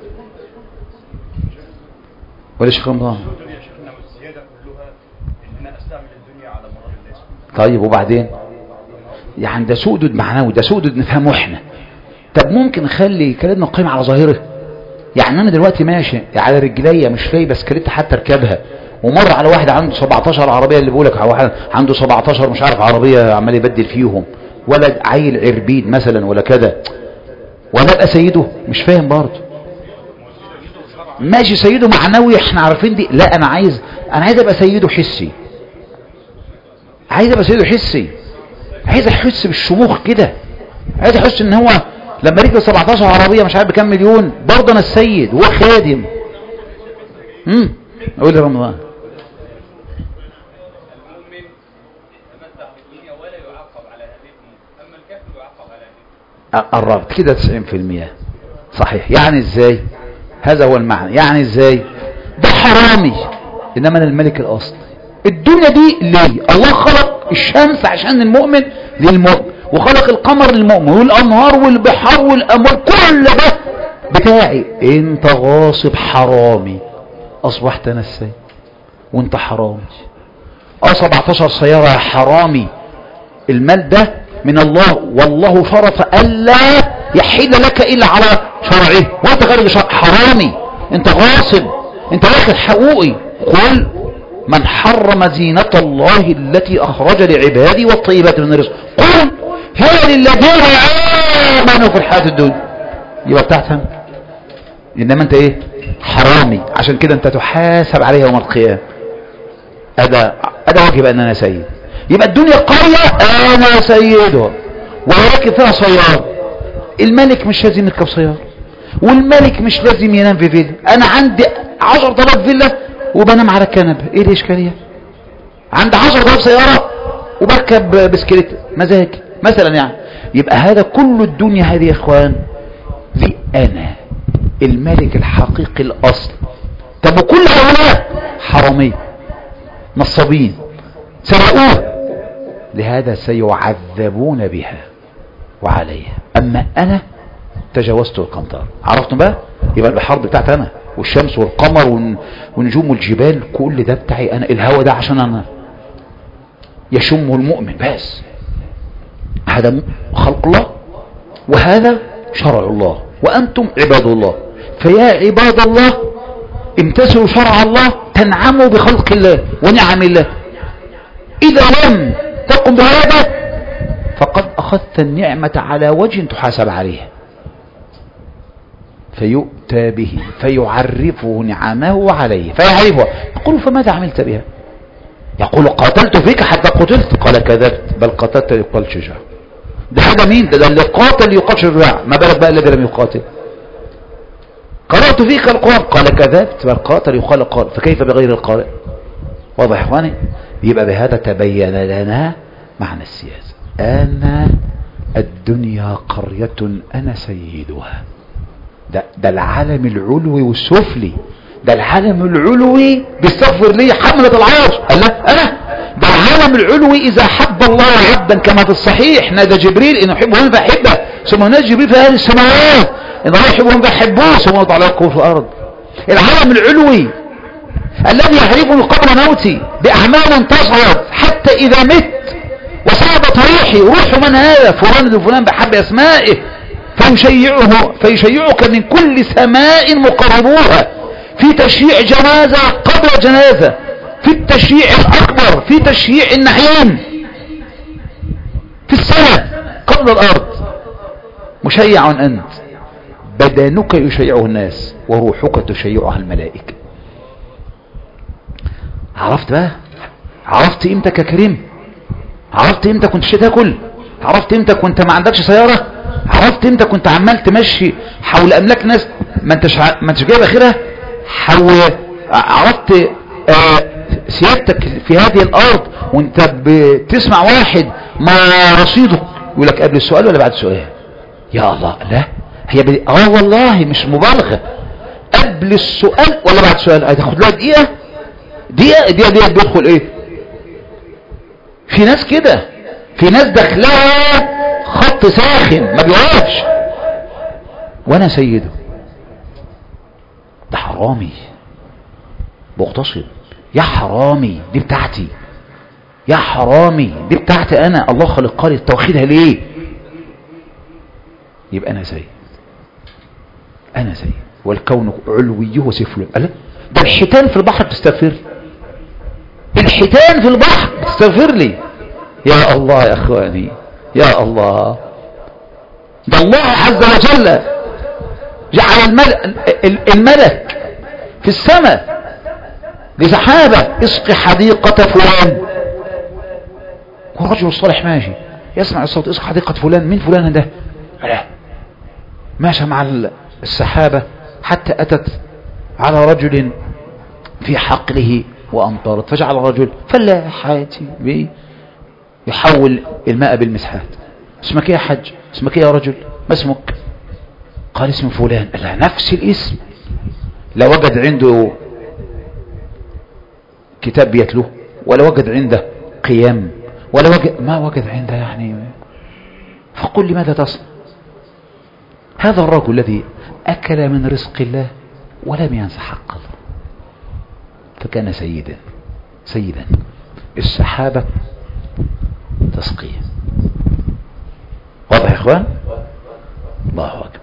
ولا شيخ رمضان؟ طيب وبعدين؟ يعني ده سؤدد معنوي، ده سؤدد نفهمه احنا. طب ممكن نخلي كلامنا قيم على ظاهره؟ يعني انا دلوقتي ماشي على رجليا مش فاي بسكليت حتى اركبها، ومر على واحد عنده 17 عربيه، اللي بيقولك عنده 17 مش عارف عربيه عمال يبدل فيهم، ولا عيل عربيد مثلا ولا كده، ولا ابقى سيده؟ مش فاهم برضه. ماشي سيده معنوي احنا عارفين دي. لا انا عايز ابقى سيده حسي. عايز احس بالشموخ كده. عايز احس ان هو لما ركب 17 عربيه مش عارف بكام مليون برضه انا السيد وهو خادم. قول لي رمضان. المؤمن يتمتع بالدنيا ولا يعاقب على هذه، اما الكافر يعاقب على هذه. قربت كده 90%. صحيح. يعني ازاي؟ هذا هو المعنى. يعني ازاي؟ ده حرامي انما انا الملك الاصلي. الدنيا دي ليه؟ الله خلق الشمس عشان المؤمن للمؤمن، وخلق القمر للمؤمن، والانهار والبحار والاموال كل ده بتاعي. انت غاصب حرامي، اصبحت انا السيد وانت حرامي. 17 سيارة يا حرامي. المال ده من الله، والله فرض الا يحل لك إلا على شرعه، وانت خارج شرع حرامي، انت غاصب، انت واخد حقوقي. قل من حرم زينة الله التي أخرج لعبادي والطيبات من الرزق قل هي للذين آمنوا في الحياة الدنيا. يبقى بتاعتهم، إنما انت ايه؟ حرامي. عشان كده انت تحاسب عليها يوم القيامة. هذا واجب ان انا سيد. يبقى الدنيا قرية انا سيدها وراكب فيها سيارة. الملك مش لازم يركب سيارة، والملك مش لازم ينام في فيلا. انا عندي 10,000 فيلا وبنام على الكنبة، ايه الاشكالية؟ عندي 10,000 سيارة وبركب بسكليت مزاج مثلا يعني. يبقى هذا كل الدنيا هذه يا اخوان دي انا الملك الحقيقي الاصل. طب وكل هؤلاء حرامية نصابين سرقوه، لهذا سيعذبون بها وعليها. اما انا تجاوزت القنطار. عرفتم بقى؟ يبقى الحرب بتاعت انا، والشمس والقمر والنجوم والجبال كل ده بتاعي انا. الهوى ده عشان انا يشمه المؤمن بس. هذا خلق الله وهذا شرع الله وانتم عباد الله. فيا عباد الله امتثلوا شرع الله تنعموا بخلق الله ونعم الله. اذا لم تقم بهذا فقد اخذت النعمة على وجه تحاسب عليه. فيؤتى به فيعرفه نعمه عليه فيعرفه. يقول فماذا عملت بها؟ يقول قاتلت فيك حتى قتلت. قال كذبت بل قتلت يقال شجاع. ده هذا مين؟ ده اللي قاتل يقال شجاع، ما بالك بقى الذي لم يقاتل. قرأت فيك القرآن قال كذبت بل قاتل يقال قارئ. فكيف بغير القارئ؟ واضح يا اخواني؟ يبقى بهذا تبين لنا معنى السياسة. أنا الدنيا قرية أنا سيدها. ده العالم العلوي والسفلي. ده العالم العلوي بيستغفر لي حملة العرش. قال لا أنا ده العالم العلوي إذا حب الله عبدا كما في الصحيح نادى جبريل إنه يحبه من فأحبه ثم نادى جبريل في أهل السماوات إن الله يحبه من فأحبوه ثم وضع له في الأرض. العالم العلوي الذي يعرفني قبل موتي بأعمال تصعد حتى إذا مت وصعدت روح من هذا فلان وفلان بحب أسمائه فيشيعك من كل سماء مقربوها في تشييع جنازة قبل جنازة، في التشييع الأكبر، في تشييع النحيان في السماء قبل الأرض. مشيع أنت، بدنك يشيعه الناس وروحك تشيعها الملائكة. عرفت بقى؟ عرفت قيمتك يا كريم؟ عرفت قيمتك كنت تاكل؟ عرفت قيمتك كنت ما عندكش سيارة؟ عرفت قيمتك كنت عمال تمشي حول املاك ناس ما انتش جايب اخرها؟ عرفت سيادتك في هذه الارض وانت بتسمع واحد ما رصيده يقول لك قبل السؤال ولا بعد السؤال؟ يا الله لا هي والله مش مبالغة. قبل السؤال ولا بعد السؤال؟ هتاخد لها دقيقة بيدخل ايه؟ في ناس كده، في ناس داخلها خط ساخن ما بيوقفش. وانا سيده ده حرامي مغتصب. يا حرامي دي بتاعتي، يا حرامي دي بتاعتي انا. الله خلقها لي واخدها ليه؟ يبقى انا سيد، انا سيد والكون علويه سفله. ده الحيتان في البحر بتستغفر، الحيتان في البحر بتستغفر لي. يا الله يا اخواني يا الله. ده الله عز وجل جعل الملك في السماء لسحابة اسقي حديقة فلان، والرجل الصالح ماشي يسمع الصوت اسقي حديقة فلان. مين فلان ده؟ لا ماشى مع السحابة حتى أتت على رجل في حقله وأمطرت فجعل الرجل فلاحاتي يحول الماء بالمسحات. اسمك ايه يا حج؟ اسمك ايه يا رجل؟ ما اسمك؟ قال اسم فلان. لا نفس الاسم. لا وجد عنده كتاب بيتلوه ولا وجد عنده قيام ولا وجد ما وجد عنده يعني. فقل لي ماذا تصنع؟ هذا الرجل الذي أكل من رزق الله ولم ينسى حق الله فكان سيدا. السحابة تسقيه. واضح يا اخوان؟ الله أكبر.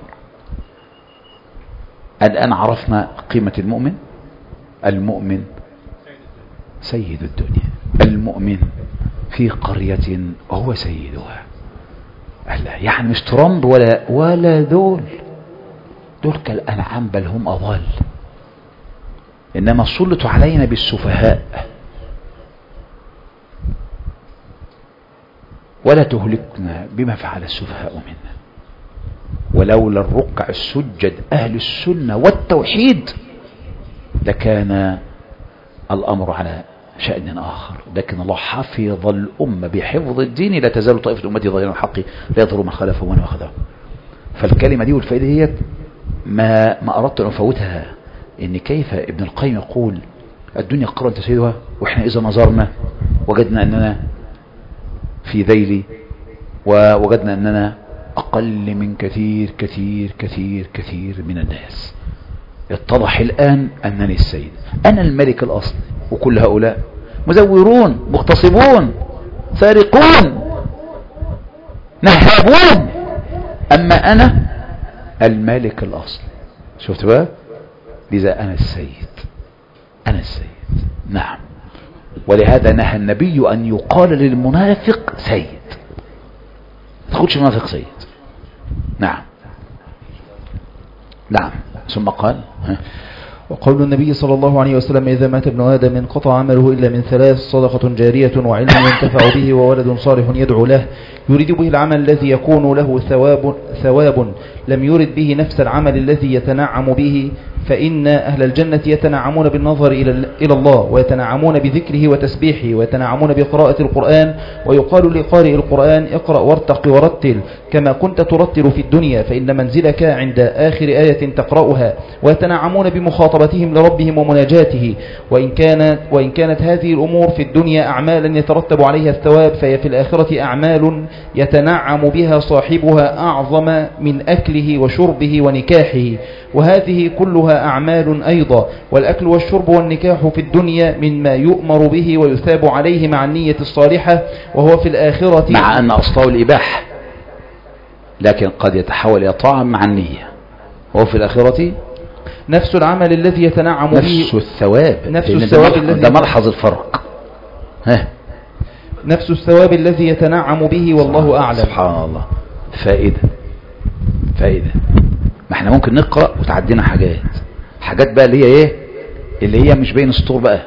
الآن عرفنا قيمة المؤمن. المؤمن سيد الدنيا، المؤمن في قرية هو سيدها. يعني مش ترامب ولا دول كالأنعام بل هم أضل. إنما سلطوا علينا بالسفهاء. ولا تهلكنا بما فعل السفهاء منا ولولا الركع السجد أهل السنة والتوحيد لكان الأمر على شأن آخر. لكن الله حفظ الأمة بحفظ الدين. لا تزال طائفة أمتي ظاهرين الحق لا يضروا من خلفه ومن أخذه. فالكلمة دي والفائدة هي ما أردت أن أفوتها. إن كيف ابن القيم يقول الدنيا قرى أنت سيدها، وإحنا إذا نظرنا وجدنا أننا في ذيل، ووجدنا أننا أقل من كثير كثير كثير كثير من الناس. اتضح الآن أنني السيد، أنا الملك الأصلي، وكل هؤلاء مزورون مغتصبون سارقون نهابون، أما أنا الملك الأصلي. شفت بقى؟ لذا أنا السيد، أنا السيد. نعم. ولهذا نهى النبي أن يقال للمنافق سيد. ما تقولش منافق سيد. نعم. نعم. ثم قال وقول النبي صلى الله عليه وسلم إذا مات ابن آدم انقطع عمله إلا من ثلاث: صدقة جارية وعلم ينتفع به وولد صالح يدعو له يريد به العمل الذي يكون له ثواب لم يرد به نفس العمل الذي يتنعم به. فإن أهل الجنة يتنعمون بالنظر إلى الله، ويتنعمون بذكره وتسبيحه، ويتنعمون بقراءة القرآن، ويقال لقارئ القرآن اقرأ وارتق ورتل كما كنت ترتل في الدنيا فإن منزلك عند آخر آية تقرأها. ويتنعمون بمخاطبتهم لربهم ومناجاته. وإن كانت هذه الأمور في الدنيا أعمالا يترتب عليها الثواب، فهي في الآخرة أعمال يتنعم بها صاحبها أعظم من أكله وشربه ونكاحه، وهذه كلها أعمال أيضا. والأكل والشرب والنكاح في الدنيا مما يؤمر به ويثاب عليه مع النية الصالحة، وهو في الآخرة مع أن أصله الإباحة، لكن قد يتحول إلى طاعة مع النية، وهو في الآخرة نفس العمل الذي يتنعم به، نفس الثواب. نفس الثواب الذي ده ملحظ الفرق. نفس الثواب الذي يتنعم به والله أعلم. سبحان الله. فائدة. ما احنا ممكن نقرأ وتعدينا حاجات بقى اللي هي ايه، اللي هي مش بين السطور بقى.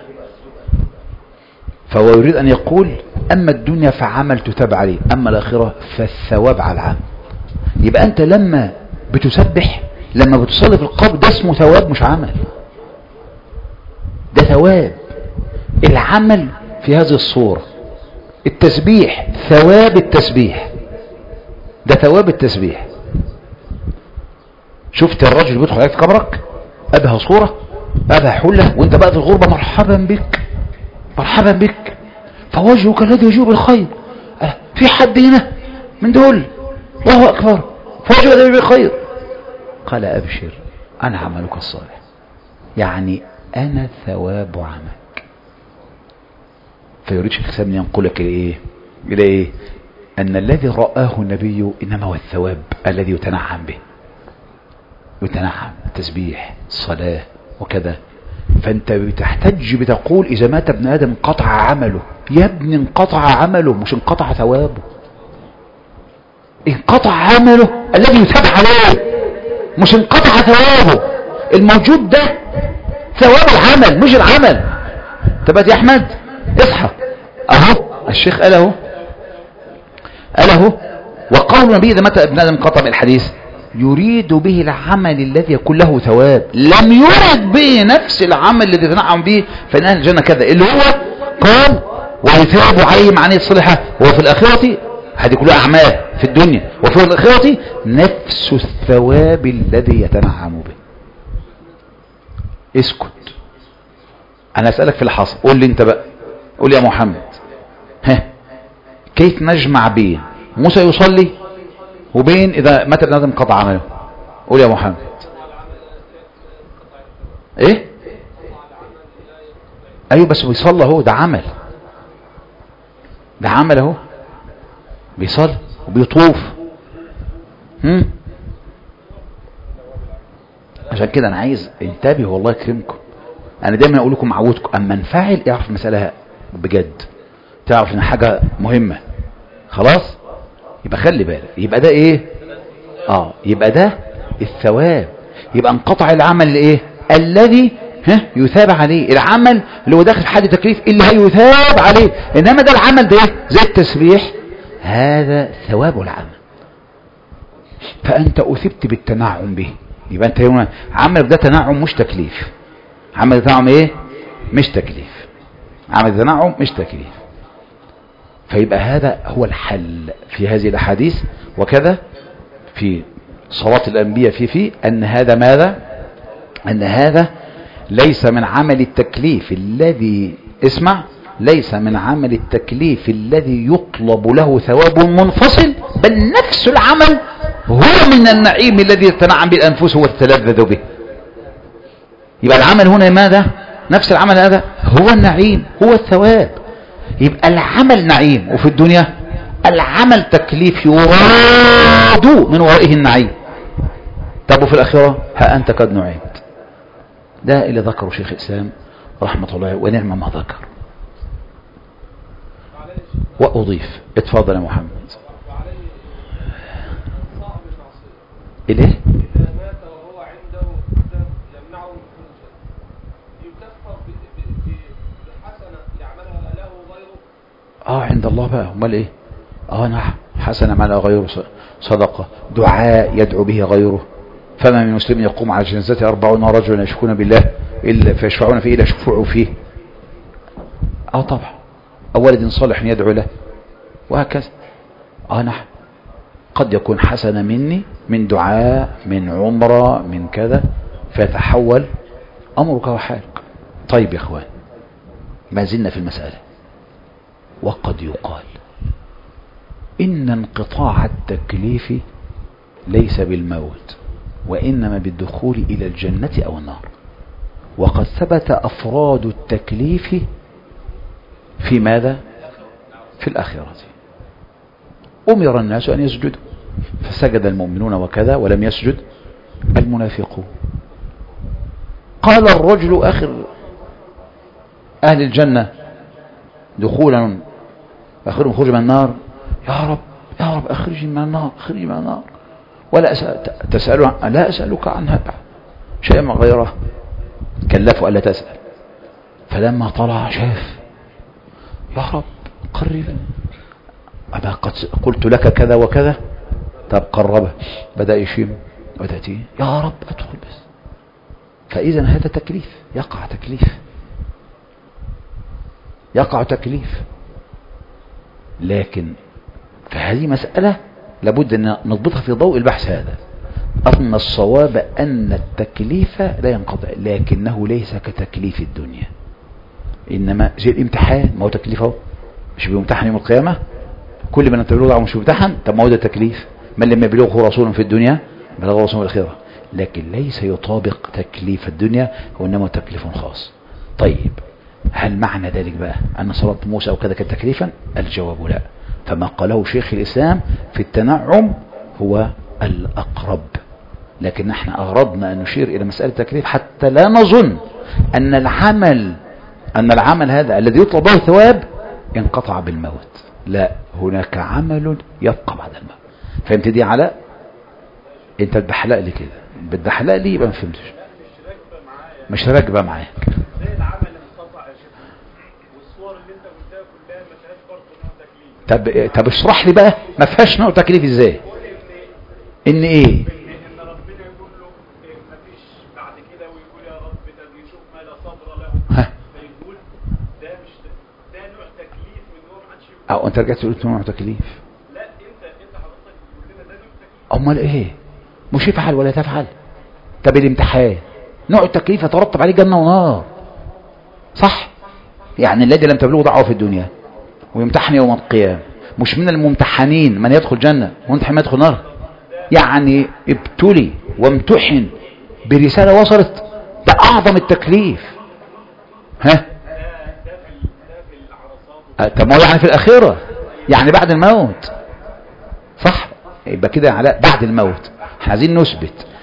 فهو يريد ان يقول اما الدنيا فعمل تتابع عليه، اما الاخرة فالثواب على العمل. يبقى انت لما بتسبح، لما بتصلي في القبر، ده اسمه ثواب مش عمل، ده ثواب. العمل في هذه الصورة، التسبيح ثواب التسبيح، ده ثواب التسبيح. شفت الرجل بيدخل عليك في قبرك، أبها صورة أبها حلة، وانت بقى في الغربة، مرحبا بك مرحبا بك، فوجهك الذي يجيب الخير. في حد هنا من دول؟ الله أكبر، فوجهك الذي يجيب الخير. قال أبشر أنا عملك الصالح، يعني أنا ثواب عملك. فيريد شيخ الإسلام أن ينقلك إلى إيه؟ أن الذي رآه النبي إنما هو الثواب الذي يتنعم به، يتنعم تسبيح صلاة وكذا. فأنت بتحتج بتقول إذا مات ابن آدم انقطع عمله. يا ابن انقطع عمله، مش انقطع ثوابه. انقطع عمله الذي يتاب عليه، مش انقطع ثوابه. الموجود ده ثواب العمل مش العمل. تبقى يا أحمد اصحى اهو، الشيخ قال اهو وقول النبي إذا مات ابن آدم انقطع من الحديث يريد به العمل الذي يكون له ثواب، لم يرد به نفس العمل الذي تنعم به فإن أهل الجنة كذا، اللي هو قال ويثاب عليه مع نية الصالحة، وفي الآخرة هذه كلها أعمال في الدنيا، وفي الآخرة نفس الثواب الذي يتنعم به. اسكت، أنا أسألك في الحصر، قول لي أنت بقى، قول لي يا محمد، كيف نجمع بين موسى يصلي وبين إذا مات ابن آدم انقطع عمله؟ قول يا محمد. ايه؟ ايوه بس بيصلي اهو، ده عمل، اهو، بيصلي وبيطوف. عشان كده انا عايز انتبهوا والله يكرمكم. انا دايما اقول لكم عودكم اما انفعل اعرف المساله بجد، تعرف ان حاجه مهمه خلاص. يبقى خلي بالك، يبقى ده ايه؟ يبقى ده الثواب، يبقى انقطع العمل الايه الذي يثاب عليه، العمل اللي هو داخل في حد تكليف اللي هيثاب عليه. انما ده العمل ده زي التسبيح، هذا ثواب العمل، فانت اثبت بالتنعم به. يبقى انت هنا عملك ده تنعم مش تكليف. عمل تنعم ايه؟ مش تكليف. عمل تنعم مش تكليف. فيبقى هذا هو الحل في هذه الاحاديث. وكذا في صلاة الانبياء في ان هذا ماذا؟ ان هذا ليس من عمل التكليف الذي اسمع، ليس من عمل التكليف الذي يطلب له ثواب منفصل، بل نفس العمل هو من النعيم الذي تتنعم بالأنفس وتتلذذ به. يبقى العمل هنا ماذا؟ نفس العمل هذا هو النعيم، هو الثواب. يبقى العمل نعيم، وفي الدنيا العمل تكليف يراد من ورائه النعيم. طب وفي الآخرة ها أنت قد نعمت. ده اللي ذكره شيخ الإسلام رحمة الله ونعم ما ذكر. وأضيف اتفضل يا محمد. إليه؟ إذا مات وهو عنده يمنعه من الخروج، يكفر بحسنة يعملها له غيره؟ عند الله بقى، امال ايه؟ نعم، حسنة يعملها غيره، صدقة، دعاء يدعو به غيره. فما من مسلم يقوم على جنازته 40 رجلا يشركون بالله إلا فيشفعون فيه إلا شفعوا فيه. طبعا، أو ولد صالح يدعو له، وهكذا. نعم، قد يكون حسنة مني من دعاء، من عمرة، من كذا، فيتحول أمرك وحالك. طيب يا إخوان، ما زلنا في المسألة. وقد يقال إن انقطاع التكليف ليس بالموت، وإنما بالدخول إلى الجنة أو النار. وقد ثبت أفراد التكليف في ماذا؟ في الآخرة. أمر الناس أن يسجدوا فسجد المؤمنون وكذا، ولم يسجد المنافقون. قال الرجل آخر أهل الجنة دخولا آخرهم خروج من النار: يا رب يا رب أخرجني من النار، أخرجني من النار. ولا تسأله، لا أسألك عنها شيئا غيره، كلفه ألا تسأل. فلما طلع شاف: يا رب قربني، أما قد قلت لك كذا وكذا. طب قربه، بدأ يشم، وتأتيه: يا رب أدخل بس. فإذا هذا تكليف، يقع تكليف، يقع تكليف. لكن فهذه مسألة لابد أن نضبطها في ضوء البحث هذا. أن الصواب أن التكليف لا ينقطع، لكنه ليس كتكليف الدنيا. إنما زي الامتحان، ما هو تكليفه، مش بيمتحن يوم القيامة؟ كل من تبلغه مش بيمتحن. طب ما هو ده تكليف، من لم يبلغه رسول في الدنيا بلغه رسول في الآخرة. لكن ليس يطابق تكليف الدنيا، وإنما تكليف خاص. طيب، هل معنى ذلك بقى أن صلاة موسى أو كذا كان تكليفا؟ الجواب لا. فما قاله شيخ الإسلام في التنعم هو الأقرب. لكن نحن أغرضنا أن نشير إلى مسألة التكليف حتى لا نظن أن العمل هذا الذي يطلب له ثواب ينقطع بالموت. لا، هناك عمل يبقى بعد الموت. فهمت دي علاء؟ انت بتحلق لي كده، بتحلق لي يبقى ما فهمتش. مش راكبه معاك. زي العمل انقطع يا شيخ، والصور اللي انت قلتها كلها ما فيهاش برضه نوع تكليف. طب اشرح لي بقى ما فيهاش نوع تكليف ازاي؟ ان ايه؟ ان ربنا يقول له ما فيش بعد كده، ويقول يا رب ده بيشوف ما لا صبر له، فيقول ده مش ده نوع تكليف من نوع ما عادش. انت رجعت قلت نوع تكليف. لا، انت حضرتك بتقول لنا ده نوع تكليف. امال ايه؟ مش يفعل ولا تفعل. طب الامتحان نوع التكليف يترتب عليه جنة ونار، صح؟ يعني الذي لم تبلغه دعوه في الدنيا ويمتحن يوم القيامة، مش من الممتحنين من يدخل جنة وممتحن ما يدخل نار. يعني ابتلي وامتحن برسالة وصلت، ده أعظم التكليف. طب ما هو يعني في الأخيرة، يعني بعد الموت، صح؟ يبقى كده علاء بعد الموت. احنا عايزين نثبت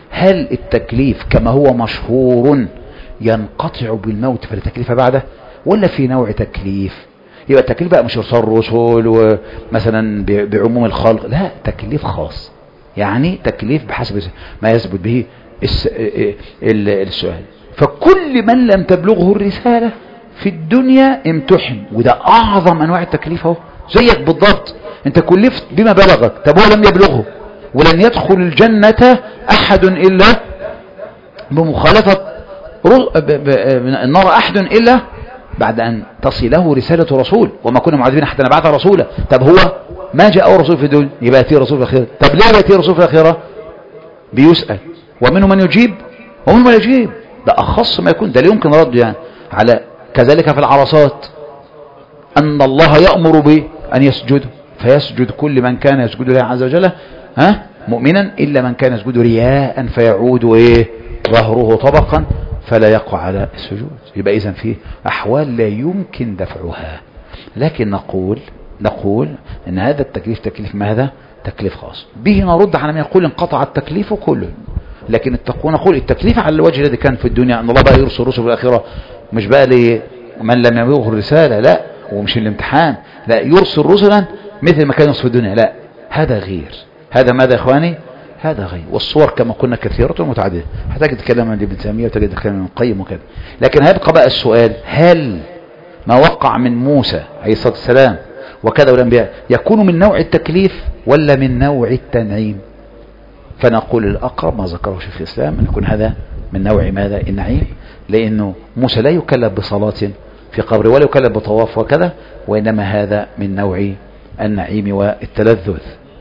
هل التكليف كما هو مشهور ينقطع بالموت فلا تكليف بعده، ولا في نوع تكليف؟ يبقى التكليف بقى مش إرسال الرسل ومثلا بعموم الخلق، لا، تكليف خاص، يعني تكليف بحسب ما يثبت به السؤال. فكل من لم تبلغه الرسالة في الدنيا امتحن، وده أعظم أنواع التكليف اهو. زيك بالضبط، أنت كلفت بما بلغك، طب هو لم يبلغه. ولن يدخل الجنة أحد إلا بمخالفة النار أحد إلا بعد أن تصله رسالة رسول، وما كنا معذبين حتى نبعث رسولا. طب هو ما جاء رسول في الدنيا، يبقى يأتي رسول في الآخرة. طب ليه يأتي رسول في الآخرة؟ بيسأل، ومنهم من يجيب ومنهم من يجيب. ده أخص ما يكون، ده لا يمكن رد يعني على. كذلك في العرصات أن الله يأمر بأن يسجد، فيسجد كل من كان يسجد لله عز وجل مؤمنا، إلا من كان يسجد رياء فيعود ظهره طبقا فلا يقع على السجود. يبقى إذن فيه أحوال لا يمكن دفعها. لكن نقول أن هذا التكليف تكليف ماذا؟ تكليف خاص. به نرد على من يقول انقطع التكليف كله. لكن نقول التكليف على الوجه الذي كان في الدنيا، أن الله بقى يرسل الرسل في الآخرة، مش بقى من لم يبلغه الرسالة، لا، ومش الامتحان، لا، يرسل رسلا مثل ما كان يرسل في الدنيا، لا، هذا غير. هذا ماذا يا إخواني؟ هذا غير. والصور كما قلنا كثيرة ومتعددة، هتجد كلام ابن تيمية وتجد كلام ابن القيم وكذا. لكن هيبقى بقى السؤال، هل ما وقع من موسى عليه الصلاة والسلام وكذا والأنبياء يكون من نوع التكليف ولا من نوع التنعيم؟ فنقول الأقرب ما ذكره شيخ الإسلام أن يكون هذا من نوع ماذا؟ النعيم، لأنه موسى لا يكلف بصلاة في قبر ولا يكلف بطواف وكذا، وإنما هذا من نوع النعيم والتلذذ.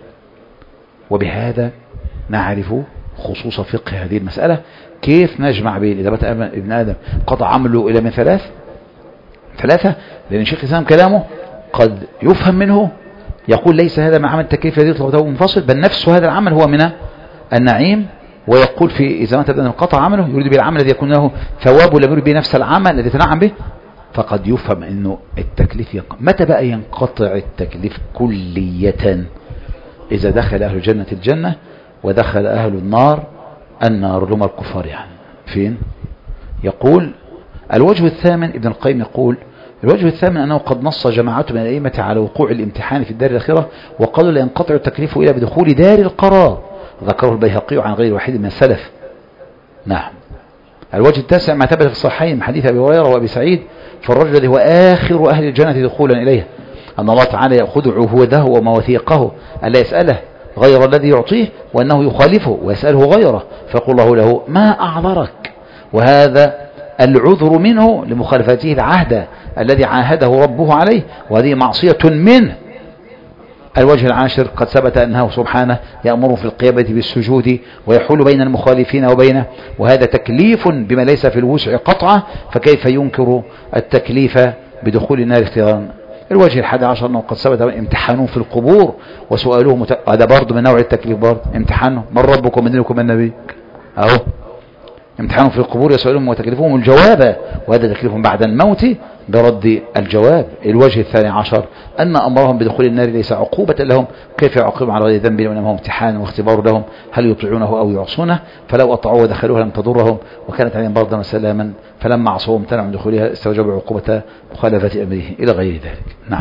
وبهذا نعرف خصوص فقه هذه المسألة، كيف نجمع بين إذا بات ابن آدم قطع عمله إلى من ثلاثة. لأن شيخ الإسلام كلامه قد يفهم منه يقول ليس هذا مع عمل التكليف الذي يطلب منفصل، بل نفس هذا العمل هو من النعيم. ويقول في إذا مات ابن آدم قطع عمله يريد بالعمل الذي يكون له ثواب، ولا يريد به نفس العمل الذي تنعم به، فقد يفهم أنه التكليف متى بقى ينقطع التكليف كلية؟ إذا دخل أهل الجنة الجنة ودخل أهل النار لهم الكفار. يعني فين؟ يقول الوجه الثامن، ابن القيم يقول الوجه الثامن أنه قد نص جماعة من الأئمة على وقوع الامتحان في الدار الآخرة، وقالوا لا ينقطع التكليف إلا بدخول دار القرار، ذكره البيهقي عن غير واحد من السلف. نعم. الوجه التاسع ما ثبت في الصحيحين من حديث أبي هريرة وأبي سعيد، فالرجل الذي هو آخر أهل الجنة دخولا إليها أن الله تعالى يأخذ عهوده ومواثيقه ألا يسأله غير الذي يعطيه، وأنه يخالفه ويسأله غيره، فيقول الله له ما أعذرك، وهذا العذر منه لمخالفته العهد الذي عاهده ربه عليه، وهذه معصية منه. الوجه العاشر قد ثبت أنه سبحانه يأمر في القيامة بالسجود ويحول بين المخالفين وبينه، وهذا تكليف بما ليس في الوسع قطعة، فكيف ينكر التكليف بدخول النار اختيارا؟ الوجه 11 أنه قد ثبت امتحانون في القبور وسؤالهم هذا برضه من نوع التكليف، برضه امتحانه من ربكم من دينكم من نبيك، أهو امتحانهم في القبور يسألهم وتكلفهم الجواب، وهذا تكليف بعد الموت برد الجواب. الوجه 12 أن أمرهم بدخول النار ليس عقوبة لهم، كيف يعاقبهم على غير ذنب، وإنما هو امتحان واختبار لهم هل يطيعونه أو يعصونه، فلو أطاعوه ودخلوها لم تضرهم وكانت عليهم بردا وسلاما، فلما عصوا امتنعوا من دخولها استوجبوا عقوبة مخالفة أمره إلى غير ذلك. نعم.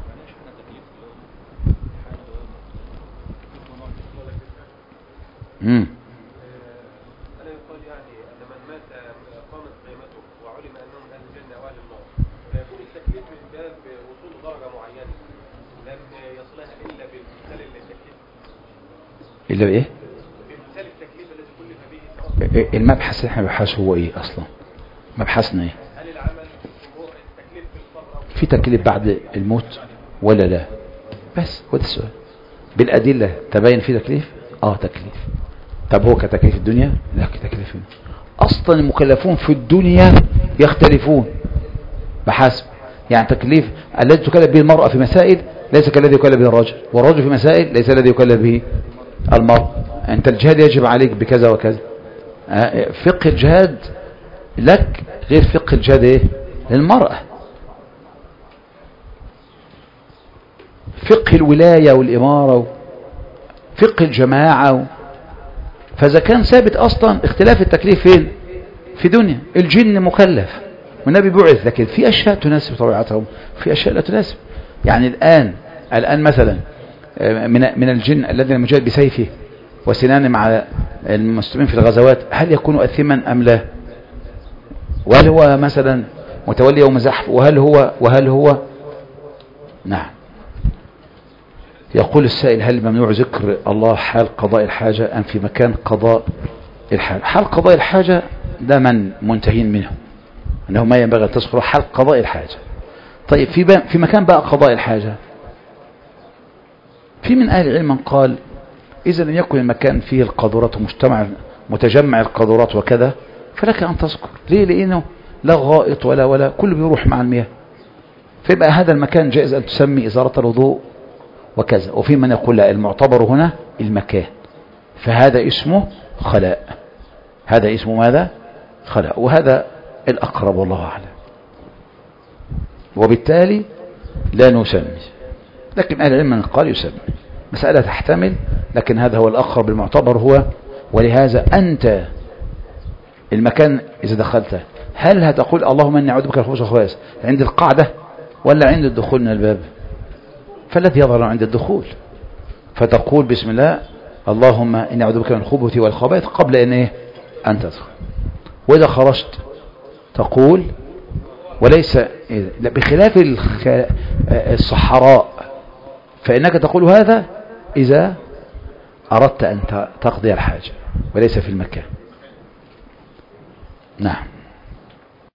إلا بإيه؟ بمثال التكليف الذي كلف به المبحث اللي احنا بنبحثه هو إيه أصلا؟ مبحثنا إيه؟ هل العمل هو التكليف في الصبر في تكليف بعد الموت ولا لا؟ بس هو ده السؤال. بالأدلة تبين في تكليف؟ تكليف. طب هو كتكليف الدنيا؟ لا، كتكليف أصلا المكلفون في الدنيا يختلفون بحسب، يعني تكليف الذي تكلف به المرأة في مسائل ليس كالذي يكلف به الرجل، والرجل في مسائل ليس الذي يكلف به المرء. أنت الجهاد يجب عليك بكذا وكذا، فقه الجهاد لك غير فقه الجهاد إيه؟ للمرأة. فقه الولاية والإمارة، فقه الجماعة فإذا كان ثابت أصلا اختلاف التكليف فين؟ في دنيا. الجن مكلف والنبي بعث، لكن في أشياء تناسب طبيعتهم، في أشياء لا تناسب. يعني الآن مثلا من الجن الذين مجاهد بسيفه وسنانه مع المسلمين في الغزوات، هل يكون أثما أم لا؟ وهل هو مثلا متولي يوم زحف؟ وهل هو نعم. يقول السائل: هل ممنوع ذكر الله حال قضاء الحاجة أم في مكان قضاء الحاجة؟ حال قضاء الحاجة ده من منتهين منه، أنه ما ينبغي أن تذكر حال قضاء الحاجة. طيب في مكان بقى قضاء الحاجة، في من أهل العلم من قال إذا لم يكن المكان فيه القاذورات متجمع القاذورات وكذا فلك أن تذكر. ليه؟ لأنه لا غائط ولا كله بيروح مع المياه، فيبقى هذا المكان جائز أن تسمي إزارة الوضوء وكذا. وفي من يقول لا، المعتبر هنا المكان، فهذا اسمه خلاء، هذا اسمه ماذا؟ خلاء، وهذا الأقرب والله أعلم. وبالتالي لا نسمي، لكن أهل العلم من قال يسمي، مسألة تحتمل، لكن هذا هو الأقرب المعتبر هو. ولهذا أنت المكان إذا دخلت هل هتقول اللهم إني أعوذ بك من الخبث والخبائث عند القاعدة ولا عند الدخول من الباب؟ فالذي يظهر عند الدخول، فتقول بسم الله اللهم إني أعوذ بك من الخبث والخبائث قبل أن تدخل. وإذا خرجت تقول، وليس بخلاف الصحراء فإنك تقول هذا إذا أردت أن تقضي الحاجة وليس في المكان. نعم.